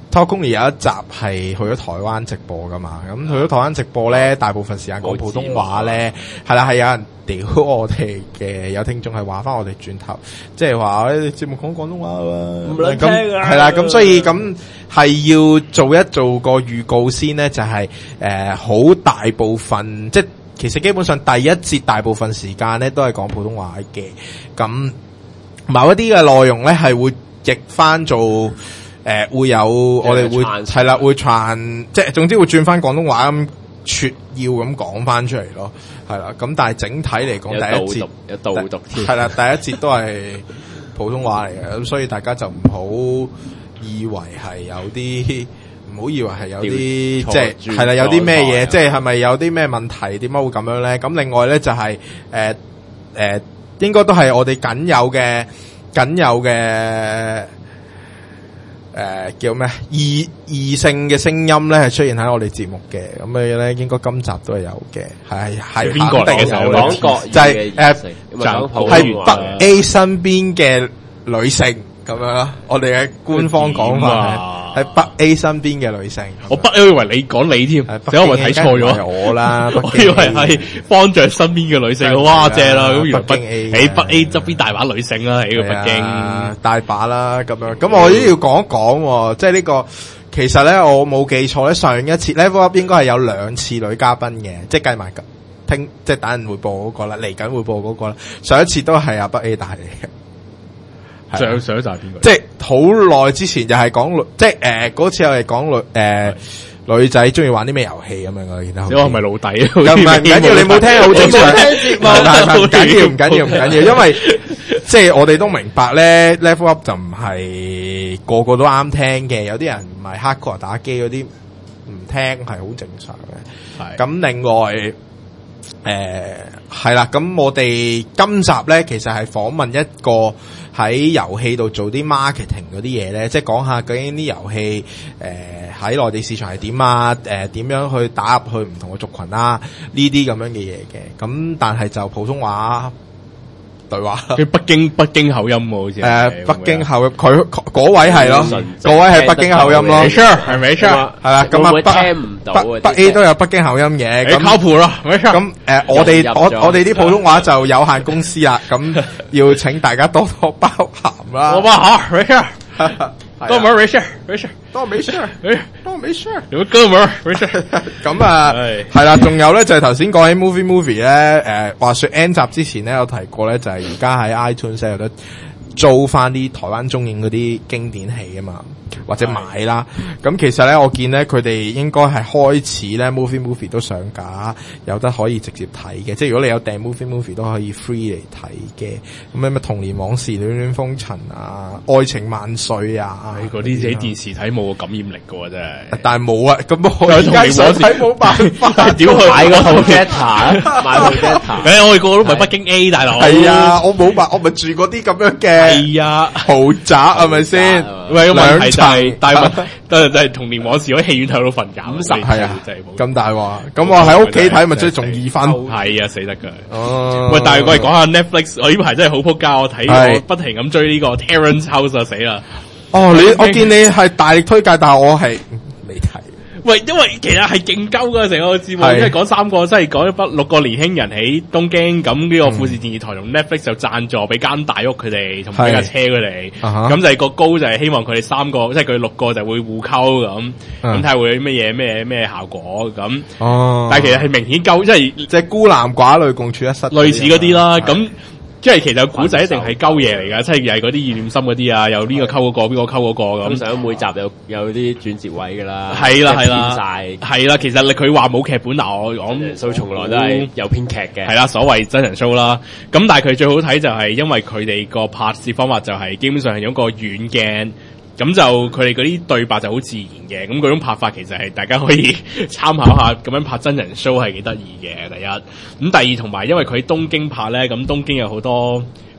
[SPEAKER 3] Talk Only 有一集係去咗台灣直播噶嘛，咁去咗台灣直播咧，大部分時間講普通話咧，係啦，係有人屌我哋嘅，有聽眾係話翻我哋轉頭，即係話誒節目講廣東話啊，
[SPEAKER 6] 唔撚聽啊，
[SPEAKER 3] 係啦，咁所以咁係要做一做個預告先咧，就係誒好大部分，即係其實基本上第一節大部分時間咧都係講普通話嘅，咁某一啲嘅內容咧係會譯翻做。誒、呃、會有我哋會係啦，會傳即係總之會轉翻廣東話咁撮要咁講翻出嚟咯，係啦。咁但係整體嚟講，第一節
[SPEAKER 6] 有導讀添，
[SPEAKER 3] 係啦，第一節都係普通話嚟嘅，咁所以大家就唔好以為係有啲，唔好以為係有啲即係係啦，有啲咩嘢，即係係咪有啲咩問題？點解會咁樣咧？咁另外咧就係誒誒，應該都係我哋僅有嘅僅有嘅。誒、呃，叫咩？異異性嘅聲音咧，係出現喺我哋節目嘅，咁嘅咧，應該今集都係有嘅，係係
[SPEAKER 4] 邊個嚟嘅？
[SPEAKER 6] 講國
[SPEAKER 3] 就係誒，係北 A 身邊嘅女性咁樣咯。我哋嘅官方講法係係北 A 身邊嘅女性。
[SPEAKER 4] 我北 A 以為你講你添，所以我咪睇錯咗。
[SPEAKER 3] 我啦，
[SPEAKER 4] 我以為係方丈身邊嘅女性。哇，正啦！咁原來北喺北 A 側邊大把女性啦，喺個北京
[SPEAKER 3] 大把啦咁樣。咁我都要講一講，即係呢個其實咧，我冇記錯咧，上一次 Level Up 應該係有兩次女嘉賓嘅，即係計埋聽，即係等人會播嗰個啦，嚟緊會播嗰個啦。上一次都係阿北 A 帶嚟嘅。
[SPEAKER 4] 上上一集係邊個？
[SPEAKER 3] 即係好耐之前就係講女，即係誒嗰次我哋講女誒、呃、女仔中意玩啲咩遊戲咁樣嘅，然後
[SPEAKER 4] 你話係咪老底？
[SPEAKER 3] 咁唔係唔緊要，你冇聽好正常。唔緊要唔緊要唔緊要，因為即係我哋都明白咧 ，Level Up 就唔係個個都啱聽嘅，有啲人唔係 hardcore 打機嗰啲唔聽係好正常嘅。咁另外誒係啦，咁我哋今集咧其實係訪問一個喺遊戲度做啲 marketing 嗰啲嘢咧，即係講下究竟啲遊戲誒喺內地市場係點啊？誒、呃、點樣去打入去唔同嘅族群啊？呢啲咁樣嘅嘢嘅，咁但係就普通話對話，
[SPEAKER 4] 佢北京北京口音喎，好似
[SPEAKER 3] 誒北京口音，佢嗰位係咯，嗰位係北京口音咯，
[SPEAKER 4] 沒錯係沒錯，
[SPEAKER 3] 係啦，咁啊北北 A 都有北京口音嘅，咁
[SPEAKER 4] 靠譜咯，沒錯。
[SPEAKER 3] 咁誒我哋我我哋啲普通話就有限公司啦，咁要請大家多多包涵啦。
[SPEAKER 4] 我包好，沒事，哥們兒沒事沒事，
[SPEAKER 3] 多沒事，多沒事，
[SPEAKER 4] 你們哥們兒沒事。
[SPEAKER 3] 咁啊係啦，仲有咧就係頭先講起 movie movie 咧，誒話說 N 集之前咧有提過咧，就係而家喺 iTunes 有得租翻啲台灣中影嗰啲經典戲啊嘛，或者買啦。咁其實咧，我見咧佢哋應該係開始咧 movie movie 都上架，有得可以直接睇嘅。即係如果你有訂 movie movie 都可以 free 嚟睇嘅。咁咩咩童年往事、戀戀風塵啊、愛情萬歲啊，
[SPEAKER 4] 嗰啲喺電視睇冇個感染力㗎喎，真係。
[SPEAKER 3] 但係冇啊，咁我而家想睇冇辦法，
[SPEAKER 6] 屌佢買個套 data， 買套 data。
[SPEAKER 4] 誒，我哋個個都唔係北京 A 大佬。
[SPEAKER 3] 係啊，我冇辦，我咪住嗰啲咁樣嘅。
[SPEAKER 4] 係啊，
[SPEAKER 3] 豪宅係咪先？
[SPEAKER 4] 喂，個問題就係，但係問題都係就係童年往事，喺戲院睇到瞓覺，
[SPEAKER 3] 係啊，咁大話，咁我喺屋企睇咪即係仲二分，
[SPEAKER 4] 係啊，死得噶。
[SPEAKER 3] 哦，
[SPEAKER 4] 喂，但係我哋講下 Netflix，我呢排真係好撲街，我睇我不停咁追呢個 Terrace House 啊，死啦！
[SPEAKER 3] 哦，你我見你係大力推介，但係我係未睇。
[SPEAKER 4] 喂，因為其實係勁鳩噶成個節目，因為講三個，即係講一筆六個年輕人喺東京，咁呢個富士電視台同 Netflix 就贊助俾間大屋佢哋，同俾架車佢哋，咁就係個高就係希望佢哋三個，即係佢六個就會互溝咁，咁睇下會咩嘢咩咩效果咁。哦，但係其實係明顯鳩，即係
[SPEAKER 3] 即係孤男寡女共處一室，
[SPEAKER 4] 類似嗰啲啦，咁。即係其實古仔一定係鳩嘢嚟噶，即係又係嗰啲意念心嗰啲啊，有呢個溝嗰個，邊個溝嗰個咁。
[SPEAKER 6] 咁上每集有有啲轉折位噶啦，
[SPEAKER 4] 係啦係啦，
[SPEAKER 6] 晒
[SPEAKER 4] 係啦。其實佢話冇劇本，但我講
[SPEAKER 6] 數從來都係有編劇嘅。
[SPEAKER 4] 係啦，所謂真人 show 啦。咁但係佢最好睇就係因為佢哋個拍攝方法就係基本上係用個遠鏡。咁就佢哋嗰啲對白就好自然嘅，咁嗰種拍法其實係大家可以參考下，咁樣拍真人 show 係幾得意嘅。第一，咁第二同埋因為佢喺東京拍咧，咁東京有好多好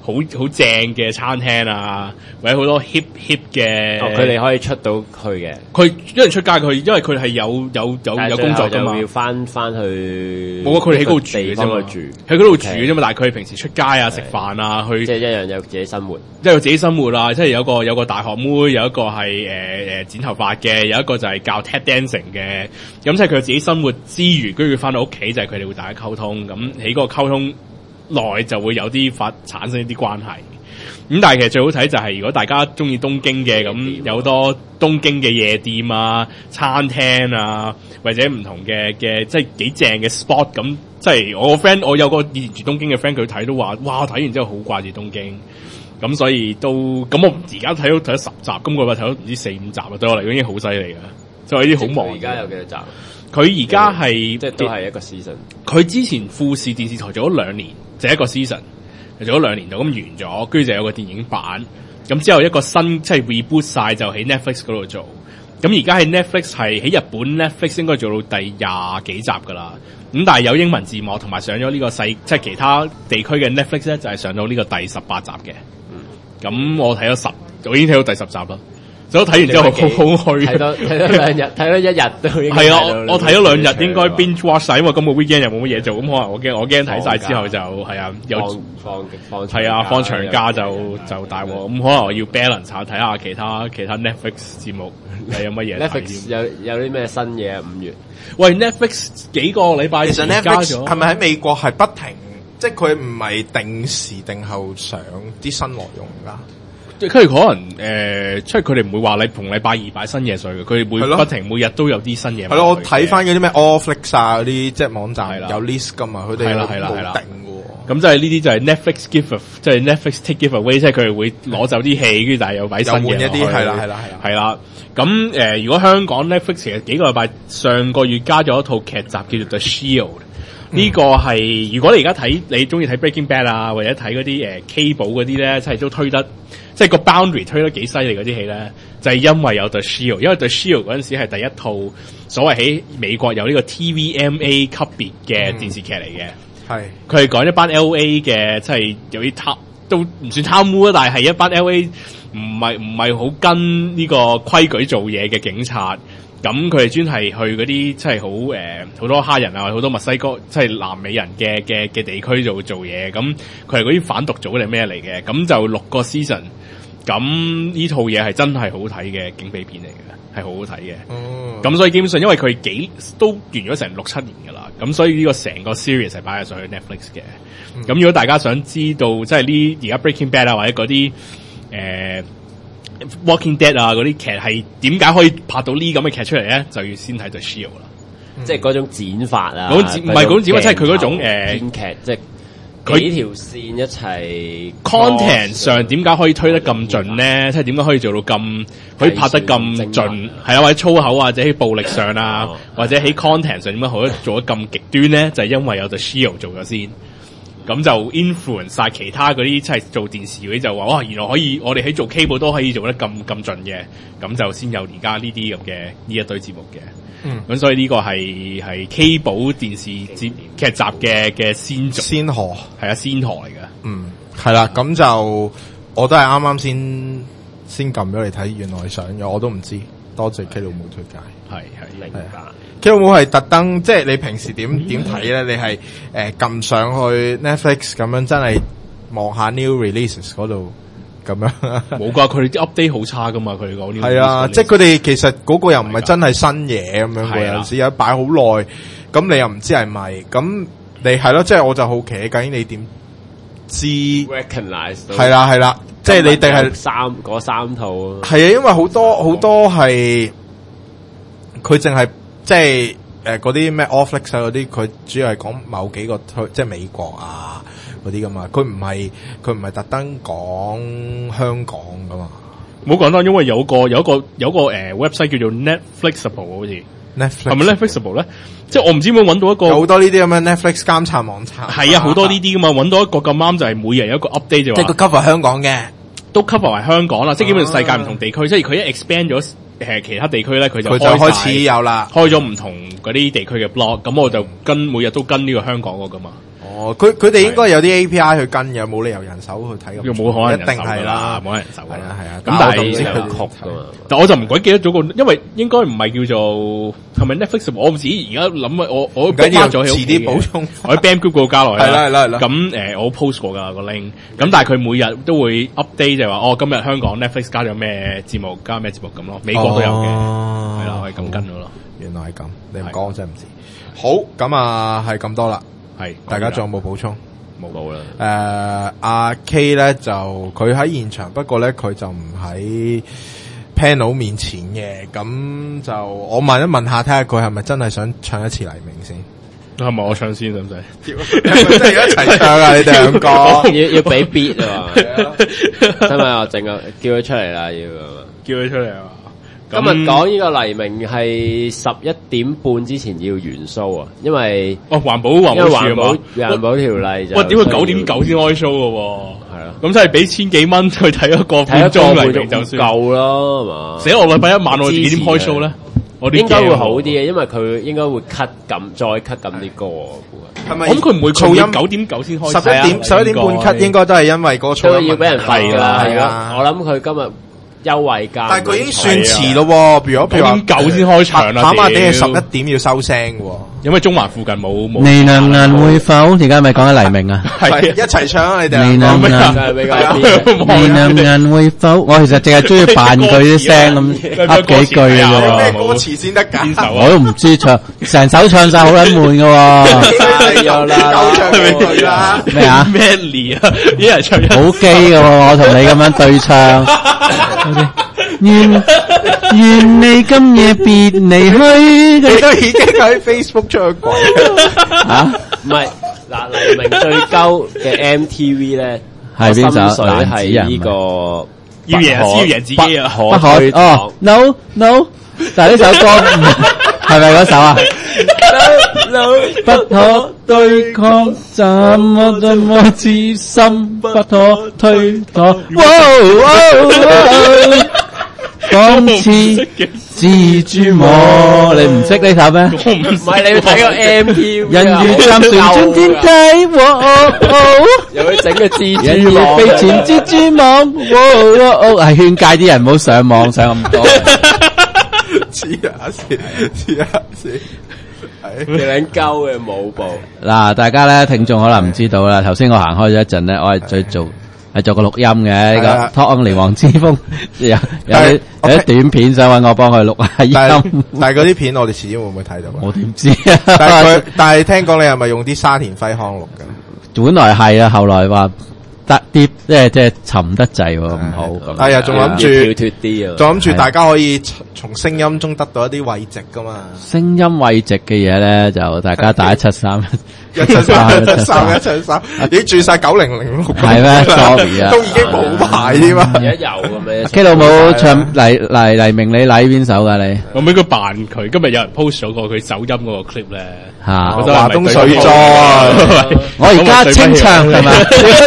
[SPEAKER 4] 好好正嘅餐廳啊，或者好多 hip hip 嘅，
[SPEAKER 6] 佢哋可以出到去嘅。
[SPEAKER 4] 佢一人出街，佢因為佢係有有有有工作噶嘛，
[SPEAKER 6] 要翻翻去。
[SPEAKER 4] 冇啊！佢哋喺嗰度住嘅啫嘛，
[SPEAKER 6] 住
[SPEAKER 4] 喺嗰度住嘅啫嘛。但係佢哋平時出街啊、食飯啊，去
[SPEAKER 6] 即係一樣有自己生活，
[SPEAKER 4] 即係有自己生活啊。即係有個有個大學妹，有一個係誒誒剪頭髮嘅，有一個就係教 tap dancing 嘅。咁即係佢自己生活之餘，跟住翻到屋企就係佢哋會大家溝通。咁喺嗰個溝通內就會有啲發產生一啲關係。咁但係其實最好睇就係如果大家中意東京嘅，咁有好多東京嘅夜店啊、餐廳啊，或者唔同嘅嘅即係幾正嘅 spot。咁即係我個 friend，我有個以前住東京嘅 friend，佢睇都話，哇！睇完之後好掛住東京。咁所以都咁我而家睇到睇咗十集，今個禮拜睇到唔知四五集啊，對我嚟講已經好犀利㗎。就係啲好忙。
[SPEAKER 6] 而家有幾多集？
[SPEAKER 4] 佢而家係
[SPEAKER 6] 即係都係一個 season。
[SPEAKER 4] 佢之前富士電視台做咗兩年，就係一個 season。做咗兩年就咁完咗，跟住就有個電影版，咁之後一個新即係 reboot 晒就喺 Netflix 嗰度做，咁而家喺 Netflix 係喺日本 Netflix 應該做到第廿幾集噶啦，咁但係有英文字幕同埋上咗呢個細即係其他地區嘅 Netflix 咧就係上到呢個第十八集嘅，咁、嗯、我睇咗十，我已經睇到第十集啦。所以睇完之後好好虛，
[SPEAKER 6] 睇多睇多兩日，睇多一日都應該
[SPEAKER 4] 係啊！我我睇咗兩日應該 binge watch 晒，因為今個 weekend 又冇乜嘢做，咁可能我驚我驚睇晒之後就係啊，有
[SPEAKER 6] 放放
[SPEAKER 4] 係啊，放長假就就大鑊，咁可能我要 balance 下睇下其他其他 Netflix 節目係有乜嘢。
[SPEAKER 6] Netflix 有有啲咩新嘢啊？五月
[SPEAKER 4] 喂 Netflix 幾個禮拜
[SPEAKER 3] 其實
[SPEAKER 4] 前加
[SPEAKER 3] Netflix
[SPEAKER 4] 咗，
[SPEAKER 3] 係咪喺美國係不停，即係佢唔係定時定後上啲新內容㗎？
[SPEAKER 4] 佢哋可能誒，即係佢哋唔會話你逢禮拜二擺新嘢上去，佢哋會不停每日都有啲新嘢。
[SPEAKER 3] 係咯，我睇翻嗰啲咩 Allflix 啊嗰啲即係網站
[SPEAKER 4] 係啦
[SPEAKER 3] 有 list 噶嘛，佢哋
[SPEAKER 4] 係啦係啦係啦
[SPEAKER 3] 定嘅。
[SPEAKER 4] 咁即係呢啲就係 Netflix give， 即係 Netflix take give away，即係佢哋會攞走啲戲，跟住但係又擺新嘢落去。
[SPEAKER 3] 又換一啲係啦係啦係啦。
[SPEAKER 4] 係啦，咁誒、呃，如果香港 Netflix 其實幾個禮拜上個月加咗一套劇集叫做 The Shield。呢、嗯、個係如果你而家睇你中意睇 Breaking Bad 啊，或者睇嗰啲誒 Cable 嗰啲咧，即係都推得，即係個 boundary 推得幾犀利嗰啲戲咧，就係、是、因為有 The Shield， 因為 The Shield 嗰陣時係第一套所謂喺美國有呢個 T V M A 級別嘅電視劇嚟嘅，係佢係講一班 L A 嘅，即係有啲貪都唔算貪污啊，但係係一班 L A 唔係唔係好跟呢個規矩做嘢嘅警察。咁佢哋專係去嗰啲即係好誒好多黑人啊，好多墨西哥即係南美人嘅嘅嘅地區做做嘢。咁佢係嗰啲反毒組定咩嚟嘅？咁就六個 season。咁呢套嘢係真係好睇嘅警匪片嚟嘅，係好好睇嘅。咁、嗯、所以基本上因為佢幾都完咗成六七年㗎啦，咁所以呢個成個 series 係擺咗上去 Netflix 嘅。咁、嗯、如果大家想知道即係呢而家 Breaking Bad 啊或者嗰啲誒。呃Walking Dead 啊，嗰啲劇係點解可以拍到呢咁嘅劇出嚟咧？就要先睇 The Shield 啦，
[SPEAKER 6] 即係嗰種剪法啊，
[SPEAKER 4] 嗰種唔係嗰種剪法，即係佢嗰種誒
[SPEAKER 6] 編劇，即係幾條線一齊
[SPEAKER 4] content 上點解可以推得咁盡咧？即係點解可以做到咁可以拍得咁盡？係啊，或者粗口或者喺暴力上啊，哦、或者喺 content 上點解可以做得咁極端咧？就係、是、因為有 The Shield 做咗先。咁就 influence 晒其他嗰啲即係做電視嗰啲就話哇，原來可以我哋喺做 cable 都可以做得咁咁盡嘅，咁就先有而家呢啲咁嘅呢一堆節目嘅。嗯，咁所以呢個係係 cable 電視節劇集嘅嘅先
[SPEAKER 3] 先河，
[SPEAKER 4] 係啊先河嚟嘅。
[SPEAKER 3] 嗯，係啦，咁就我都係啱啱先先撳咗嚟睇，原來上咗，我都唔知。多謝 K 老母推介，
[SPEAKER 4] 係係
[SPEAKER 6] 明白。
[SPEAKER 3] K 老母係特登，即係你平時點點睇咧？你係誒撳上去 Netflix 咁樣，真係望下 new releases 嗰度咁樣。
[SPEAKER 4] 冇㗎，佢哋啲 update 好差㗎嘛，佢哋講呢。
[SPEAKER 3] 係啊，即係佢哋其實嗰個又唔係真係新嘢咁樣，有陣時有擺好耐，咁你又唔知係咪？咁你係咯，即係我就好奇，究竟你點知
[SPEAKER 6] recognize 到？
[SPEAKER 3] 係啦係啦。即係你哋係
[SPEAKER 6] 三嗰三套，
[SPEAKER 3] 係啊，因為好多好多係佢淨係即係誒嗰啲咩 Netflix 啊嗰啲，佢主要係講某幾個區，即係美國啊嗰啲噶嘛，佢唔係佢唔係特登講香港噶嘛。
[SPEAKER 4] 唔好講多，因為有個有一個有一個誒、呃、website 叫做 Netflixable 好似 Netflix 係咪 Netflixable 咧？即係我唔知點樣揾到一個
[SPEAKER 3] 有好多呢啲咁嘅 Netflix 監察網站，
[SPEAKER 4] 係啊，好多呢啲噶嘛，揾到一個咁啱就係每日有一個 update 就話，
[SPEAKER 3] 即係佢 cover 香港嘅。
[SPEAKER 4] 都 cover 埋香港啦，即係基本上世界唔同地區，即係佢一 expand 咗誒其他地區咧，佢就
[SPEAKER 3] 佢就開始有啦，
[SPEAKER 4] 開咗唔同嗰啲地區嘅 blog，咁我就跟每日都跟呢個香港個噶嘛，
[SPEAKER 3] 哦，佢佢哋應該有啲 A P I 去跟嘅，冇理由人手去睇咁。
[SPEAKER 4] 又冇可能
[SPEAKER 3] 一定係啦，
[SPEAKER 4] 冇人手㗎
[SPEAKER 3] 係啊係啊。
[SPEAKER 4] 咁但係
[SPEAKER 6] 有曲
[SPEAKER 3] 佢
[SPEAKER 6] 噶嘛？
[SPEAKER 4] 但我就唔鬼記得咗個，因為應該唔係叫做係咪 Netflix？我唔知而家諗啊，我我
[SPEAKER 3] 唔緊要，
[SPEAKER 4] 咗喺屋企
[SPEAKER 3] 遲啲補充。
[SPEAKER 4] 我喺 Bam Group 嗰個加落去
[SPEAKER 3] 係啦係啦係啦。
[SPEAKER 4] 咁誒，我 post 過㗎個 link。咁但係佢每日都會 update 就係話，哦，今日香港 Netflix 加咗咩節目，加咩節目咁咯。美國都有嘅，係啦，我係咁跟咗咯。
[SPEAKER 3] 原來係咁，你唔講我真係唔知。好，咁啊係咁多啦。
[SPEAKER 4] 係，
[SPEAKER 3] 大家仲有冇補充？
[SPEAKER 4] 冇冇啦。
[SPEAKER 3] 誒，阿 K 咧就佢喺現場，不過咧佢就唔喺 panel 面前嘅，咁就我問一問下，睇下佢係咪真係想唱一次黎明先？
[SPEAKER 4] 係咪我唱先，使唔使？
[SPEAKER 3] 即係一齊唱啊！你哋兩個
[SPEAKER 6] 要要俾 beat 啊嘛，係咪啊？整啊，叫佢出嚟啦，要
[SPEAKER 4] 叫佢出嚟啊！
[SPEAKER 6] 今日講呢個黎明係十一點半之前要完 show 啊，因為
[SPEAKER 4] 哦環保環
[SPEAKER 6] 因為
[SPEAKER 4] 保署啊嘛，
[SPEAKER 6] 環保條例就
[SPEAKER 4] 喂，點解九點九先開 show 嘅喎？
[SPEAKER 6] 係啊，
[SPEAKER 4] 咁真係俾千幾蚊去睇一個半鐘黎明就算
[SPEAKER 6] 夠咯，係嘛？
[SPEAKER 4] 寫我禮拜一晚我幾點開 show 咧？我
[SPEAKER 6] 應該會好啲嘅，因為佢應該會 cut 咁再 cut 咁啲歌啊。
[SPEAKER 3] 係咪？
[SPEAKER 4] 我諗佢唔會
[SPEAKER 3] 噪音
[SPEAKER 4] 九點九先開，
[SPEAKER 3] 十一點十一點半 cut 應該都係因為嗰個噪音
[SPEAKER 6] 都要俾人罰㗎啦。
[SPEAKER 3] 係啊，
[SPEAKER 6] 我諗佢今日優惠價，
[SPEAKER 3] 但係佢已經算遲咯喎。如果譬如話
[SPEAKER 4] 九先開場啦，
[SPEAKER 3] 跑馬地係十一點要收聲喎。
[SPEAKER 4] 因為中環附近冇冇。
[SPEAKER 1] 你能能會否？而家係咪講緊黎明啊？
[SPEAKER 3] 係一齊唱啊！你哋
[SPEAKER 1] 你能能你能能會否？我其實淨係中意扮佢啲聲咁噏幾句嘅
[SPEAKER 3] 有咩
[SPEAKER 1] 啫。
[SPEAKER 3] 歌詞先得㗎？
[SPEAKER 1] 我都唔知唱，成首唱晒好撚悶嘅喎。
[SPEAKER 3] 有啦，夠唱佢啦。
[SPEAKER 1] 咩啊
[SPEAKER 4] ？Manly 啊，一人唱
[SPEAKER 1] 好基嘅喎，我同你咁樣對唱。願願你今夜別離去，
[SPEAKER 3] 你都已經喺 Facebook 唱鬼
[SPEAKER 1] 啊？
[SPEAKER 6] 唔係嗱，黎明最高嘅 M T V 咧，
[SPEAKER 1] 係邊首？
[SPEAKER 6] 心水係呢個
[SPEAKER 4] 要贏要贏自己啊！
[SPEAKER 1] 不可哦 ，no no，但係呢首歌係咪嗰首啊
[SPEAKER 6] ？no no，
[SPEAKER 1] 不可對抗，怎麼怎麼痴心，不可推搪。哇哇！講次蜘蛛網，你唔識呢首咩？
[SPEAKER 6] 唔係你要睇個 M T V，
[SPEAKER 1] 人如暫船轉天梯，
[SPEAKER 6] 又去整個蜘
[SPEAKER 1] 人如
[SPEAKER 6] 蛛網，
[SPEAKER 1] 飛前蜘蛛網，係勸誡啲人唔好上網上咁多。
[SPEAKER 3] 黐下線，黐下線。
[SPEAKER 6] 你撚鳩嘅舞步。
[SPEAKER 1] 嗱，大家咧聽眾可能唔知道啦，頭先我行開咗一陣咧，我係最做。係做個錄音嘅呢個 Talk Only 黃之鋒有有啲有啲短片想揾我幫佢錄下音，
[SPEAKER 3] 但係嗰啲片我哋遲啲會唔會睇到？
[SPEAKER 1] 我點知啊？
[SPEAKER 3] 但係佢但係聽講你係咪用啲沙田輝康錄嘅？
[SPEAKER 1] 本來係啊，後來話得啲即係即係沉得滯喎，唔好咁。
[SPEAKER 3] 係啊，仲諗住
[SPEAKER 6] 跳脫啲啊，
[SPEAKER 3] 仲諗住大家可以從聲音中得到一啲慰藉噶嘛？
[SPEAKER 1] 聲音慰藉嘅嘢咧，就大家打一七三。
[SPEAKER 3] 一七三一七三一七三，已經轉晒九零零六，
[SPEAKER 1] 係咩 ？sorry 啊，
[SPEAKER 3] 都已經冇牌添嘛。
[SPEAKER 6] 而家有咁樣。
[SPEAKER 1] K 老母唱黎黎黎明，你禮邊首噶你？
[SPEAKER 4] 我俾佢扮佢，今日有人 post 咗個佢走音嗰個 clip 咧。
[SPEAKER 1] 吓，
[SPEAKER 3] 華東水災，
[SPEAKER 1] 我而家清唱係咪？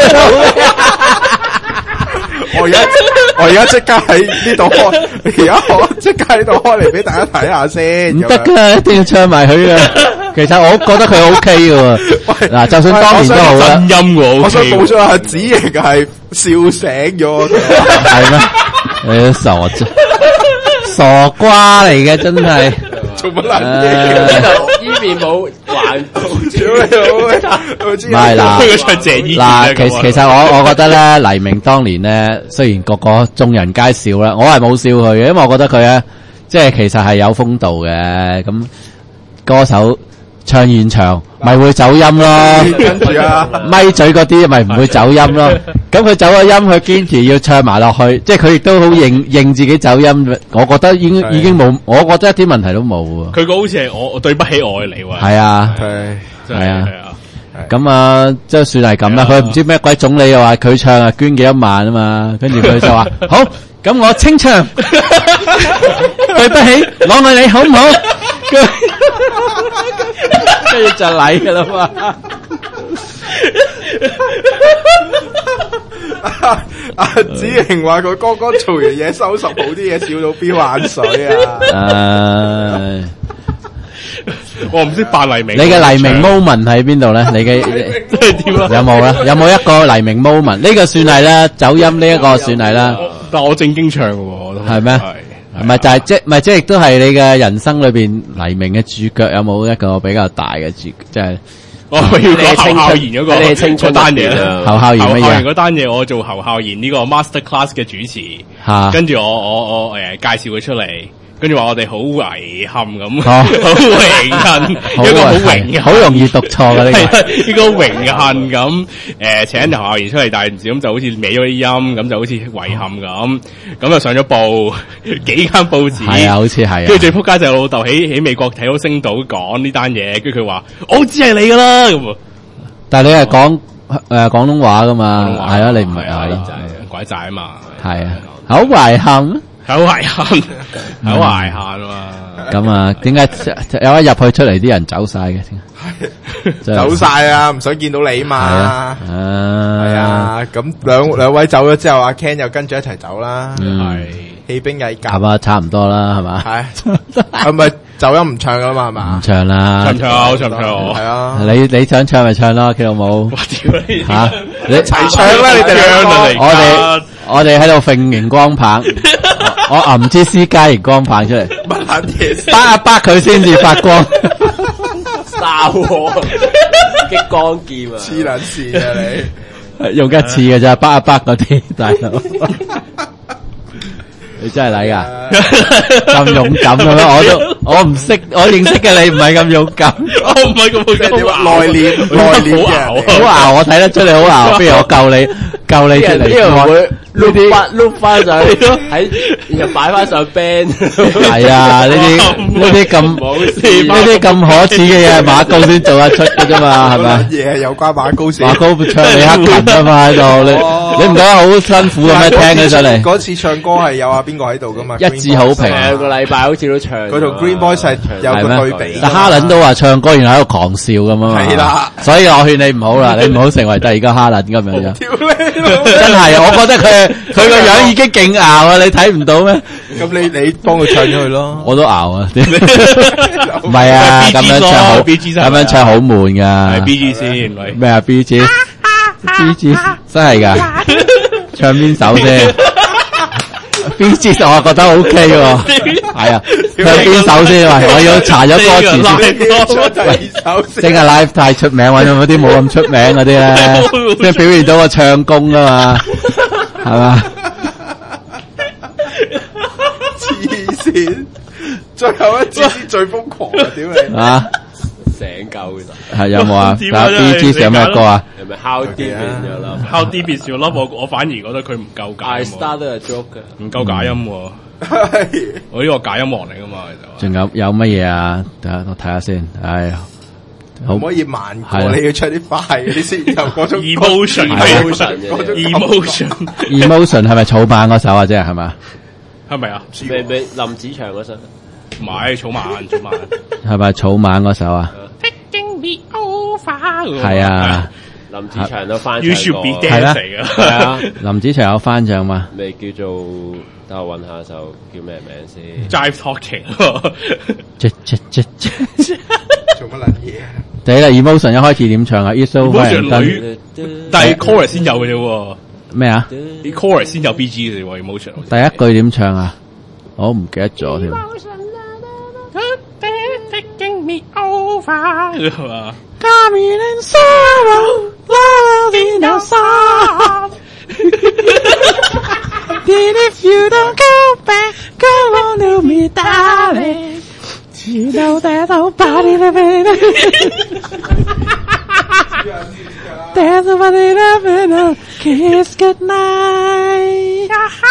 [SPEAKER 3] 我而家我而家即刻喺呢度開，而家我即刻喺度開嚟俾大家睇下先。
[SPEAKER 1] 唔得噶，一定要唱埋佢啊！其實我覺得佢 O K 嘅喎，嗱，就算當年都好啦。
[SPEAKER 4] 真音喎，
[SPEAKER 3] 我想補充下，子瑩係笑醒咗，
[SPEAKER 1] 係咩？誒，傻啫，傻瓜嚟嘅真係。
[SPEAKER 3] 做乜撚嘢？
[SPEAKER 6] 呢邊冇環保，
[SPEAKER 3] 唔
[SPEAKER 1] 唔係嗱，嗱，其其實我我覺得咧，黎明當年咧，雖然個個眾人皆笑啦，我係冇笑佢嘅，因為我覺得佢咧，即係其實係有風度嘅，咁歌手。唱現場咪會走音咯，
[SPEAKER 3] 跟住啊，
[SPEAKER 1] 咪嘴嗰啲咪唔會走音咯。咁佢走咗音，佢堅持要唱埋落去，即係佢亦都好認認自己走音。我覺得已經已經冇，我覺得一啲問題都冇喎。
[SPEAKER 4] 佢個好似係我我對不起我你喎。
[SPEAKER 1] 係啊，
[SPEAKER 3] 係
[SPEAKER 1] 係啊，
[SPEAKER 4] 係啊。
[SPEAKER 1] 咁啊，即係算係咁啦。佢唔知咩鬼總理又話佢唱啊捐幾多萬啊嘛，跟住佢就話好，咁我清唱，對不起，我愛你好唔好？跟住就嚟噶啦嘛！
[SPEAKER 3] 阿子瑩話佢剛剛做完嘢，收拾好啲嘢，笑到飆眼水啊！
[SPEAKER 4] 我唔識扮黎明。
[SPEAKER 1] 你嘅黎明 moment 喺邊度咧？你嘅
[SPEAKER 4] 即係點啊？
[SPEAKER 1] 有冇咧？有冇一個黎明 moment？呢個算係啦，走音呢一個算係啦。
[SPEAKER 4] 但我正經唱嘅喎，
[SPEAKER 1] 係咩？
[SPEAKER 4] 係
[SPEAKER 1] 唔係就係即係唔係即係亦都係你嘅人生裏邊黎明嘅主角，有冇一個比較大嘅主？即係
[SPEAKER 4] 我要講侯孝賢嗰個
[SPEAKER 6] 你係青春
[SPEAKER 4] 嗰單嘢啊！
[SPEAKER 1] 侯孝賢乜
[SPEAKER 4] 侯孝賢
[SPEAKER 1] 嘢？
[SPEAKER 4] 嗰單嘢，我做侯孝賢呢個 master class 嘅主持，
[SPEAKER 1] 嚇
[SPEAKER 4] 跟住我我我誒介紹佢出嚟。跟住話我哋好遺憾咁，
[SPEAKER 1] 哦
[SPEAKER 4] 好榮幸，一個好榮幸，
[SPEAKER 1] 好容易讀錯嘅呢個。
[SPEAKER 4] 係呢個榮幸咁，誒請侯孝賢出嚟，但係唔知咁就好似歪咗啲音，咁就好似遺憾咁，咁就上咗報幾間報紙，
[SPEAKER 1] 係啊，好似係啊。
[SPEAKER 4] 跟住最撲街就係我老豆喺喺美國睇到星島講呢單嘢，跟住佢話我知係你噶啦咁。
[SPEAKER 1] 但係你係講誒廣東話噶嘛？
[SPEAKER 4] 廣東話
[SPEAKER 1] 係啊，你唔係啊？
[SPEAKER 4] 拐債啊嘛，
[SPEAKER 1] 係啊，好遺憾。
[SPEAKER 4] 好遺憾，好遺憾啊！
[SPEAKER 1] 咁啊，點解有一入去出嚟啲人走晒嘅？
[SPEAKER 3] 走晒啊！唔想見到你嘛？
[SPEAKER 1] 係
[SPEAKER 3] 係啊，咁兩兩位走咗之後，阿 Ken 又跟住一齊走啦。
[SPEAKER 1] 係
[SPEAKER 3] 氣兵蟻甲
[SPEAKER 1] 係嘛，差唔多啦，係嘛？
[SPEAKER 3] 係係咪走音唔唱噶嘛？係嘛？
[SPEAKER 1] 唔唱啦，
[SPEAKER 4] 唱唔唱啊？我唱唔唱我？
[SPEAKER 3] 係啊，
[SPEAKER 1] 你你想唱咪唱咯，K 老母吓，你
[SPEAKER 3] 齊唱啦！你哋兩個，
[SPEAKER 1] 我哋我哋喺度揈熒光棒。我揞支絲加熒光棒出嚟，
[SPEAKER 3] 乜撚嘢？
[SPEAKER 1] 巴一巴佢先至發光，
[SPEAKER 6] 沙鍋激光劍啊！
[SPEAKER 3] 黐撚線啊你！
[SPEAKER 1] 用一次嘅咋，巴一巴嗰啲大佬，你真係嚟噶，咁勇敢嘅咩？我都我唔識，我認識嘅你唔係咁勇敢，
[SPEAKER 4] 我唔係咁好
[SPEAKER 3] 內斂內斂嘅，
[SPEAKER 1] 好熬，我睇得出你好熬，不如我救你救你出嚟。
[SPEAKER 6] 呢個會碌翻碌翻上去，喺然後擺翻上 band。
[SPEAKER 1] 係啊，呢啲呢啲咁呢啲咁可恥嘅嘢，馬高先做得出嘅啫嘛，係咪？
[SPEAKER 3] 嘢有關馬高事。
[SPEAKER 1] 馬高唱李克勤啊嘛喺度，你你唔覺得好辛苦嘅咩？聽佢上嚟
[SPEAKER 3] 嗰次唱歌係有阿邊個喺度噶嘛？
[SPEAKER 1] 一致好評。
[SPEAKER 6] 上個禮拜好似都唱。
[SPEAKER 3] 佢同 Green Boys 係有個對比。
[SPEAKER 1] 但哈倫都話唱歌，然後喺度狂笑咁啊嘛。
[SPEAKER 3] 係啦，
[SPEAKER 1] 所以我勸你唔好啦，你唔好成為第二個哈倫咁樣樣。真係，我覺得佢佢個樣已經勁熬啊！你睇唔到咩？
[SPEAKER 3] 咁你你幫佢唱咗佢咯。
[SPEAKER 1] 我都熬啊！唔係啊，咁樣唱好，咁樣唱好悶噶。
[SPEAKER 4] 係 B G 先，
[SPEAKER 1] 咩啊 B G？B G 真係噶，唱邊首先 ？B G 我覺得 O K 喎，係啊，唱邊首先？喂，我要查咗歌詞先。真係 live 太出名，揾咗嗰啲冇咁出名嗰啲咧，即係表現到個唱功啊嘛，係嘛？
[SPEAKER 3] 黐線，最後一次先最瘋狂啊！屌你
[SPEAKER 1] 啊！
[SPEAKER 6] 醒夠其實
[SPEAKER 1] 係有冇啊？但係 B G 有咩歌啊？
[SPEAKER 6] 係咪 How Deep In Your Love？
[SPEAKER 4] How Deep Is Your Love？我我反而覺得佢唔夠假
[SPEAKER 6] I
[SPEAKER 4] 音
[SPEAKER 6] started a joke
[SPEAKER 4] 唔夠假音喎。我呢個假音樂嚟噶嘛，其實。
[SPEAKER 1] 仲有有乜嘢啊？等下我睇下先。哎呀，
[SPEAKER 3] 可唔可以慢過？你要唱啲快嗰啲先，有嗰種
[SPEAKER 4] emotion，emotion，emotion，emotion
[SPEAKER 1] 係咪草蜢嗰首啊？即係係嘛？
[SPEAKER 4] 係咪啊？
[SPEAKER 6] 未未林子祥嗰首。
[SPEAKER 4] 唔係草蜢，草蜢。
[SPEAKER 1] 係咪草蜢嗰首啊？係啊。
[SPEAKER 6] 林子祥都翻唱過。
[SPEAKER 4] You should be dancing 嚟㗎。
[SPEAKER 1] 係啊。林子祥有翻唱嘛？
[SPEAKER 6] 未叫做，等我揾下首叫咩名先。
[SPEAKER 4] Jive Talking。
[SPEAKER 3] 做乜撚嘢啊？
[SPEAKER 1] 第一啦 ，emotion 一開始點唱啊 ？It's so
[SPEAKER 4] fine。但係 chorus 先有嘅啫喎。
[SPEAKER 1] 咩啊？
[SPEAKER 4] 啲 chorus 先有 B G 嘅啫喎 ，emotion。
[SPEAKER 1] 第一句點唱啊？我唔記得咗添。
[SPEAKER 4] Taking me over 係嘛
[SPEAKER 1] ？Coming in sorrow, loving our song. Then if you don't go back, come on to me, darling. You know that nobody loving There's nobody loving a kiss goodnight.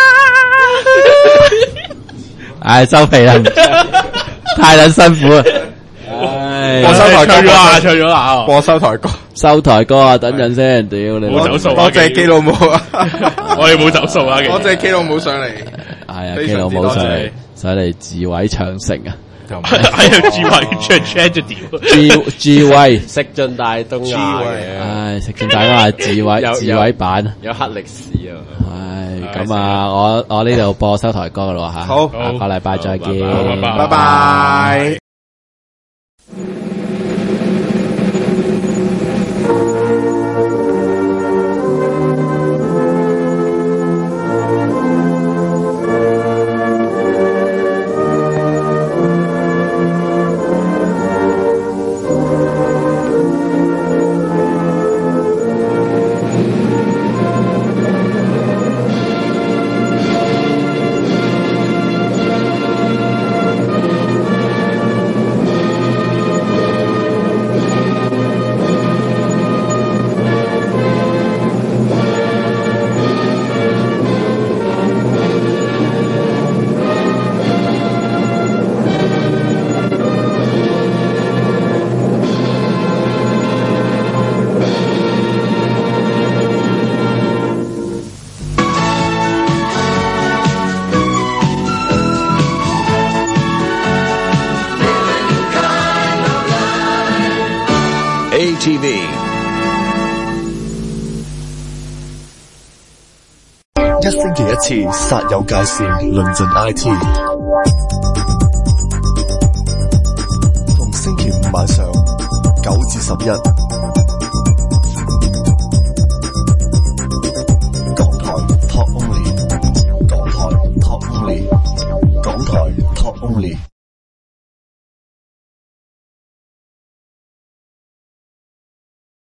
[SPEAKER 1] 唉，收皮啦，太撚辛苦啦。唉，
[SPEAKER 3] 播收台歌
[SPEAKER 4] 唱咗啦，唱咗啦，
[SPEAKER 3] 播收台歌，
[SPEAKER 1] 收台歌啊！等陣先，屌你！
[SPEAKER 4] 冇走數啊！
[SPEAKER 3] 多謝基老母啊！
[SPEAKER 4] 我哋冇走數啊！
[SPEAKER 3] 多謝基老母上嚟，
[SPEAKER 1] 係啊，基老母上嚟，上嚟自毀長城啊！
[SPEAKER 4] 係啊，智慧 tragedy，
[SPEAKER 1] 智智慧
[SPEAKER 6] 食盡大東亞嘅，
[SPEAKER 1] 唉，食盡大東亞自毀自毀版啊！
[SPEAKER 6] 有黑歷史啊！
[SPEAKER 1] 唉，咁啊，我我呢度播收台歌噶咯吓，
[SPEAKER 3] 好，
[SPEAKER 1] 下個禮拜再見，
[SPEAKER 3] 拜拜。
[SPEAKER 9] T V。一星期一次，煞有介事，論盡 I T。逢星期五晚上九至十一，港台 Talk Only， 港台 Talk Only， 港台 Talk Only。